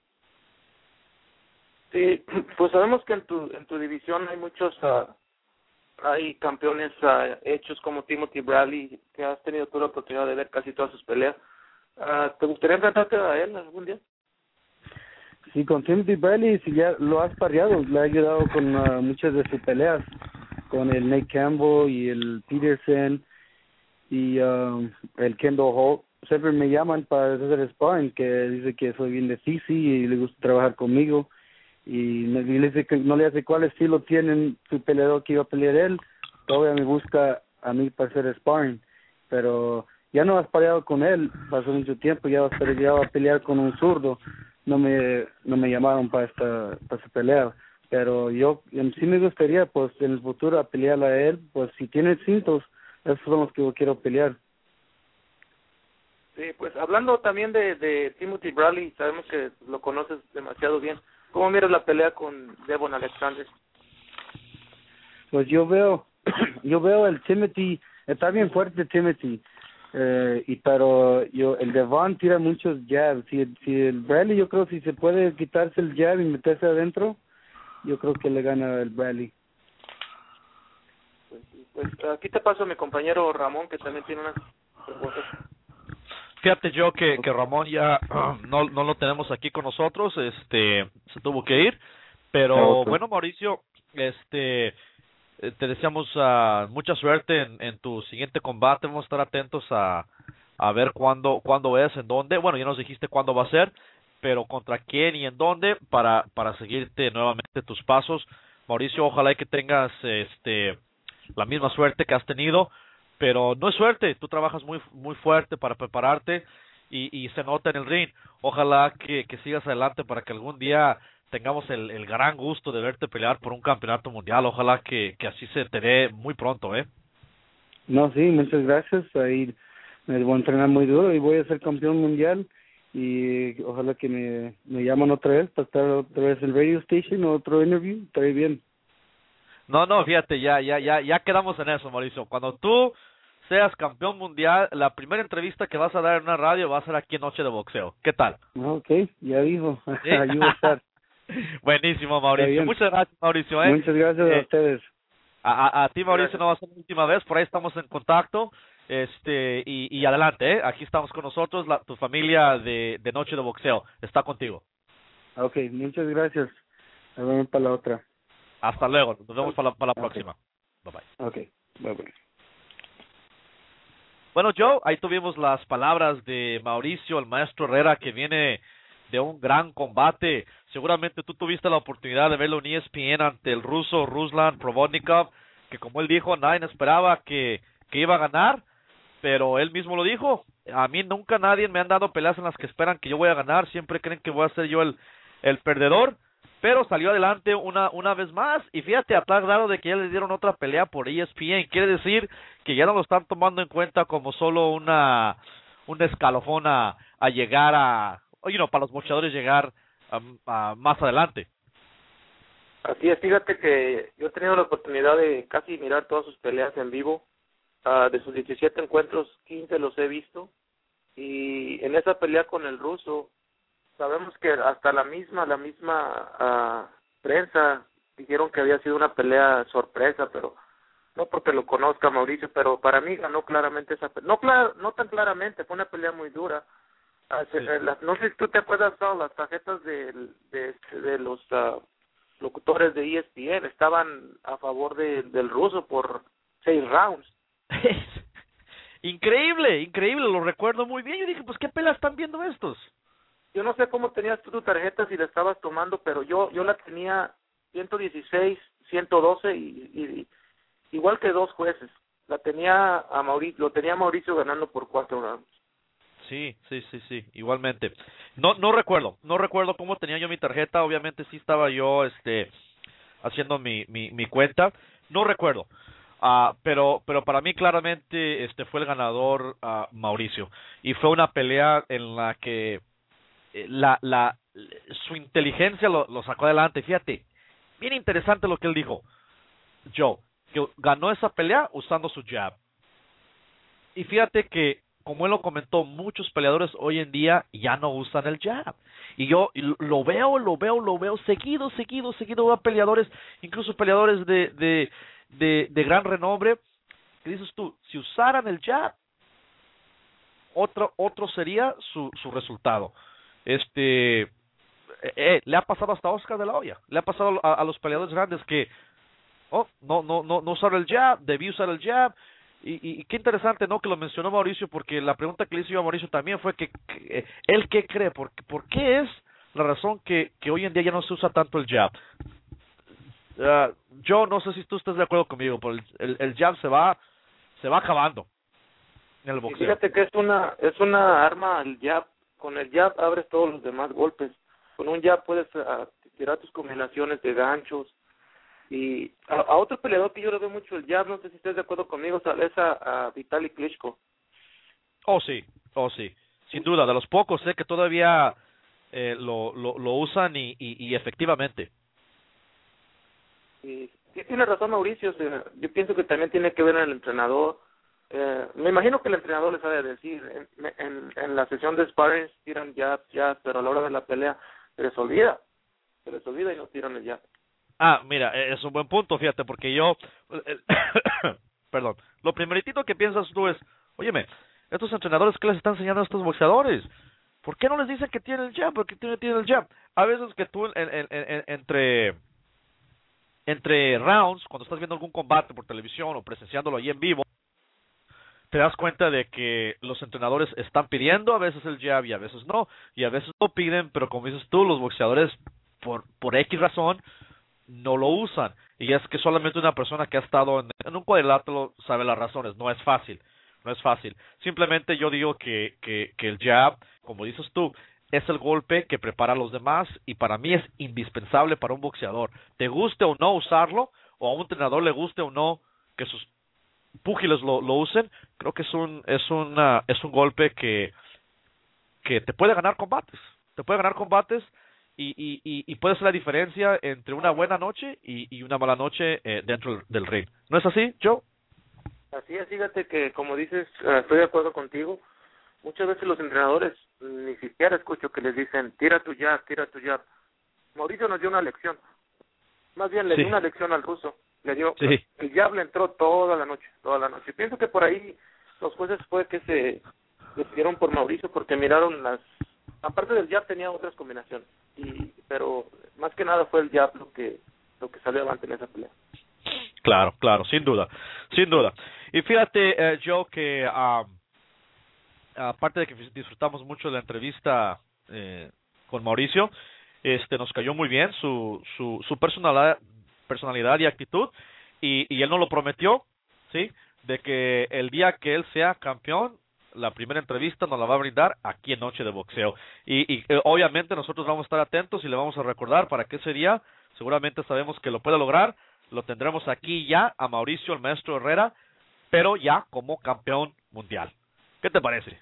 Sí, pues sabemos que en tu división hay muchos, hay campeones hechos como Timothy Bradley, que has tenido tú la oportunidad de ver casi todas sus peleas. ¿Te gustaría enfrentarte a él algún día? Sí, con Timothy Bradley, si ya lo has pareado, le ha ayudado con muchas de sus peleas, con el Nate Campbell y el Peterson y el Kendall Holt. Siempre me llaman para hacer sparring, que dice que soy bien difícil y le gusta trabajar conmigo, y le dice que no le hace cuál estilo tienen su peleador que iba a pelear él. Todavía me busca a mí para hacer sparring, pero ya no has pareado con él, pasó mucho tiempo, ya va a pelear con un zurdo. No me llamaron para esta pelea, pero yo sí me gustaría, pues en el futuro, a pelear a él. Pues si tiene cintos, esos son los que yo quiero pelear. Sí, pues hablando también de Timothy Bradley, sabemos que lo conoces demasiado bien. ¿Cómo miras la pelea con Devon Alexander? Pues yo veo el Timothy, está bien fuerte Timothy. Pero el Devon tira muchos jabs. Si el Bradley, yo creo, si se puede quitarse el jab y meterse adentro, yo creo que le gana el Bradley. Pues aquí te paso a mi compañero Ramón, que también tiene unas preguntas. Fíjate, yo que Ramón ya no lo tenemos aquí con nosotros, se tuvo que ir, pero bueno, Mauricio, te deseamos mucha suerte en tu siguiente combate. Vamos a estar atentos a ver cuándo es, en dónde. Bueno, ya nos dijiste cuándo va a ser, pero contra quién y en dónde para seguirte nuevamente tus pasos. Mauricio, ojalá que tengas la misma suerte que has tenido, pero no es suerte, tú trabajas muy fuerte para prepararte y se nota en el ring. Ojalá que sigas adelante para que algún día tengamos el gran gusto de verte pelear por un campeonato mundial. Ojalá que así se te dé muy pronto, No, sí, muchas gracias. Ahí me voy a entrenar muy duro y voy a ser campeón mundial. Y ojalá que me llaman otra vez para estar otra vez en Radio Station o otro interview. Estaré bien. No, fíjate, ya quedamos en eso, Mauricio. Cuando tú seas campeón mundial, la primera entrevista que vas a dar en una radio va a ser aquí en Noche de Boxeo. ¿Qué tal? Ok, ya dijo. ¿Sí? Ahí va a estar. Buenísimo, Mauricio. Muchas gracias, Mauricio. Muchas gracias a ustedes. A ti, Mauricio, no va a ser la última vez. Por ahí estamos en contacto. Y adelante, aquí estamos con nosotros. Tu familia de Noche de Boxeo está contigo. Ok, muchas gracias. Nos vemos para la otra. Hasta luego. Nos vemos para la próxima. Bye bye. Ok, bye bye. Bueno, Joe, ahí tuvimos las palabras de Mauricio, el maestro Herrera, que viene de un gran combate. Seguramente tú tuviste la oportunidad de verlo en ESPN ante el ruso Ruslan Provodnikov, que como él dijo, nadie esperaba que iba a ganar, pero él mismo lo dijo. A mí nunca nadie me han dado peleas en las que esperan que yo voy a ganar, siempre creen que voy a ser yo el perdedor, pero salió adelante una vez más, y fíjate, a tal grado de que ya le dieron otra pelea por ESPN. Quiere decir que ya no lo están tomando en cuenta como solo un escalofón a llegar para los boxeadores llegar a más adelante. Así es, fíjate que yo he tenido la oportunidad de casi mirar todas sus peleas en vivo. De sus 17 encuentros, 15 los he visto, y en esa pelea con el ruso, sabemos que hasta la misma prensa dijeron que había sido una pelea sorpresa, pero no porque lo conozca Mauricio, pero para mí ganó claramente esa pelea. No tan claramente, fue una pelea muy dura. Sí. No sé si tú te acuerdas, las tarjetas de los locutores de ESPN estaban a favor del ruso por 6 rounds. Increíble, lo recuerdo muy bien. Yo dije, pues, ¿qué pelea están viendo estos? Yo no sé cómo tenías tú tu tarjeta si la estabas tomando, pero yo la tenía 116, 112 y igual que 2 jueces. Lo tenía Mauricio ganando por 4 rounds. Sí, igualmente. No recuerdo cómo tenía yo mi tarjeta. Obviamente sí estaba yo haciendo mi cuenta. No recuerdo. Pero para mí claramente fue el ganador Mauricio, y fue una pelea en la que su inteligencia lo sacó adelante. Fíjate, bien interesante lo que él dijo, Joe, que ganó esa pelea usando su jab. Y fíjate que, como él lo comentó, muchos peleadores hoy en día ya no usan el jab. Y yo lo veo seguido a peleadores, incluso peleadores de gran renombre, que dices tú, si usaran el jab, otro sería su resultado. Le ha pasado hasta Oscar de la Hoya, le ha pasado a los peleadores grandes que no usaron el jab, debí usar el jab. Y qué interesante, ¿no?, que lo mencionó Mauricio, porque la pregunta que le hice yo a Mauricio también fue que él qué cree, por qué es la razón que hoy en día ya no se usa tanto el jab. Yo no sé si tú estás de acuerdo conmigo, pero el jab se va acabando en el boxeo. Fíjate que es una arma el jab. Con el jab abres todos los demás golpes. Con un jab puedes tirar tus combinaciones de ganchos. Y a otro peleador que yo le veo mucho el jab, no sé si estás de acuerdo conmigo, es a Vitaly Klitschko. Oh sí, sin duda, de los pocos sé que todavía lo usan y efectivamente. Y sí, tiene razón Mauricio, yo pienso que también tiene que ver en el entrenador. Me imagino que el entrenador les ha de decir, en la sesión de sparring tiran jab, pero a la hora de la pelea se les olvida y no tiran el jab. Mira, es un buen punto, fíjate, porque yo, perdón, lo primeritito que piensas tú es, óyeme, estos entrenadores, ¿qué les están enseñando a estos boxeadores? ¿Por qué no les dicen que tienen el jab? ¿Por qué tienen el jab? A veces que tú entre rounds, cuando estás viendo algún combate por televisión o presenciándolo ahí en vivo, te das cuenta de que los entrenadores están pidiendo a veces el jab y a veces no, y a veces no piden, pero como dices tú, los boxeadores por X razón no lo usan, y es que solamente una persona que ha estado en un cuadrilátero sabe las razones. No es fácil, no es fácil. Simplemente yo digo que el jab, como dices tú, es el golpe que prepara a los demás, y para mí es indispensable para un boxeador. Te guste o no usarlo, o a un entrenador le guste o no que sus púgiles lo usen, creo que es un golpe que te puede ganar combates. Te puede ganar combates y puede ser la diferencia entre una buena noche y una mala noche dentro del ring. ¿No es así, Joe? Así es, fíjate que, como dices, estoy de acuerdo contigo. Muchas veces los entrenadores ni siquiera escucho que les dicen, tira tu jab, tira tu jab. Mauricio nos dio una lección. Más bien le dio una lección al ruso. Le dio, el jab le entró toda la noche. Pienso que por ahí los jueces fue que se decidieron por Mauricio, porque miraron aparte del jab tenía otras combinaciones, pero más que nada fue el jab lo que salió adelante en esa pelea. Claro, sin duda. Y fíjate, Joe, que aparte de que disfrutamos mucho de la entrevista con Mauricio, nos cayó muy bien su personalidad y actitud, y él nos lo prometió, ¿sí? De que el día que él sea campeón, la primera entrevista nos la va a brindar aquí en Noche de Boxeo. Y obviamente nosotros vamos a estar atentos y le vamos a recordar para que ese día, seguramente sabemos que lo puede lograr, lo tendremos aquí ya a Mauricio, el Maestro Herrera, pero ya como campeón mundial. ¿Qué te parece?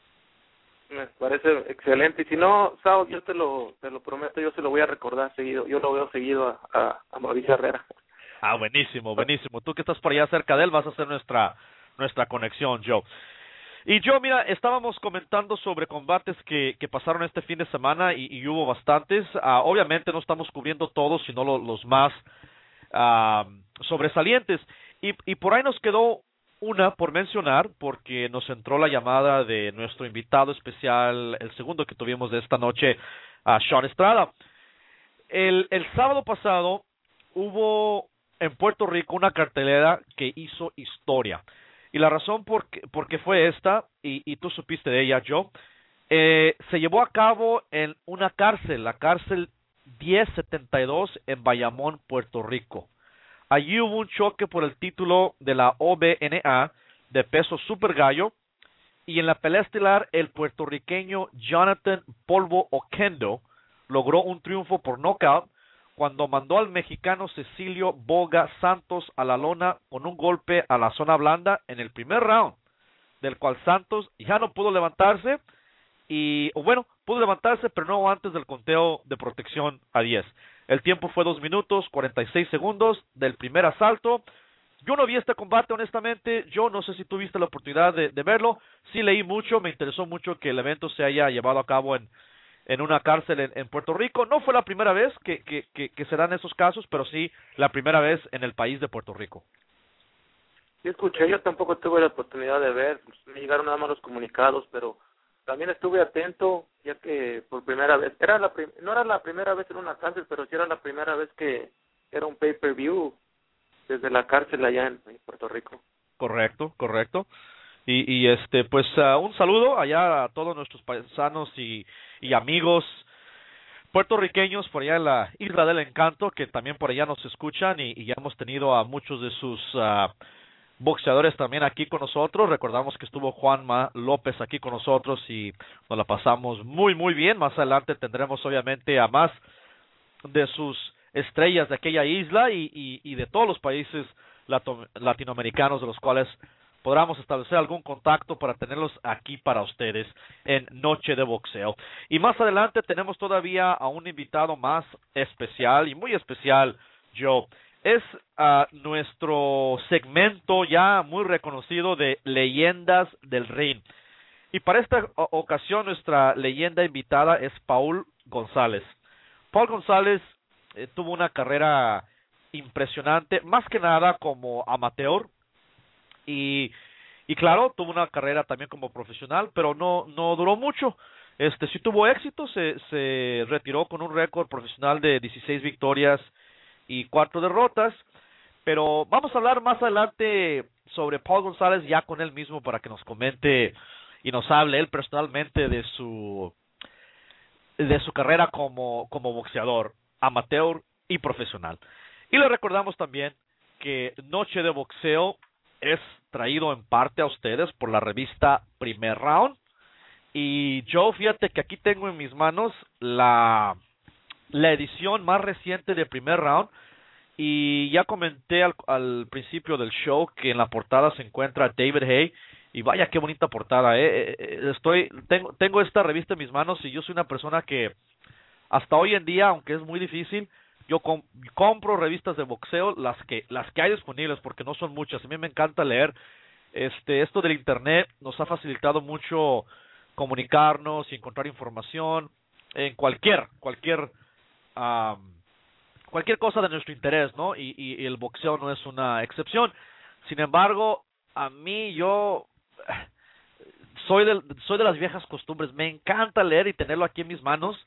Me parece excelente. Y si no, Sao, yo te lo prometo, yo se lo voy a recordar seguido. Yo lo veo seguido a Mauricio Herrera. Buenísimo. Tú que estás por allá cerca de él vas a hacer nuestra conexión, Joe. Y Joe, mira, estábamos comentando sobre combates que pasaron este fin de semana y hubo bastantes. Obviamente no estamos cubriendo todos, sino los más sobresalientes. Y por ahí nos quedó una por mencionar, porque nos entró la llamada de nuestro invitado especial, el segundo que tuvimos de esta noche, a Sean Estrada. El sábado pasado hubo en Puerto Rico una cartelera que hizo historia. Y la razón por qué fue esta, y tú supiste de ella, Joe, se llevó a cabo en una cárcel, la cárcel 1072 en Bayamón, Puerto Rico. Allí hubo un choque por el título de la OBNA de peso super gallo, y en la pelea estelar el puertorriqueño Jonathan Polvo Oquendo logró un triunfo por nocaut cuando mandó al mexicano Cecilio Boga Santos a la lona con un golpe a la zona blanda en el primer round, del cual Santos ya no pudo levantarse, pudo levantarse, pero no antes del conteo de protección a 10. El tiempo fue 2 minutos, 46 segundos del primer asalto. Yo no vi este combate, honestamente. Yo no sé si tuviste la oportunidad de verlo. Sí leí mucho, me interesó mucho que el evento se haya llevado a cabo en una cárcel en Puerto Rico. No fue la primera vez que se dan esos casos, pero sí la primera vez en el país de Puerto Rico. Sí, escuché, yo tampoco tuve la oportunidad de ver. Me llegaron nada más los comunicados, pero también estuve atento, ya que por primera vez, no era la primera vez en una cárcel, pero sí era la primera vez que era un pay-per-view desde la cárcel allá en Puerto Rico. Correcto. Y un saludo allá a todos nuestros paisanos y amigos puertorriqueños por allá en la Isla del Encanto, que también por allá nos escuchan, y ya hemos tenido a muchos de sus boxeadores también aquí con nosotros. Recordamos que estuvo Juanma López aquí con nosotros y nos la pasamos muy bien. Más adelante tendremos obviamente a más de sus estrellas de aquella isla y de todos los países latinoamericanos, de los cuales podamos establecer algún contacto para tenerlos aquí para ustedes en Noche de Boxeo. Y más adelante tenemos todavía a un invitado más especial, y muy especial, Joe. Es nuestro segmento ya muy reconocido de Leyendas del Ring. Y para esta ocasión nuestra leyenda invitada es Paul González. Paul González tuvo una carrera impresionante, más que nada como amateur. Y claro, tuvo una carrera también como profesional, pero no duró mucho. Sí tuvo éxito, se retiró con un récord profesional de 16 victorias y 4 derrotas, pero vamos a hablar más adelante sobre Paul González ya con él mismo para que nos comente y nos hable él personalmente de su carrera como boxeador amateur y profesional. Y le recordamos también que Noche de Boxeo es traído en parte a ustedes por la revista Primer Round. Y yo, fíjate que aquí tengo en mis manos la edición más reciente de Primer Round. Y ya comenté al principio del show que en la portada se encuentra David Haye. Y vaya qué bonita portada, tengo esta revista en mis manos y yo soy una persona que hasta hoy en día, aunque es muy difícil, yo compro revistas de boxeo, las que hay disponibles, porque no son muchas. A mí me encanta leer. Esto del internet nos ha facilitado mucho comunicarnos y encontrar información en cualquier cosa de nuestro interés, ¿no? Y el boxeo no es una excepción. Sin embargo, a mí yo soy de las viejas costumbres. Me encanta leer y tenerlo aquí en mis manos.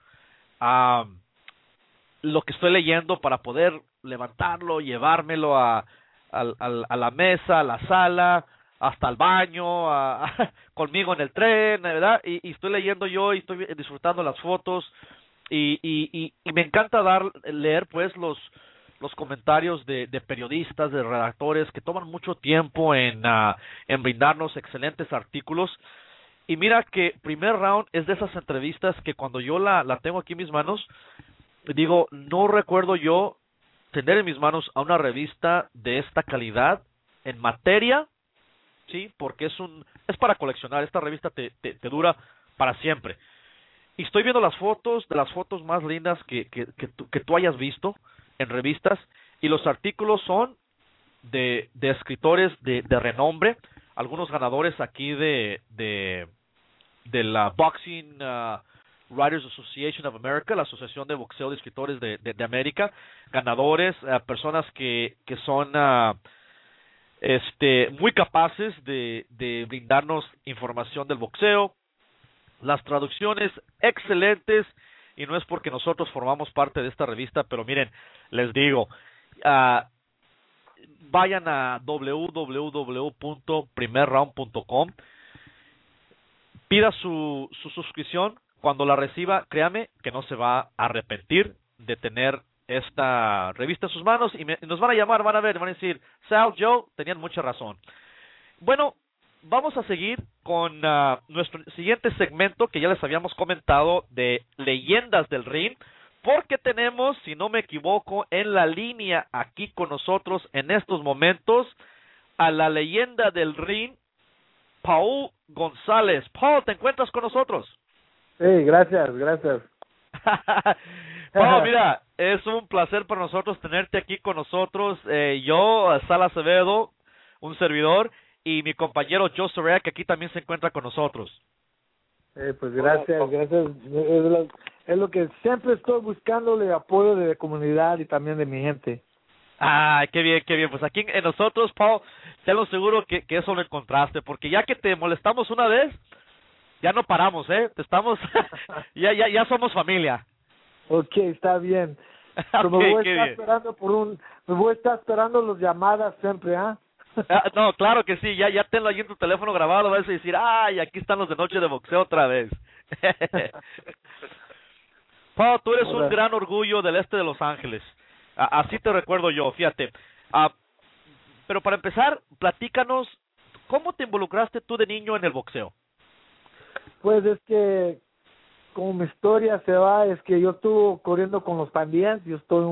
Lo que estoy leyendo para poder levantarlo, llevármelo a la mesa, a la sala, hasta el baño, conmigo en el tren, ¿verdad? Y estoy leyendo yo y estoy disfrutando las fotos y me encanta leer pues los comentarios de periodistas, de redactores que toman mucho tiempo en brindarnos excelentes artículos. Y mira que Primer Round es de esas entrevistas que cuando yo la tengo aquí en mis manos, digo, no recuerdo yo tener en mis manos a una revista de esta calidad en materia, sí, porque es para coleccionar. Esta revista te dura para siempre. Y estoy viendo las fotos más lindas que tú hayas visto en revistas, y los artículos son de escritores de renombre, algunos ganadores aquí de la Boxing Writers Association of America, la Asociación de Boxeo de Escritores de América, ganadores, personas que son muy capaces de brindarnos información del boxeo, las traducciones excelentes, y no es porque nosotros formamos parte de esta revista, pero miren, les digo, vayan a www.primerround.com, pida su suscripción. Cuando la reciba, créame que no se va a arrepentir de tener esta revista en sus manos, y nos van a llamar, van a decir, Sal, Joe, tenían mucha razón. Bueno, vamos a seguir con nuestro siguiente segmento que ya les habíamos comentado de Leyendas del Ring, porque tenemos, si no me equivoco, en la línea aquí con nosotros en estos momentos a la leyenda del ring, Paul González. Paul, ¿te encuentras con nosotros? Sí, gracias. Paul, mira, es un placer para nosotros tenerte aquí con nosotros. Yo, Sal Acevedo, un servidor, y mi compañero Joe Soraya, que aquí también se encuentra con nosotros. Pues gracias. Es lo que siempre estoy buscándole, apoyo de la comunidad y también de mi gente. Ah, qué bien. Pues aquí en nosotros, Paul, tengo seguro que eso lo encontraste, porque ya que te molestamos una vez, ya no paramos, ya somos familia. Okay, está bien. Pero me voy a estar esperando las llamadas siempre, No, claro que sí, ya tenlo ahí en tu teléfono grabado, vas a decir, ay, aquí están los de Noche de Boxeo otra vez. Paul, tú eres un gran orgullo del este de Los Ángeles. Así te recuerdo yo, fíjate. Pero para empezar, platícanos, ¿cómo te involucraste tú de niño en el boxeo? Pues es que, como mi historia se va, es que yo estuve corriendo con los pandillas. Yo estoy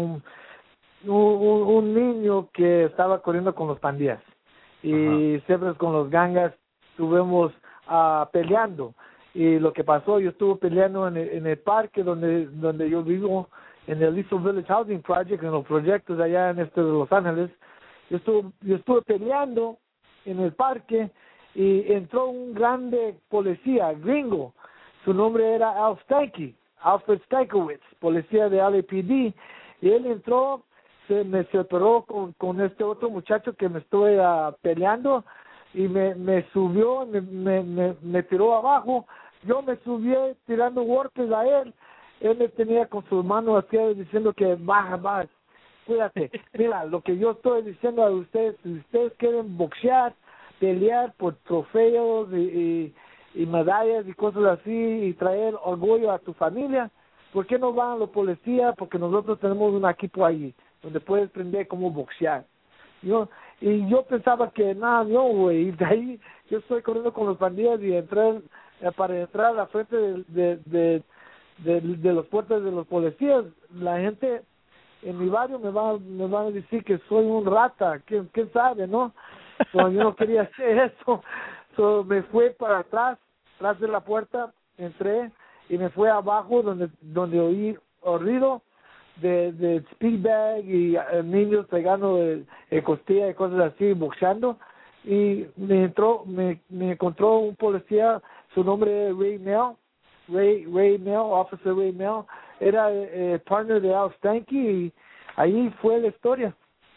un niño que estaba corriendo con los pandillas. Y siempre con los gangas estuvimos peleando. Y lo que pasó, yo estuve peleando en el parque donde yo vivo, en el East Village Housing Project, en los proyectos allá en de Los Ángeles. Yo estuve peleando en el parque y entró un grande policía gringo. Su nombre era Alfred Stankiewicz, policía de LAPD, y él entró, me separó con este otro muchacho que me estoy peleando, y me subió, me tiró abajo. Yo me subí tirando golpes a él. Él me tenía con su mano así diciendo que baja. cuídate. Mira, lo que yo estoy diciendo a ustedes, si ustedes quieren boxear, pelear por trofeos y medallas y cosas así y traer orgullo a tu familia, ¿por qué no van a los policías? Porque nosotros tenemos un equipo ahí donde puedes aprender cómo boxear. Y yo pensaba que nada, no, güey, y de ahí yo estoy corriendo con los bandidos y para entrar a la frente de los puertas de los policías, la gente en mi barrio me van a decir que soy un rata, ¿quién sabe, no? So, yo no quería hacer eso, so, me fui para atrás de la puerta, entré y me fui abajo donde oí ruido de speed bag y niños pegando de costilla y cosas así, boxeando, y me encontró un policía, su nombre es Ray Mel, Officer Ray Mel, era partner de Al Stanky, y ahí fue la historia.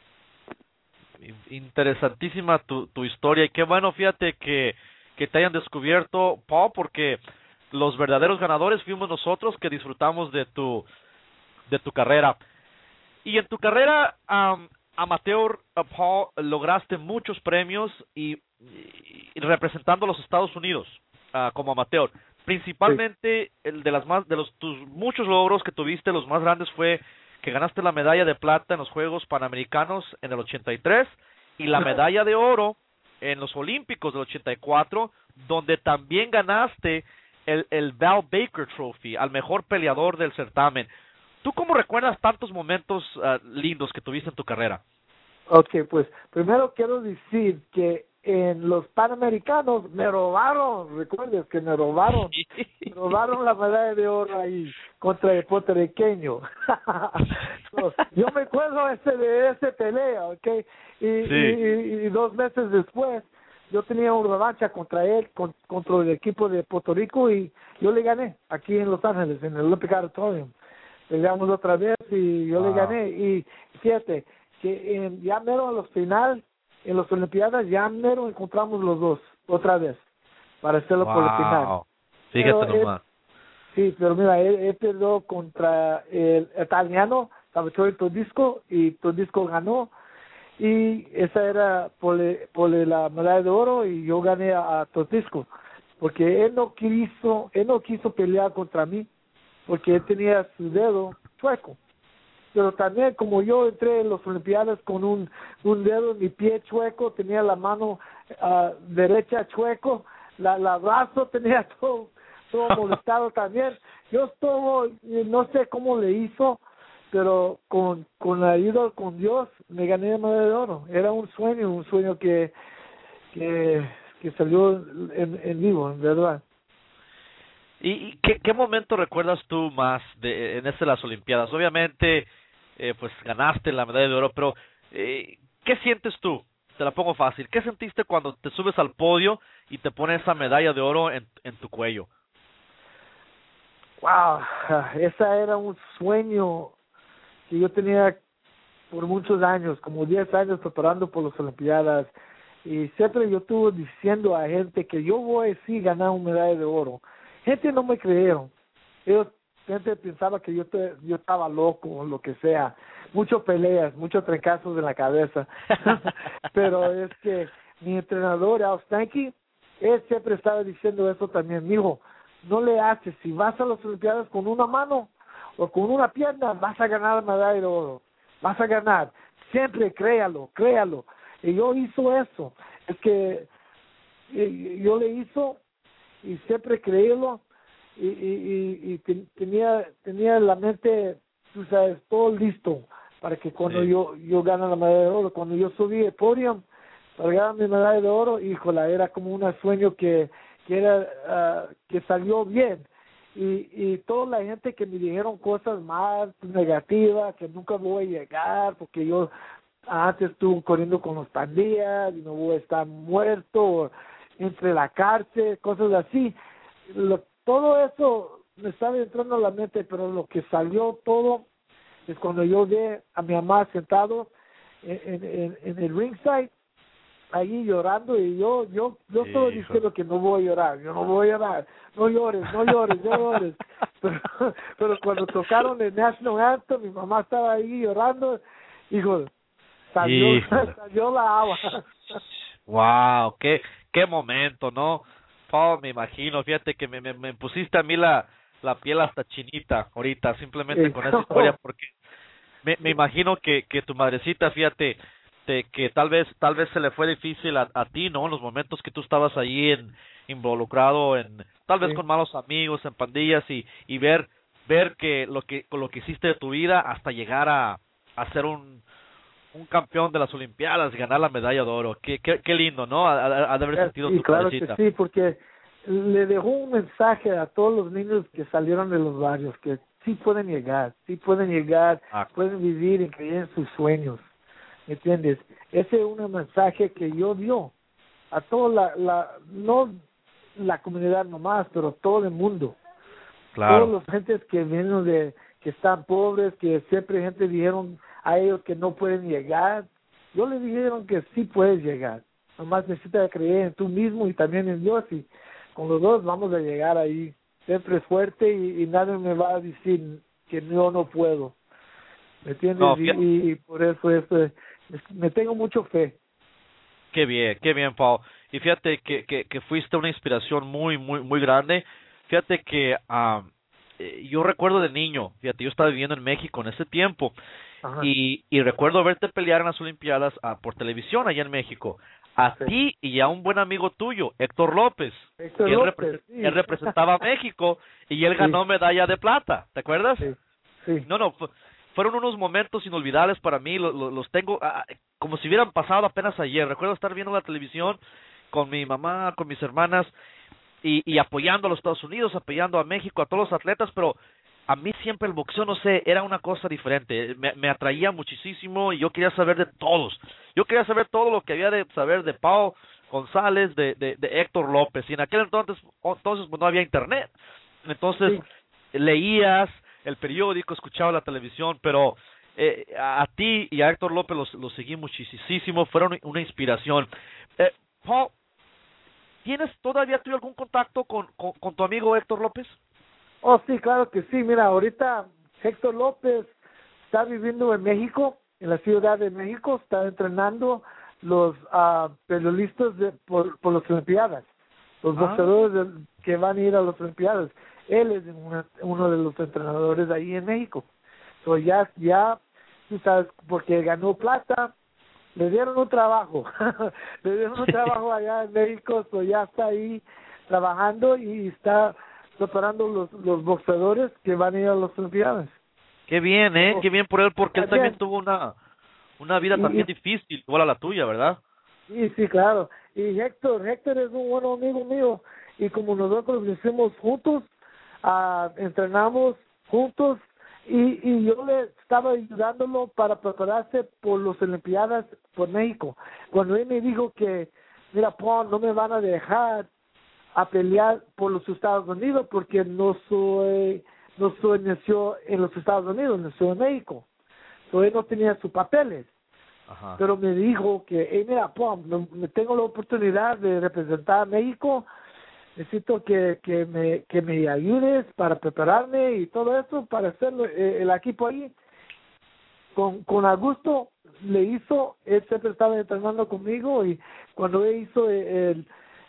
Interesantísima tu historia, y qué bueno, fíjate que te hayan descubierto, Paul, porque los verdaderos ganadores fuimos nosotros que disfrutamos de tu carrera. Y en tu carrera amateur, Paul, lograste muchos premios y representando a los Estados Unidos como amateur. Principalmente sí. Tus muchos logros que tuviste, los más grandes fue que ganaste la medalla de plata en los Juegos Panamericanos en el 83 y la medalla de oro en los Olímpicos del 84, donde también ganaste el Val Baker Trophy al mejor peleador del certamen. ¿Tú cómo recuerdas tantos momentos lindos que tuviste en tu carrera? Okay, pues primero quiero decir que en los Panamericanos me robaron, recuerdes que me robaron la medalla de oro ahí contra el puertorriqueño. Yo me acuerdo de ese pelea, okay, y 2 meses después yo tenía una revancha contra él, contra el equipo de Puerto Rico, y yo le gané aquí en Los Ángeles, en el Olympic Auditorium. Peleamos otra vez y yo le gané. Y fíjate que ya mero a los final, en las Olimpiadas, ya mero encontramos los dos otra vez para hacerlo por el final. Fíjate nomás. Sí, pero mira, él perdió contra el italiano Salvatore Todisco, y Todisco ganó, y esa era por la medalla de oro, y yo gané a Todisco porque él no quiso pelear contra mí porque él tenía su dedo chueco. Pero también, como yo entré en las Olimpiadas con un dedo en mi pie chueco, tenía la mano derecha chueco, la brazo tenía todo molestado también. Yo no sé cómo le hizo, pero con la ayuda con Dios me gané la medalla de oro. Era un sueño que salió en vivo, en verdad. ¿Y qué momento recuerdas tú más en las Olimpiadas? Obviamente, pues ganaste la medalla de oro, pero ¿qué sientes tú? Te la pongo fácil. ¿Qué sentiste cuando te subes al podio y te pones esa medalla de oro en tu cuello? Wow, esa era un sueño que yo tenía por muchos años, como 10 años preparando por las Olimpiadas, y siempre yo estuve diciendo a gente que yo voy a ganar una medalla de oro. Gente no me creyeron. Gente pensaba que yo estaba loco o lo que sea. Muchas peleas, muchos trancazos en la cabeza. Pero es que mi entrenador, Al Stanky, él siempre estaba diciendo eso también. Mijo, no le haces. Si vas a las Olimpiadas con una mano o con una pierna, vas a ganar la medalla de oro. Vas a ganar. Siempre créalo. Y yo hizo eso. Es que yo le hizo y siempre creílo, y tenía la mente, tú sabes, todo listo para que cuando yo gane la medalla de oro, cuando yo subí el podio para ganar mi medalla de oro, híjola, era como un sueño que salió bien, y toda la gente que me dijeron cosas más negativas, que nunca voy a llegar porque yo antes estuve corriendo con los pandillas y no voy a estar muerto entre la cárcel, cosas así. Todo eso me estaba entrando a la mente, pero lo que salió todo es cuando yo vi a mi mamá sentado en el ringside, ahí llorando, y yo estaba diciendo que no voy a llorar, no llores. Pero cuando tocaron el National Anthem, mi mamá estaba ahí llorando, hijo, Híjole. salió la agua. Wow, qué momento, ¿no? Paul, me imagino, fíjate que me pusiste a mí la piel hasta chinita ahorita, simplemente con esa historia, porque me imagino que tu madrecita, fíjate, que tal vez se le fue difícil a ti, ¿no? En los momentos que tú estabas allí involucrado en, tal vez con malos amigos, en pandillas, y ver que lo que hiciste de tu vida hasta llegar a ser un campeón de las Olimpiadas y ganar la medalla de oro. Qué lindo, ¿no? Ha de haber sentido tu claro madrecita. que sí, porque le dejó un mensaje a todos los niños que salieron de los barrios, que sí pueden llegar, pueden vivir y creer en sus sueños, ¿me entiendes? Ese es un mensaje que yo dio a toda no la comunidad nomás, pero todo el mundo. Claro. Todos los gentes que vienen que están pobres, que siempre gente dijeron a ellos que no pueden llegar, yo les dijeron que sí puedes llegar, nomás necesitas creer en tú mismo y también en Dios, y con los dos vamos a llegar ahí. Siempre fuerte y nadie me va a decir que no puedo, ¿me entiendes? No, y por eso me tengo mucho fe. Qué bien, Paul. Y fíjate que fuiste una inspiración muy, muy, muy grande. Fíjate que yo recuerdo de niño, fíjate, yo estaba viviendo en México en ese tiempo. Ajá. Y recuerdo verte pelear en las Olimpiadas por televisión allá en México. A ti y a un buen amigo tuyo, Héctor López. Él representaba a México y él ganó medalla de plata, ¿te acuerdas? Sí. No, fueron unos momentos inolvidables para mí, los tengo como si hubieran pasado apenas ayer. Recuerdo estar viendo la televisión con mi mamá, con mis hermanas y apoyando a los Estados Unidos, apoyando a México, a todos los atletas, pero a mí siempre el boxeo, no sé, era una cosa diferente, me atraía muchísimo y yo quería saber de todos. Yo quería saber todo lo que había de saber de Paul González, de Héctor López, y en aquel entonces pues, no había internet. Entonces leías el periódico, escuchaba la televisión, pero a ti y a Héctor López los seguí muchísimo, fueron una inspiración. Paul, ¿tienes todavía tú algún contacto con tu amigo Héctor López? Oh, sí, claro que sí. Mira, ahorita Héctor López está viviendo en México, en la Ciudad de México, está entrenando los periodistas por las Olimpiadas, los boxeadores que van a ir a las Olimpiadas. Él es uno de los entrenadores ahí en México. So ya, tú sabes, porque ganó plata, le dieron un trabajo, allá en México, so ya está ahí trabajando y está preparando los boxeadores que van a ir a las Olimpiadas. Qué bien, qué bien por él, porque él también tuvo una vida también difícil, igual a la tuya, ¿verdad? Sí, claro. Y Héctor es un buen amigo mío, y como nosotros lo hicimos juntos, entrenamos juntos, y yo le estaba ayudándolo para prepararse por las Olimpiadas por México. Cuando él me dijo que, mira, Paul, no me van a dejar a pelear por los Estados Unidos porque no soy nació en los Estados Unidos, nació en México. Entonces él no tenía sus papeles. Ajá. Pero me dijo que, mira, Paul, me tengo la oportunidad de representar a México, necesito que me ayudes para prepararme y todo eso, para hacer el equipo ahí. Con Augusto le hizo, él siempre estaba entrenando conmigo, y cuando él hizo el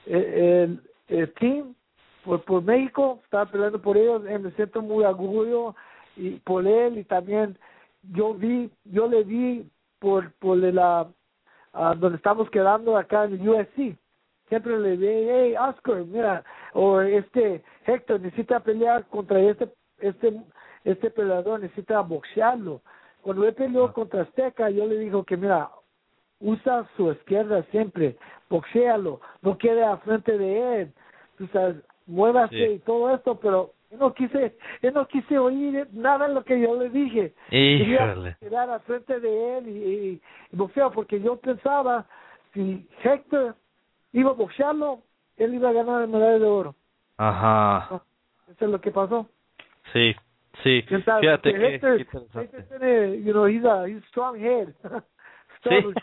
team por México, estaba peleando por ellos, me siento muy orgulloso y por él, y también yo le vi por donde estamos quedando acá en el USC. Siempre le vi, hey Oscar, mira, o Héctor necesita pelear contra este peleador, necesita boxearlo. Cuando él peleó contra Azteca, yo le digo que mira, usa su izquierda siempre, boxéalo, no quede a frente de él, tú sabes, muévase y todo esto, pero yo no quise oír nada de lo que yo le dije. Quería quedar a frente de él y boxear, porque yo pensaba, si Héctor iba a boxearlo, él iba a ganar la medalla de oro. Ajá. Eso es lo que pasó. Sí. Fíjate que Héctor tiene, he's a strong head. Sí.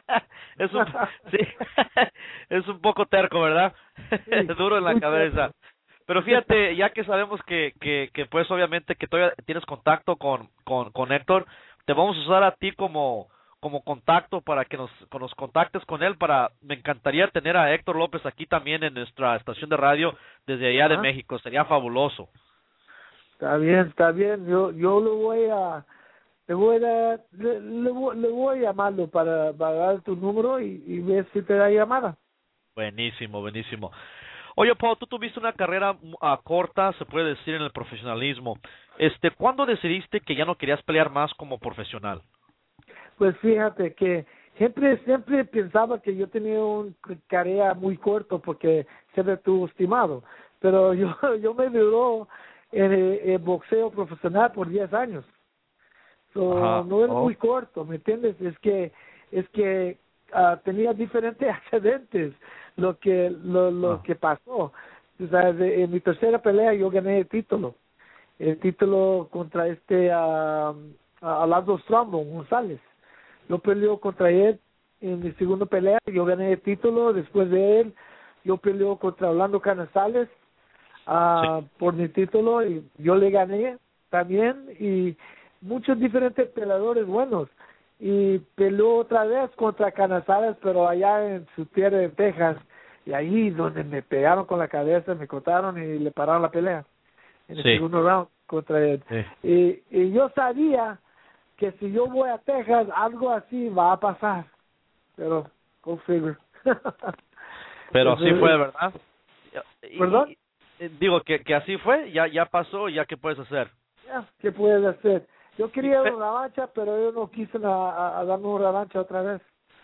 Es un poco terco, ¿verdad? Sí. Duro en la cabeza. Pero fíjate, ya que sabemos que pues obviamente que todavía tienes contacto con Héctor, te vamos a usar a ti como contacto para que nos contactes con él. Me encantaría tener a Héctor López aquí también en nuestra estación de radio desde allá de México. Sería fabuloso. Está bien. Yo le voy a llamarlo para dar tu número y ver si te da llamada. Buenísimo. Oye, Paul, tú tuviste una carrera corta, se puede decir, en el profesionalismo. ¿Cuándo decidiste que ya no querías pelear más como profesional? Pues fíjate que siempre pensaba que yo tenía una carrera muy corta porque siempre estuve estimado, pero yo me duró en el boxeo profesional por 10 años. No era muy corto, ¿me entiendes? Es que tenía diferentes accidentes lo que pasó. O sea, en mi tercera pelea yo gané el título contra Alonso Strombo González. Yo peleó contra él en mi segunda pelea, yo gané el título. Después de él, yo peleó contra Orlando Canizales por mi título y yo le gané también, y muchos diferentes peleadores buenos. Y peleó otra vez contra Canizales, pero allá en su tierra de Texas, y ahí donde me pegaron con la cabeza, me cortaron y le pararon la pelea en el segundo round contra él. Y yo sabía que si yo voy a Texas, algo así va a pasar. Pero, go figure. Pero así fue, ¿verdad? ¿Perdón? Digo que así fue, ya pasó, ya, ¿qué puedes hacer? ¿Qué puedes hacer? Yo quería una revancha, pero yo no quise a darme una revancha otra vez.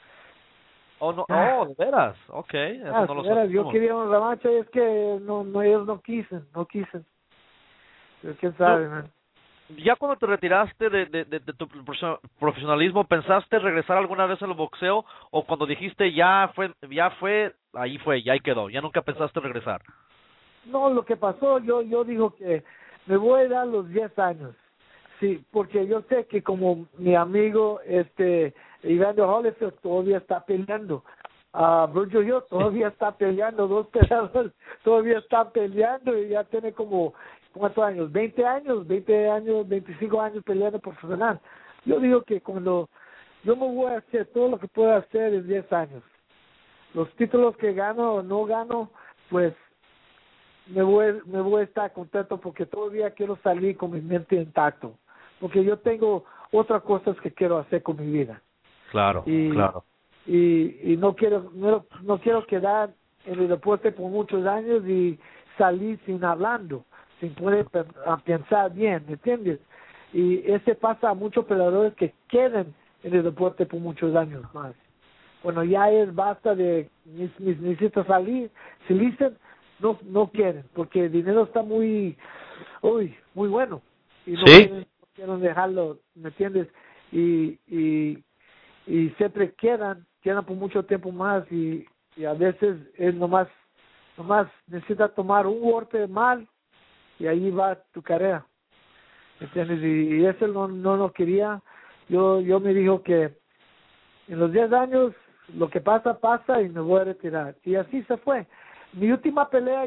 ¿De veras? Okay. Eso no lo sabemos. Yo quería una revancha y es que ellos no quisen. Pero quién sabe, man. Ya cuando te retiraste de tu profesionalismo, ¿pensaste regresar alguna vez al boxeo? ¿O cuando dijiste ya fue, ahí quedó, ya nunca pensaste regresar? No, lo que pasó, yo digo que me voy a dar los 10 años. Sí, porque yo sé que como mi amigo Evander Holyfield todavía está peleando, Virgil Hill todavía está peleando, dos peleadores todavía están peleando y ya tiene como ¿cuántos años? 20 años, 25 años peleando profesional. Yo digo que cuando yo me voy a hacer todo lo que puedo hacer en 10 años, los títulos que gano o no gano, pues me voy a estar contento porque todavía quiero salir con mi mente intacto, porque yo tengo otras cosas que quiero hacer con mi vida. Claro. Y no quiero quedar en el deporte por muchos años y salir sin poder pensar bien, ¿me entiendes? Y pasa a muchos peleadores que quedan en el deporte por muchos años más. Bueno, ya basta de necesito salir, si dicen no quieren, porque el dinero está muy bueno y no quieren dejarlo, ¿me entiendes? Y siempre quedan por mucho tiempo más y a veces es nomás necesita tomar un golpe mal y ahí va tu carrera, ¿me entiendes? Y eso no lo quería. Yo me dijo que en los 10 años lo que pasa y me voy a retirar, y así se fue. Mi última pelea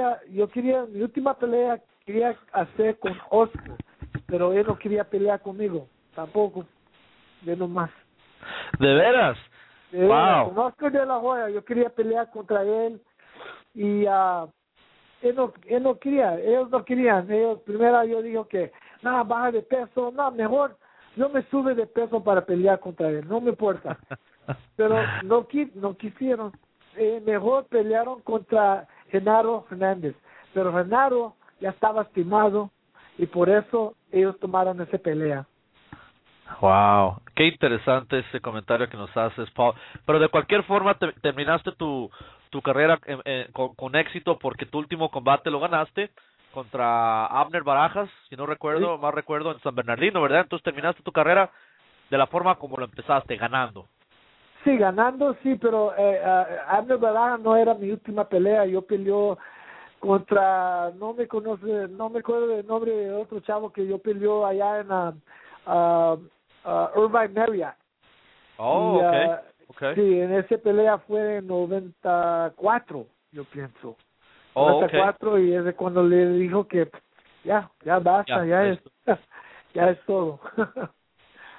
quería hacer con Oscar, pero él no quería pelear conmigo tampoco, de nomás. ¿De veras? Wow. Con Oscar de la Hoya yo quería pelear contra él y ellos no querían. Primero yo digo que baja de peso, mejor yo me sube de peso para pelear contra él, no me importa. Pero no quisieron. Mejor pelearon contra Genaro Hernández, pero Genaro ya estaba estimado y por eso ellos tomaron esa pelea. Wow, qué interesante ese comentario que nos haces, Paul. Pero de cualquier forma terminaste tu carrera con éxito, porque tu último combate lo ganaste contra Abner Barajas, si no recuerdo, más recuerdo, en San Bernardino, ¿verdad? Entonces terminaste tu carrera de la forma como lo empezaste, ganando. Sí, ganando, sí, pero Abner Barajas no era mi última pelea. Yo peleó contra, no me acuerdo del nombre de otro chavo que yo peleó allá en Irvine Marriott. Oh, okay. Sí, en esa pelea fue en 94, yo pienso. 94, y es de cuando le dijo que ya basta, ya es todo.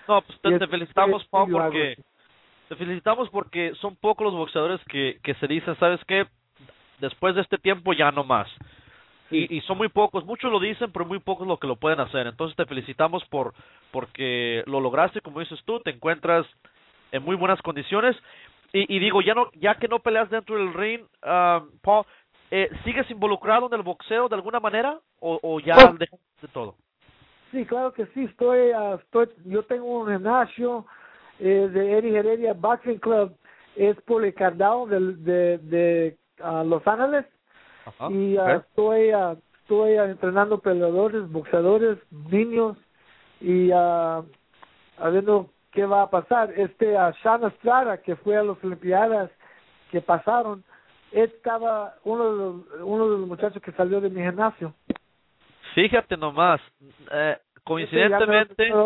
No, pues Y te felicitamos, Paul, yo hago porque eso. te felicitamos porque son pocos los boxeadores que se dicen, ¿sabes qué? Después de este tiempo ya no más. Sí. Y son muy pocos, muchos lo dicen, pero muy pocos lo que lo pueden hacer. Entonces te felicitamos porque lo lograste, como dices tú, te encuentras en muy buenas condiciones. Y digo, ya que no peleas dentro del ring, Paul, ¿sigues involucrado en el boxeo de alguna manera o ya Oh. dejaste de todo? Sí, claro que sí, yo tengo un gimnasio de Eddie Heredia Boxing Club, es por el candado de Los Ángeles, Ajá, y ok. estoy entrenando peleadores, boxeadores, niños, y a viendo qué va a pasar. Sean Estrada, que fue a las Olimpiadas que pasaron, estaba uno de los muchachos que salió de mi gimnasio. Fíjate nomás, coincidentemente,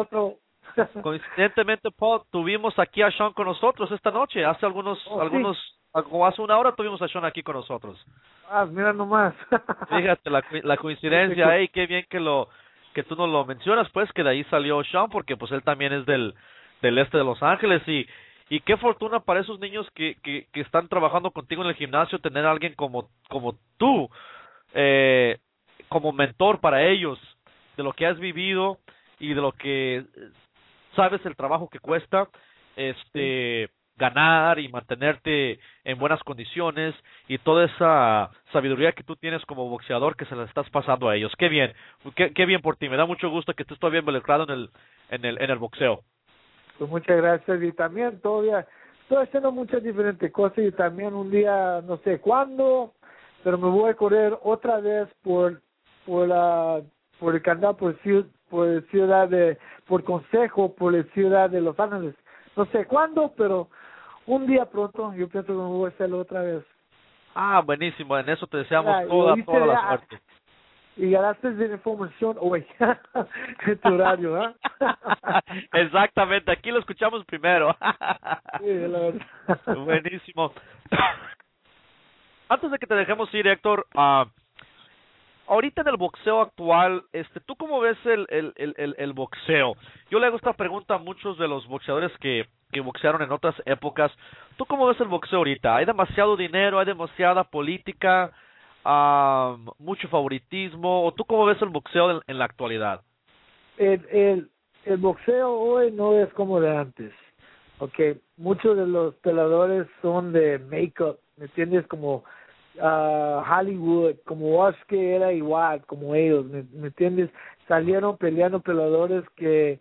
Paul, tuvimos aquí a Sean con nosotros esta noche. Hace hace una hora tuvimos a Sean aquí con nosotros. Mira nomás. Fíjate la coincidencia, qué bien que tú nos lo mencionas, pues, que de ahí salió Sean, porque pues él también es del este de Los Ángeles y qué fortuna para esos niños que están trabajando contigo en el gimnasio tener a alguien como tú, como mentor para ellos, de lo que has vivido y de lo que sabes el trabajo que cuesta ganar y mantenerte en buenas condiciones y toda esa sabiduría que tú tienes como boxeador que se la estás pasando a ellos. Qué bien, qué bien por ti. Me da mucho gusto que estés todavía involucrado en el boxeo. Pues muchas gracias, y también todavía estoy haciendo muchas diferentes cosas, y también un día, no sé cuándo, pero me voy a correr otra vez por el canal, por consejo, por la ciudad de Los Ángeles. No sé cuándo, pero un día pronto yo pienso que me voy a hacerlo otra vez. Buenísimo, en eso te deseamos Y toda la ya, suerte. Y ganaste de información hoy en tu radio, ¿eh? Exactamente, aquí lo escuchamos primero. Sí, la verdad. Buenísimo. Antes de que te dejemos ir, Héctor, ahorita en el boxeo actual, ¿tú cómo ves el boxeo? Yo le hago esta pregunta a muchos de los boxeadores que boxearon en otras épocas. ¿Tú cómo ves el boxeo ahorita? ¿Hay demasiado dinero? ¿Hay demasiada política? ¿Mucho favoritismo? ¿O tú cómo ves el boxeo en la actualidad? El boxeo hoy no es como de antes. Okay, muchos de los peleadores son de make-up, ¿me entiendes? Como Hollywood, como Oscar era igual, como ellos, ¿me entiendes? Salieron peleando peleadores que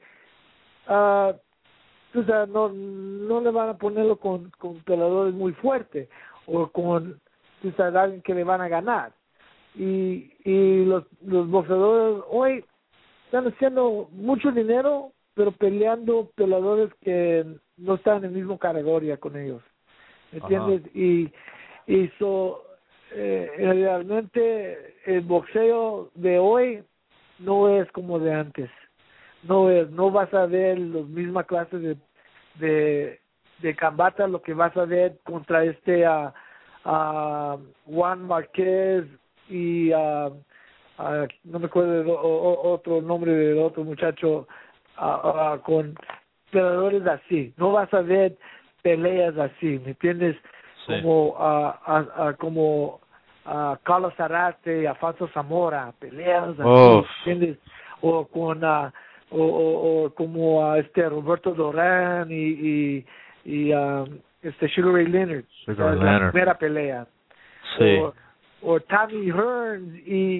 tú sabes, no le van a ponerlo con peleadores muy fuertes o con, tú sabes, alguien que le van a ganar. Y los boxeadores hoy están haciendo mucho dinero, pero peleando peleadores que no están en la misma categoría con ellos, ¿me entiendes? Realmente el boxeo de hoy no es como de antes. No vas a ver las mismas clases de combate, lo que vas a ver contra Juan Márquez y no me acuerdo otro nombre del otro muchacho, con peleadores así. No vas a ver peleas así, ¿me entiendes? Sí. Como Carlos Zarate y Alfonso Zamora, peleas así, ¿me entiendes? O con o como Roberto Durán y Sugar Ray Leonard, la primera pelea. Sí. O Tommy Hearns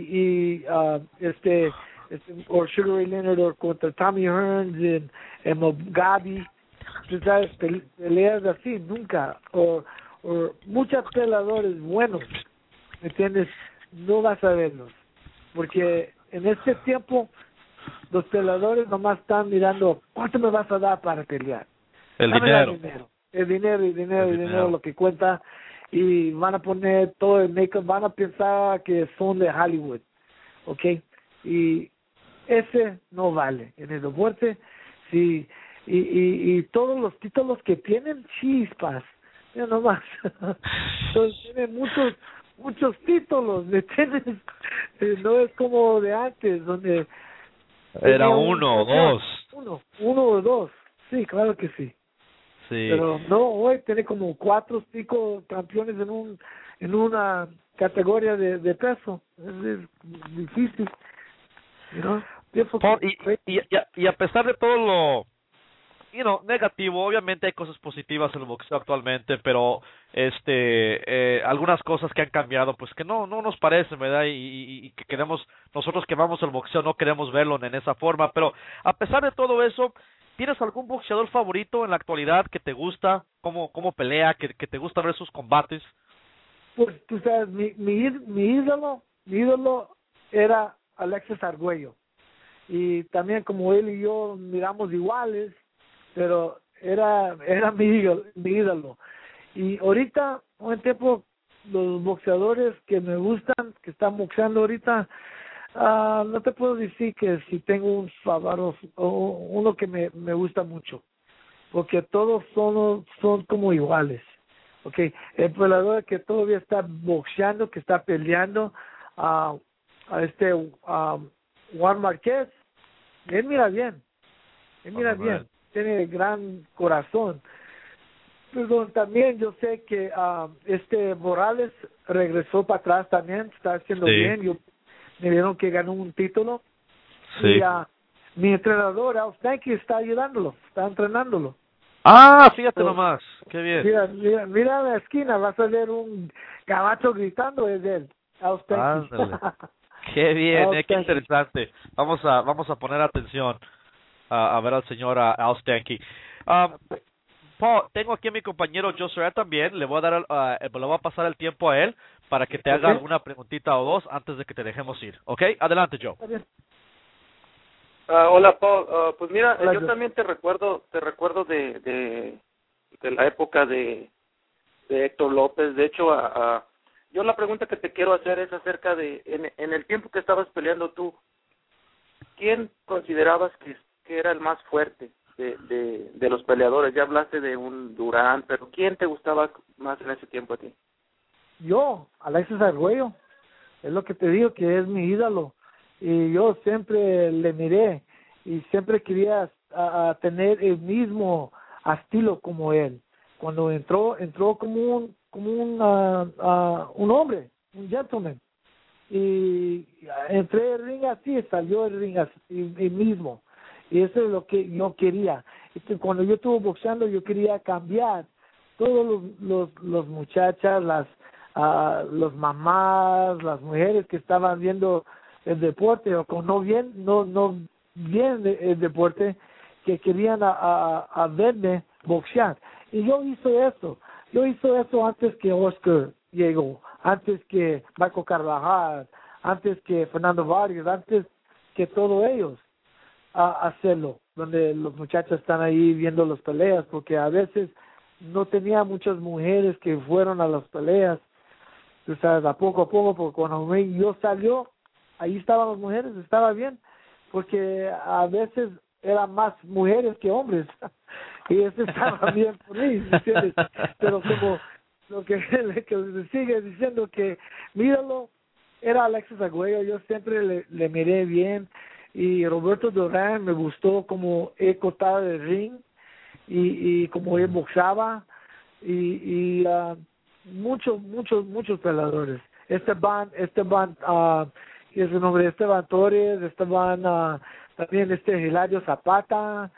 o Sugar Ray Leonard, o contra Tommy Hearns en Mugabe, ¿sabes? Peleas así nunca, o muchos peleadores buenos, ¿me entiendes? No vas a verlos, porque en este tiempo los peleadores nomás están mirando cuánto me vas a dar para pelear. El dinero. El dinero lo que cuenta, y van a poner todo el make-up, van a pensar que son de Hollywood, ¿ok? Y ese no vale en el deporte. Sí, y todos los títulos que tienen, chispas, ya nomás. Entonces tienen muchos títulos, ¿me entiendes? No es como de antes, donde era uno o dos. Uno o dos. Sí, claro que sí. Sí. Pero no, hoy tiene como 4 o 5 campeones en una categoría de peso. Es difícil, ¿no? Paul, y a pesar de todo lo negativo, obviamente hay cosas positivas en el boxeo actualmente, pero algunas cosas que han cambiado, pues que no nos parecen, ¿verdad? Y que queremos, nosotros que vamos al boxeo no queremos verlo en esa forma, pero a pesar de todo eso, ¿tienes algún boxeador favorito en la actualidad que te gusta, cómo pelea, que te gusta ver sus combates? Pues tú sabes, mi ídolo era Alexis Arguello. Y también como él y yo miramos iguales, pero era mi ídolo. Y ahorita, un tiempo, los boxeadores que me gustan, que están boxeando ahorita, no te puedo decir que si tengo un favorito o uno que me gusta mucho, porque todos son como iguales. Okay, el peleador que todavía está boxeando, que está peleando, Juan Márquez, él mira bien, tiene gran corazón. Pero también yo sé que Morales regresó para atrás también, está haciendo bien. Me vieron que ganó un título. Sí. Y mi entrenador, Al Stanky, está ayudándolo, está entrenándolo. Fíjate nomás, qué bien. Mira en la esquina, vas a ver un gabacho gritando, es él, Al Stanky. Qué bien, qué interesante. Vamos a poner atención a ver al señor Al Stanky. Paul, tengo aquí a mi compañero Joshua también. Le voy a pasar el tiempo a él para que te haga alguna preguntita o dos antes de que te dejemos ir. ¿Ok? Adelante, Joe. Hola, Paul. Pues mira, Hola, yo también te recuerdo de la época de Héctor López. De hecho, yo la pregunta que te quiero hacer es acerca de, en el tiempo que estabas peleando tú, ¿quién considerabas que era el más fuerte de los peleadores? Ya hablaste de un Durán, pero ¿quién te gustaba más en ese tiempo a ti? Yo, Alexis Arguello, es lo que te digo, que es mi ídolo. Y yo siempre le miré y siempre quería tener el mismo estilo como él. Cuando entró como un hombre, un gentleman. Y entré el ring así, salió el ring así, el mismo. Y eso es lo que yo quería. Cuando yo estuve boxeando, yo quería cambiar todos los muchachas, los mamás, las mujeres que estaban viendo el deporte o con no bien el deporte, que querían a verme boxear. Y yo hice eso antes que Oscar llegó, antes que Marco Carvajal, antes que Fernando Vargas, antes que todos ellos a hacerlo, donde los muchachos están ahí viendo las peleas, porque a veces no tenía muchas mujeres que fueron a las peleas. Tú sabes, a poco, porque cuando yo salió, ahí estaban las mujeres, estaba bien, porque a veces eran más mujeres que hombres, y eso estaba bien por mí, ¿entiendes? Pero como lo que sigue diciendo que, míralo, era Alexis Arguello, yo siempre le miré bien, y Roberto Durán me gustó como él cortaba el ring, y como él boxaba, y muchos peleadores. Esteban, ¿qué es su nombre? Esteban Torres, también Hilario Zapata,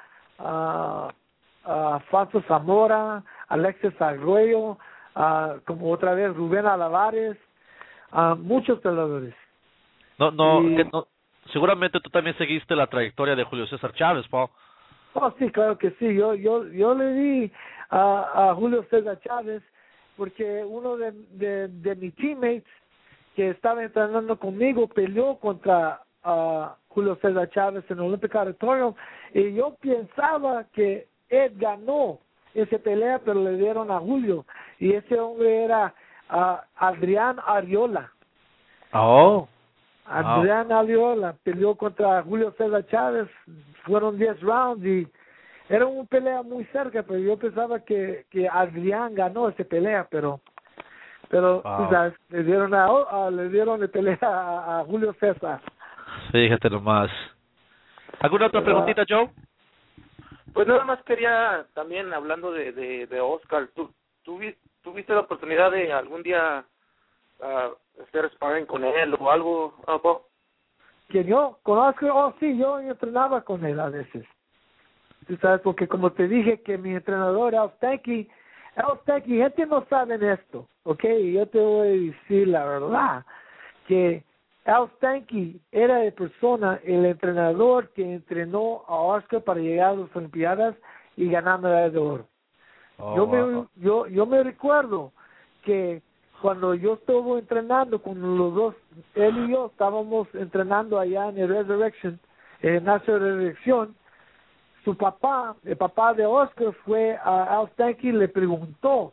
Alfonso Zamora, Alexis Arguello, como otra vez Rubén Alavares, muchos peleadores. No, seguramente tú también seguiste la trayectoria de Julio César Chávez, Paul. Oh, sí, claro que sí. Yo le di a Julio César Chávez porque uno de mis teammates que estaba entrenando conmigo peleó contra Julio César Chávez en el Olympic Auditorium, y yo pensaba que él ganó esa pelea, pero le dieron a Julio, y ese hombre era Adrián Ariola. Adrián Ariola peleó contra Julio César Chávez, fueron 10 rounds y era una pelea muy cerca, pero yo pensaba que Adrián ganó esa pelea, pero tú sabes, le dieron la pelea a Julio César. Fíjate nomás. ¿Alguna otra preguntita, Joe? Pues nada más quería también, hablando de Oscar, ¿tuviste la oportunidad de algún día hacer sparring con él o algo, Bob? ¿Que yo conozco? Oh, sí, yo entrenaba con él a veces. Tú sabes, porque como te dije que mi entrenador, Al Stanky, gente no sabe esto, ¿ok? Yo te voy a decir la verdad, que Al Stanky era de persona, el entrenador que entrenó a Oscar para llegar a las Olimpiadas y ganar medalla de oro. Yo me recuerdo que cuando yo estuve entrenando con los dos, él y yo estábamos entrenando allá en el Resurrection, el gimnasio de Resurrección. Su papá, el papá de Oscar, fue a Al Stanky y le preguntó,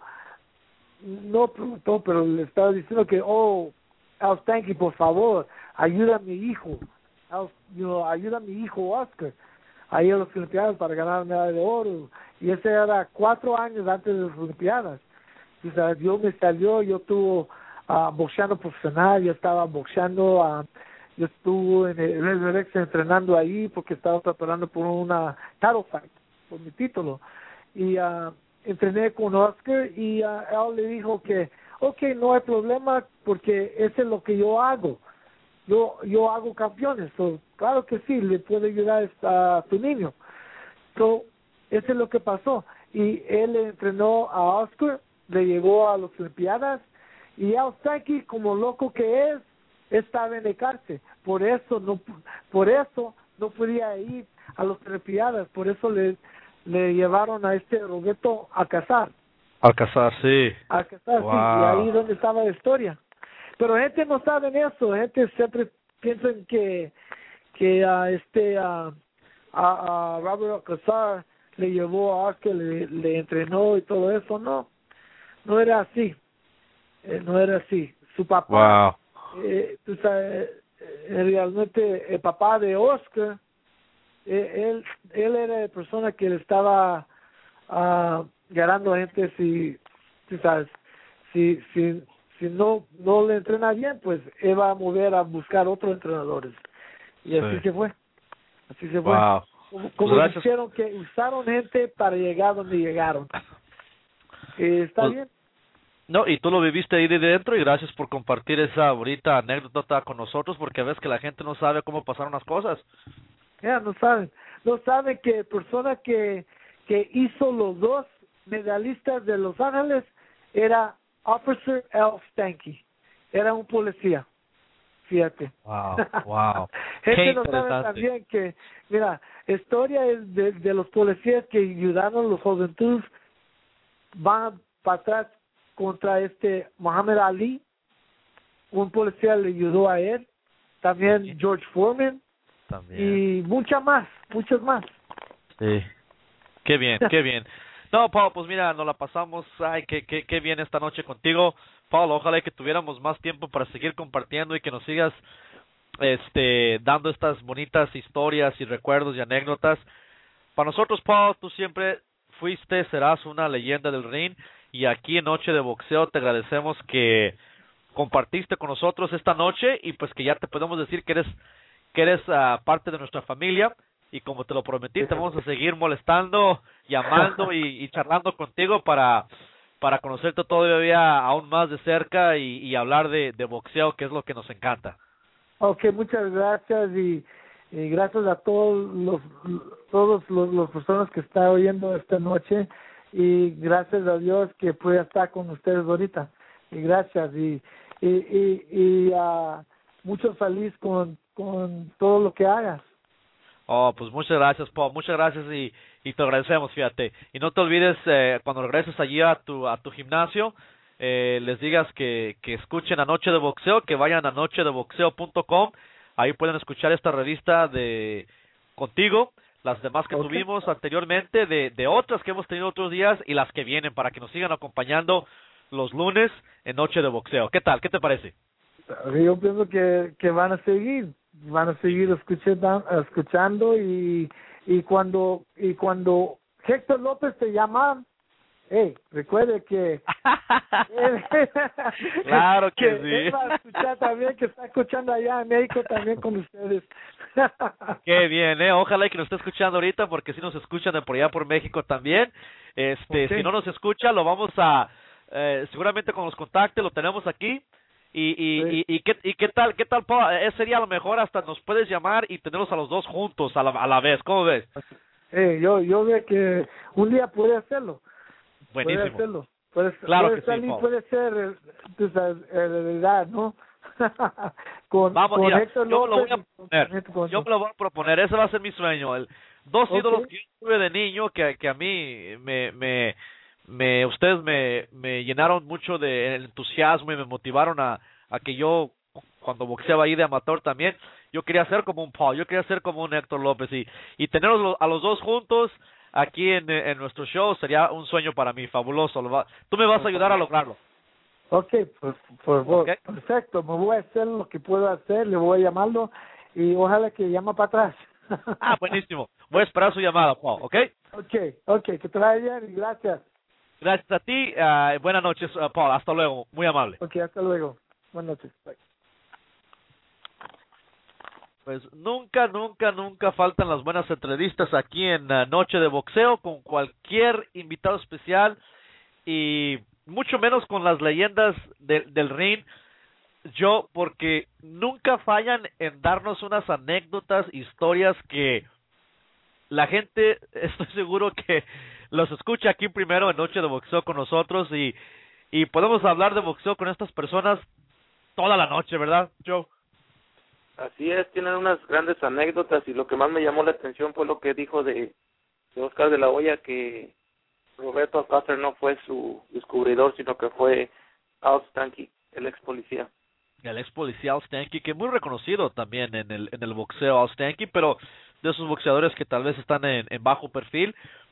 pero le estaba diciendo que, Al Stanky, por favor, ayuda a mi hijo, ayuda a mi hijo Oscar a ir a las Olimpiadas para ganar medalla de oro. Y ese era 4 años antes de las Olimpiadas. O sea, yo estuve boxeando profesional, yo estaba boxeando, yo estuve en el Resurrection entrenando ahí porque estaba preparando por una title fight, por mi título. Y entrené con Oscar y él le dijo que, no hay problema porque eso es lo que yo hago. Yo hago campeones. So, claro que sí, le puedo ayudar a tu niño. So, eso es lo que pasó. Y él entrenó a Oscar, le llevó a las Olimpiadas y Al Stanky, como loco que es, estaba en el cárcel. Por eso no podía ir a las Olimpiadas. Por eso le llevaron a Roberto Alcázar. Sí. Alcázar, wow. Sí. Y ahí es donde estaba la historia. Pero gente no sabe eso. Gente siempre piensa que a Robert Alcázar le llevó a Oscar, le entrenó y todo eso. No era así. No era así. Su papá, tú sabes, realmente el papá de Oscar, él era la persona que le estaba ganando a gente tú sabes, si no le entrena bien, pues él va a mover a buscar otros entrenadores. Y así se fue. Wow. Como dijeron que usaron gente para llegar donde llegaron. Está bien. No, y tú lo viviste ahí de dentro y gracias por compartir esa bonita anécdota con nosotros porque ves que la gente no sabe cómo pasaron las cosas. No saben que persona que hizo los 2 medallistas de Los Ángeles era Officer Al Stanky, era un policía, fíjate. Wow. Gente no sabe también que, mira, historia es de los policías que ayudaron a los juventudes, van para atrás contra Muhammad Ali, un policía le ayudó a él, también George Foreman, y muchas más. Sí. Qué bien. No, Paulo, pues mira, nos la pasamos, qué bien esta noche contigo. Paulo, ojalá que tuviéramos más tiempo para seguir compartiendo y que nos sigas dando estas bonitas historias y recuerdos y anécdotas. Para nosotros, Paulo, tú siempre serás una leyenda del ring. Y aquí en Noche de Boxeo te agradecemos que compartiste con nosotros esta noche y pues que ya te podemos decir que eres parte de nuestra familia y como te lo prometí te vamos a seguir molestando, llamando y charlando contigo para conocerte todavía aún más de cerca y hablar de boxeo, que es lo que nos encanta. Okay, muchas gracias y gracias a todas las personas que están oyendo esta noche. Y gracias a Dios que pueda estar con ustedes ahorita. Y gracias. Y mucho feliz con todo lo que hagas. Pues muchas gracias, Paul. Muchas gracias y te agradecemos, fíjate. Y no te olvides, cuando regreses allí a tu gimnasio, les digas que escuchen a Noche de Boxeo, que vayan a nochedeboxeo.com. Ahí pueden escuchar esta revista contigo, las demás que tuvimos anteriormente, de otras que hemos tenido otros días y las que vienen, para que nos sigan acompañando los lunes en Noche de Boxeo. ¿Qué tal? ¿Qué te parece? Yo pienso que van a seguir escuchando y cuando Héctor López te llama, Recuerde que claro que él sí. va a escuchar también, que está escuchando allá en México también con ustedes. Qué bien, ojalá que nos esté escuchando ahorita, porque si nos escuchan de por allá por México también. Okay. Si no nos escucha, lo vamos a seguramente cuando nos contacte lo tenemos aquí. Y qué tal, Paul? Sería a lo mejor hasta nos puedes llamar y tenerlos a los dos juntos a la vez. ¿Cómo ves? Yo veo que un día puede hacerlo. Buenísimo. Puede hacerlo. Claro puede que salir, sí, Paul. puede ser realidad, ¿no? Vamos, con mira, Héctor yo me lo voy López a poner. Yo me lo voy a proponer. Ese va a ser mi sueño. Dos ídolos que yo tuve de niño que a mí ustedes me llenaron mucho de entusiasmo y me motivaron a que yo, cuando boxeaba ahí de amateur también, yo quería ser como un Paul, yo quería ser como un Héctor López y tenerlos a los dos juntos aquí en nuestro show sería un sueño para mí, fabuloso. Tú me vas a ayudar a lograrlo. Okay, por favor, Okay. Perfecto, me voy a hacer lo que puedo hacer, le voy a llamarlo y ojalá que llame para atrás. Buenísimo. Voy a esperar su llamada, Paul, ¿ok? Okay, que te vaya bien y gracias. Gracias a ti. Buenas noches, Paul. Hasta luego. Muy amable. Okay, hasta luego. Buenas noches. Bye. Pues nunca faltan las buenas entrevistas aquí en Noche de Boxeo con cualquier invitado especial y mucho menos con las leyendas del ring. Porque nunca fallan en darnos unas anécdotas, historias que la gente, estoy seguro que los escucha aquí primero en Noche de Boxeo con nosotros y podemos hablar de boxeo con estas personas toda la noche, ¿verdad, Joe? Así es, tienen unas grandes anécdotas y lo que más me llamó la atención fue lo que dijo de Oscar de la Hoya, que Roberto Alcázar no fue su descubridor, sino que fue Al Stanky, el ex policía. El ex policía Al Stanky, que es muy reconocido también en el boxeo, Al Stanky, pero de esos boxeadores que tal vez están en bajo perfil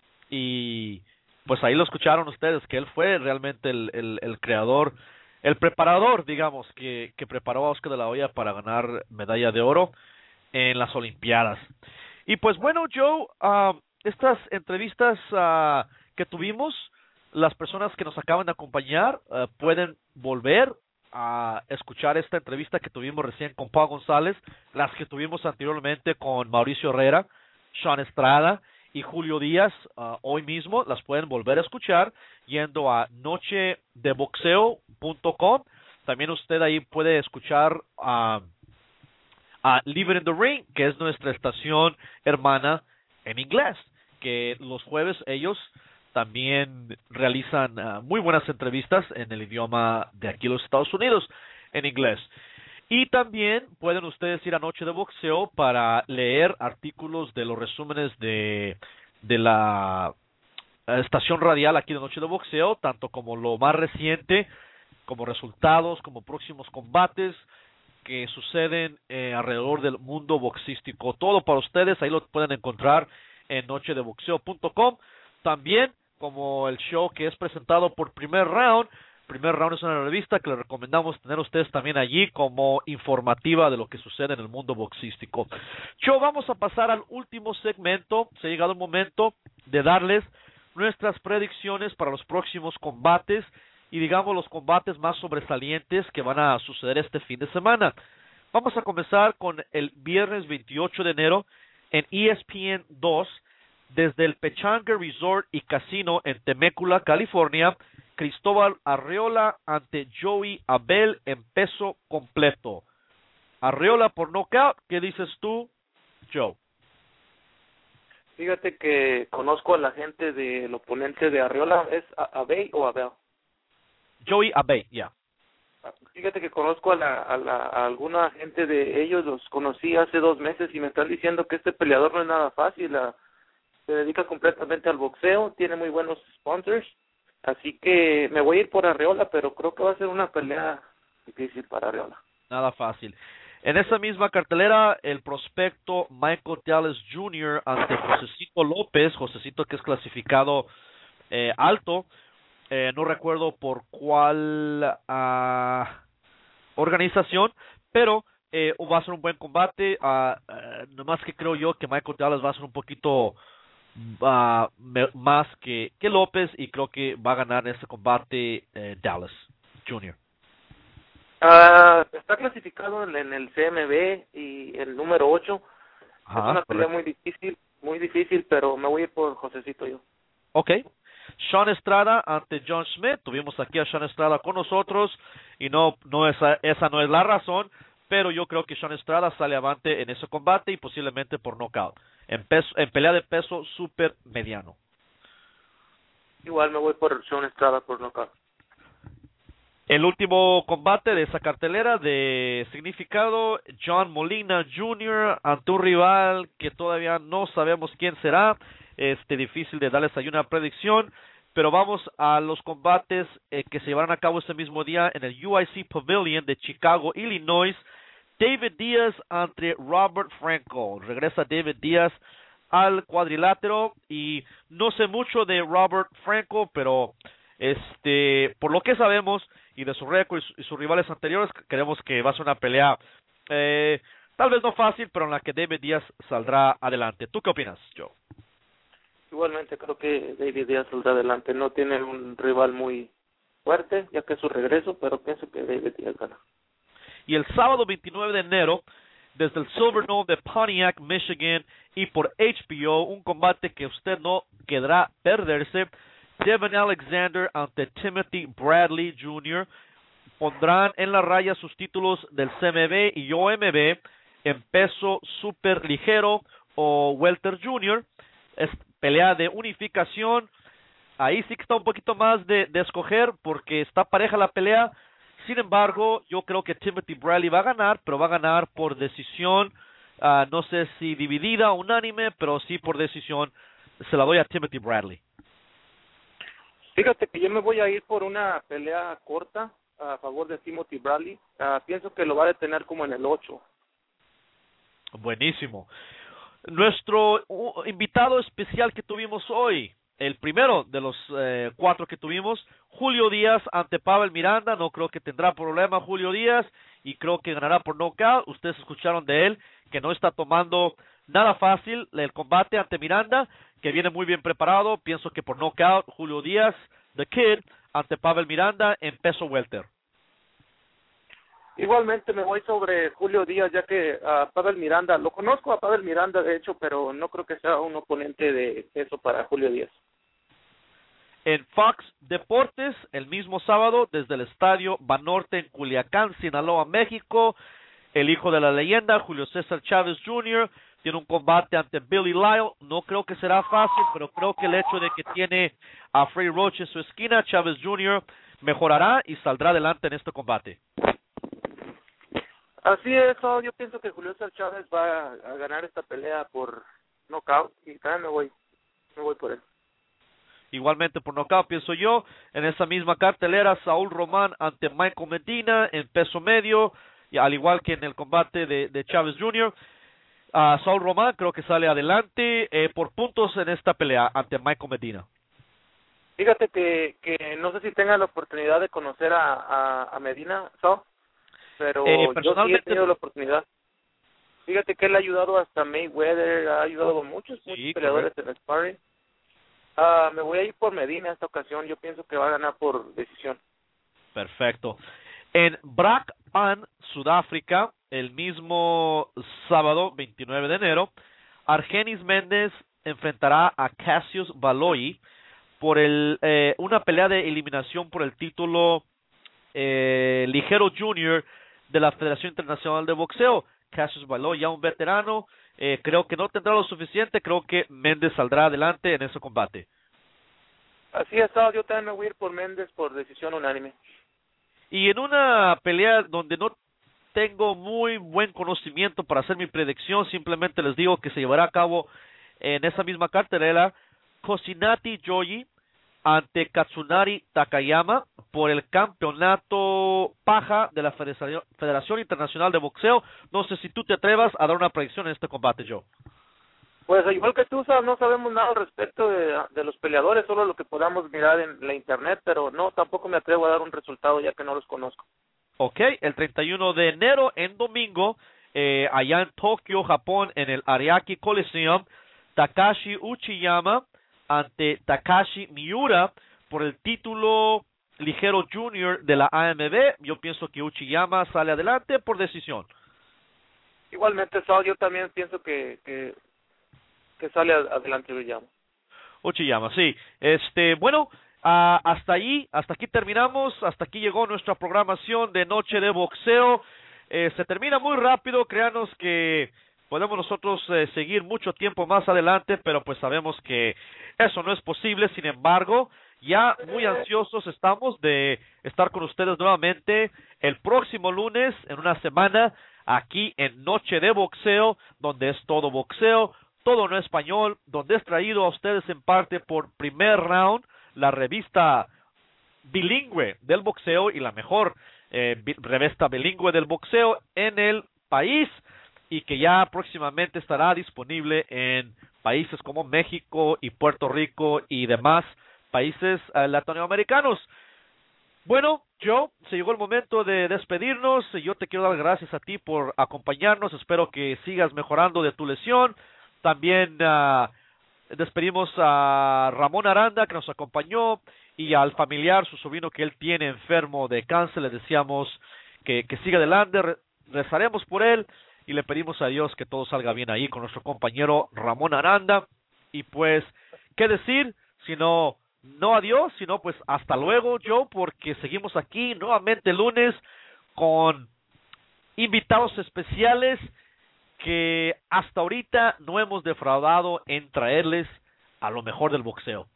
y pues ahí lo escucharon ustedes, que él fue realmente el creador, el preparador, digamos, que preparó a Oscar de la Hoya para ganar medalla de oro en las Olimpiadas. Y pues bueno, Joe, estas entrevistas que tuvimos, las personas que nos acaban de acompañar pueden volver a escuchar esta entrevista que tuvimos recién con Paul González, las que tuvimos anteriormente con Mauricio Herrera, Sean Estrada y Julio Díaz, hoy mismo las pueden volver a escuchar yendo a nochedeboxeo.com. También usted ahí puede escuchar a Live in the Ring, que es nuestra estación hermana en inglés, que los jueves ellos también realizan muy buenas entrevistas en el idioma de aquí los Estados Unidos, en inglés. Y también pueden ustedes ir a Noche de Boxeo para leer artículos de los resúmenes de la estación radial aquí de Noche de Boxeo, tanto como lo más reciente, como resultados, como próximos combates que suceden alrededor del mundo boxístico. Todo para ustedes, ahí lo pueden encontrar en nochedeboxeo.com. También como el show que es presentado por Primer Round. Primer Round es una revista que les recomendamos tener ustedes también allí como informativa de lo que sucede en el mundo boxístico. Vamos a pasar al último segmento. Se ha llegado el momento de darles nuestras predicciones para los próximos combates y digamos los combates más sobresalientes que van a suceder este fin de semana. Vamos a comenzar con el viernes 28 de enero en ESPN 2 desde el Pechanga Resort y Casino en Temecula, California. Cristóbal Arreola ante Joey Abel en peso completo. Arreola por knockout. ¿Qué dices tú, Joe? Fíjate que conozco a la gente del oponente de Arreola. ¿Es Abel o Abel? Joey Abel, ya. Fíjate que conozco a alguna gente de ellos, los conocí hace 2 meses y me están diciendo que este peleador no es nada fácil. Se dedica completamente al boxeo, tiene muy buenos sponsors. Así que me voy a ir por Arreola, pero creo que va a ser una pelea difícil para Arreola. Nada fácil. En esa misma cartelera, el prospecto Michael Dallas Jr. ante Josecito López, Josecito que es clasificado alto, no recuerdo por cuál organización, pero va a ser un buen combate, nomás que creo yo que Michael Dallas va a ser un poquito más que López, y creo que va a ganar en ese combate Dallas Jr. Está clasificado en el CMB y el número 8. Ajá, es una pelea correcto. muy difícil, pero me voy a ir por Josecito yo. Ok. Sean Estrada ante John Smith. Tuvimos aquí a Sean Estrada con nosotros y esa no es la razón, pero yo creo que Sean Estrada sale avante en ese combate y posiblemente por knockout. En pelea de peso super mediano. Igual me voy por Sean Estrada por knockout. El último combate de esa cartelera de significado, John Molina Jr. ante un rival que todavía no sabemos quién será. Difícil de darles ahí una predicción, pero vamos a los combates que se llevarán a cabo ese mismo día en el UIC Pavilion de Chicago, Illinois. David Díaz ante Robert Franco. Regresa David Díaz al cuadrilátero y no sé mucho de Robert Franco, pero por lo que sabemos y de su récord y sus rivales anteriores, creemos que va a ser una pelea tal vez no fácil, pero en la que David Díaz saldrá adelante. ¿Tú qué opinas, Joe? Igualmente creo que David Díaz saldrá adelante. No tiene un rival muy fuerte, ya que es su regreso, pero pienso que David Díaz gana. Y el sábado 29 de enero, desde el Silverdome de Pontiac, Michigan, y por HBO, un combate que usted no querrá perderse. Devin Alexander ante Timothy Bradley Jr. pondrán en la raya sus títulos del CMB y OMB en peso super ligero o welter junior. Es pelea de unificación. Ahí sí que está un poquito más de escoger porque está pareja la pelea. Sin embargo, yo creo que Timothy Bradley va a ganar, pero va a ganar por decisión, no sé si dividida o unánime, pero sí por decisión. Se la doy a Timothy Bradley. Fíjate que yo me voy a ir por una pelea corta a favor de Timothy Bradley. Pienso que lo va a detener como en el 8. Buenísimo. Nuestro invitado especial que tuvimos hoy, el primero de los 4 que tuvimos, Julio Díaz ante Pavel Miranda. No creo que tendrá problema Julio Díaz y creo que ganará por knockout. Ustedes escucharon de él que no está tomando nada fácil el combate ante Miranda, que viene muy bien preparado. Pienso que por knockout Julio Díaz, The Kid, ante Pavel Miranda en peso welter. Igualmente me voy sobre Julio Díaz, ya que Pavel Miranda, lo conozco a Pavel Miranda de hecho, pero no creo que sea un oponente de peso para Julio Díaz. En Fox Deportes, el mismo sábado, desde el Estadio Banorte en Culiacán, Sinaloa, México, el hijo de la leyenda, Julio César Chávez Jr., tiene un combate ante Billy Lyle. No creo que será fácil, pero creo que el hecho de que tiene a Frey Roach en su esquina, Chávez Jr. mejorará y saldrá adelante en este combate. Así es, yo pienso que Julio César Chávez va a ganar esta pelea por knockout y también me voy por él. Igualmente por knockout, pienso yo. En esa misma cartelera, Saúl Román ante Michael Medina en peso medio, y al igual que en el combate de Chávez Jr., Saúl Román creo que sale adelante por puntos en esta pelea ante Michael Medina. Fíjate que no sé si tengan la oportunidad de conocer a Medina, Saúl, pero yo sí he tenido la oportunidad. Fíjate que él ha ayudado hasta Mayweather, ha ayudado a muchos peleadores en el sparring. Me voy a ir por Medina esta ocasión. Yo pienso que va a ganar por decisión. Perfecto. En Brakpan, Sudáfrica, el mismo sábado 29 de enero, Argenis Méndez enfrentará a Cassius Valoyi por una pelea de eliminación por el título ligero junior de la Federación Internacional de Boxeo. Cassius Valoyi, ya un veterano, creo que no tendrá lo suficiente. Creo que Méndez saldrá adelante en ese combate. Así es, yo también me voy a ir por Méndez por decisión unánime. Y en una pelea donde no tengo muy buen conocimiento para hacer mi predicción, simplemente les digo que se llevará a cabo en esa misma cartelera, Kosinati Joyi ante Katsunari Takayama por el campeonato paja de la Federación Internacional de Boxeo. No sé si tú te atrevas a dar una predicción en este combate, Joe. Pues igual que tú, no sabemos nada al respecto de los peleadores, solo lo que podamos mirar en la internet, pero no, tampoco me atrevo a dar un resultado ya que no los conozco. Ok, el 31 de enero, en domingo, allá en Tokio, Japón, en el Ariake Coliseum, Takashi Uchiyama ante Takashi Miura por el título ligero junior de la AMB. Yo pienso que Uchiyama sale adelante por decisión. Igualmente, Saul, yo también pienso que sale adelante Uchiyama, sí. Bueno, hasta aquí terminamos. Hasta aquí llegó nuestra programación de Noche de Boxeo. Se termina muy rápido. Créanos que podemos nosotros seguir mucho tiempo más adelante, pero pues sabemos que eso no es posible. Sin embargo, ya muy ansiosos estamos de estar con ustedes nuevamente el próximo lunes, en una semana, aquí en Noche de Boxeo, donde es todo boxeo, todo en español, donde es traído a ustedes en parte por Primer Round, la revista bilingüe del boxeo y la mejor revista bilingüe del boxeo en el país, y que ya próximamente estará disponible en países como México y Puerto Rico y demás países latinoamericanos. Bueno, Joe, se llegó el momento de despedirnos. Yo te quiero dar gracias a ti por acompañarnos. Espero que sigas mejorando de tu lesión. También despedimos a Ramón Aranda, que nos acompañó, y al familiar, su sobrino que él tiene enfermo de cáncer. Le deseamos que siga adelante. Rezaremos por él y le pedimos a Dios que todo salga bien ahí con nuestro compañero Ramón Aranda. Y pues, ¿qué decir? Sino no adiós, sino pues hasta luego, Joe, porque seguimos aquí nuevamente el lunes con invitados especiales que hasta ahorita no hemos defraudado en traerles a lo mejor del boxeo.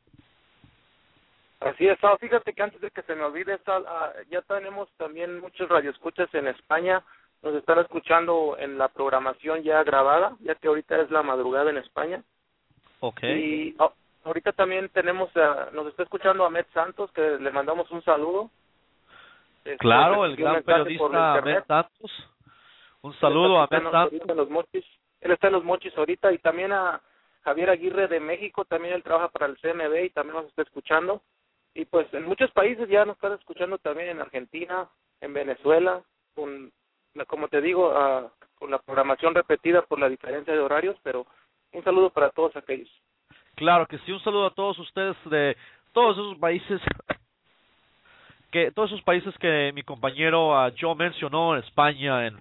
Así es, fíjate que antes de que se me olvide, ya tenemos también muchos radioescuchas en España. Nos están escuchando en la programación ya grabada, ya que ahorita es la madrugada en España. Okay. Y ahorita también nos está escuchando Ahmed Santos, que le mandamos un saludo. Claro, el gran periodista Ahmed Santos. Un saludo a Ahmed Santos. Él está en Los Mochis ahorita, y también a Javier Aguirre de México, también él trabaja para el CMB y también nos está escuchando. Y pues en muchos países ya nos están escuchando también, en Argentina, en Venezuela, como te digo, con la programación repetida por la diferencia de horarios, pero un saludo para todos aquellos. Claro que sí, un saludo a todos ustedes de todos esos países que mi compañero Joe mencionó, en España, en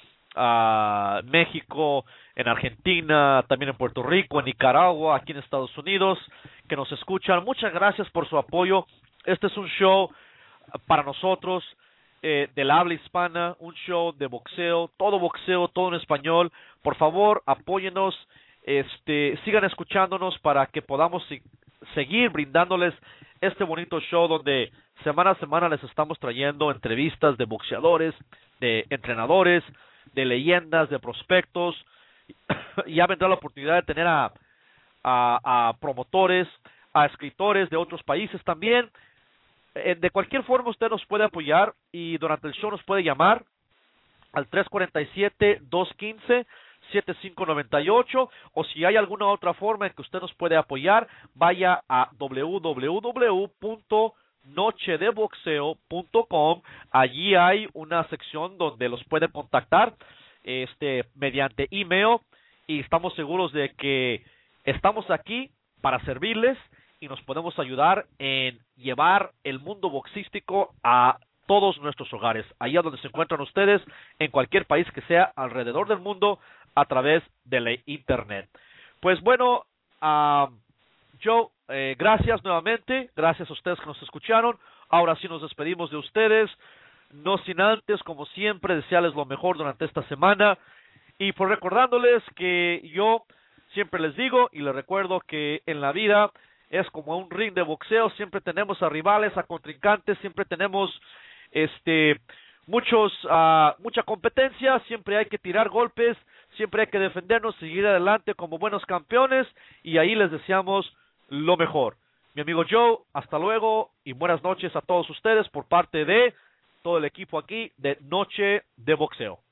México, en Argentina, también en Puerto Rico, en Nicaragua, aquí en Estados Unidos, que nos escuchan. Muchas gracias por su apoyo. Este es un show para nosotros del habla hispana, un show de boxeo, todo en español. Por favor, apóyenos, sigan escuchándonos para que podamos seguir brindándoles este bonito show donde semana a semana les estamos trayendo entrevistas de boxeadores, de entrenadores, de leyendas, de prospectos. Ya vendrá la oportunidad de tener a promotores, a escritores de otros países también. De cualquier forma usted nos puede apoyar y durante el show nos puede llamar al 347-215-7598, o si hay alguna otra forma en que usted nos puede apoyar, vaya a www.nochedeboxeo.com. Allí hay una sección donde los puede contactar mediante email, y estamos seguros de que estamos aquí para servirles y nos podemos ayudar en llevar el mundo boxístico a todos nuestros hogares, allá donde se encuentran ustedes, en cualquier país que sea alrededor del mundo, a través de la internet. Pues bueno, Joe, gracias nuevamente, gracias a ustedes que nos escucharon. Ahora sí nos despedimos de ustedes, no sin antes, como siempre, desearles lo mejor durante esta semana, y por recordándoles que yo siempre les digo y les recuerdo que en la vida es como un ring de boxeo. Siempre tenemos a rivales, a contrincantes, siempre tenemos mucha competencia, siempre hay que tirar golpes, siempre hay que defendernos, seguir adelante como buenos campeones, y ahí les deseamos lo mejor. Mi amigo Joe, hasta luego y buenas noches a todos ustedes por parte de todo el equipo aquí de Noche de Boxeo.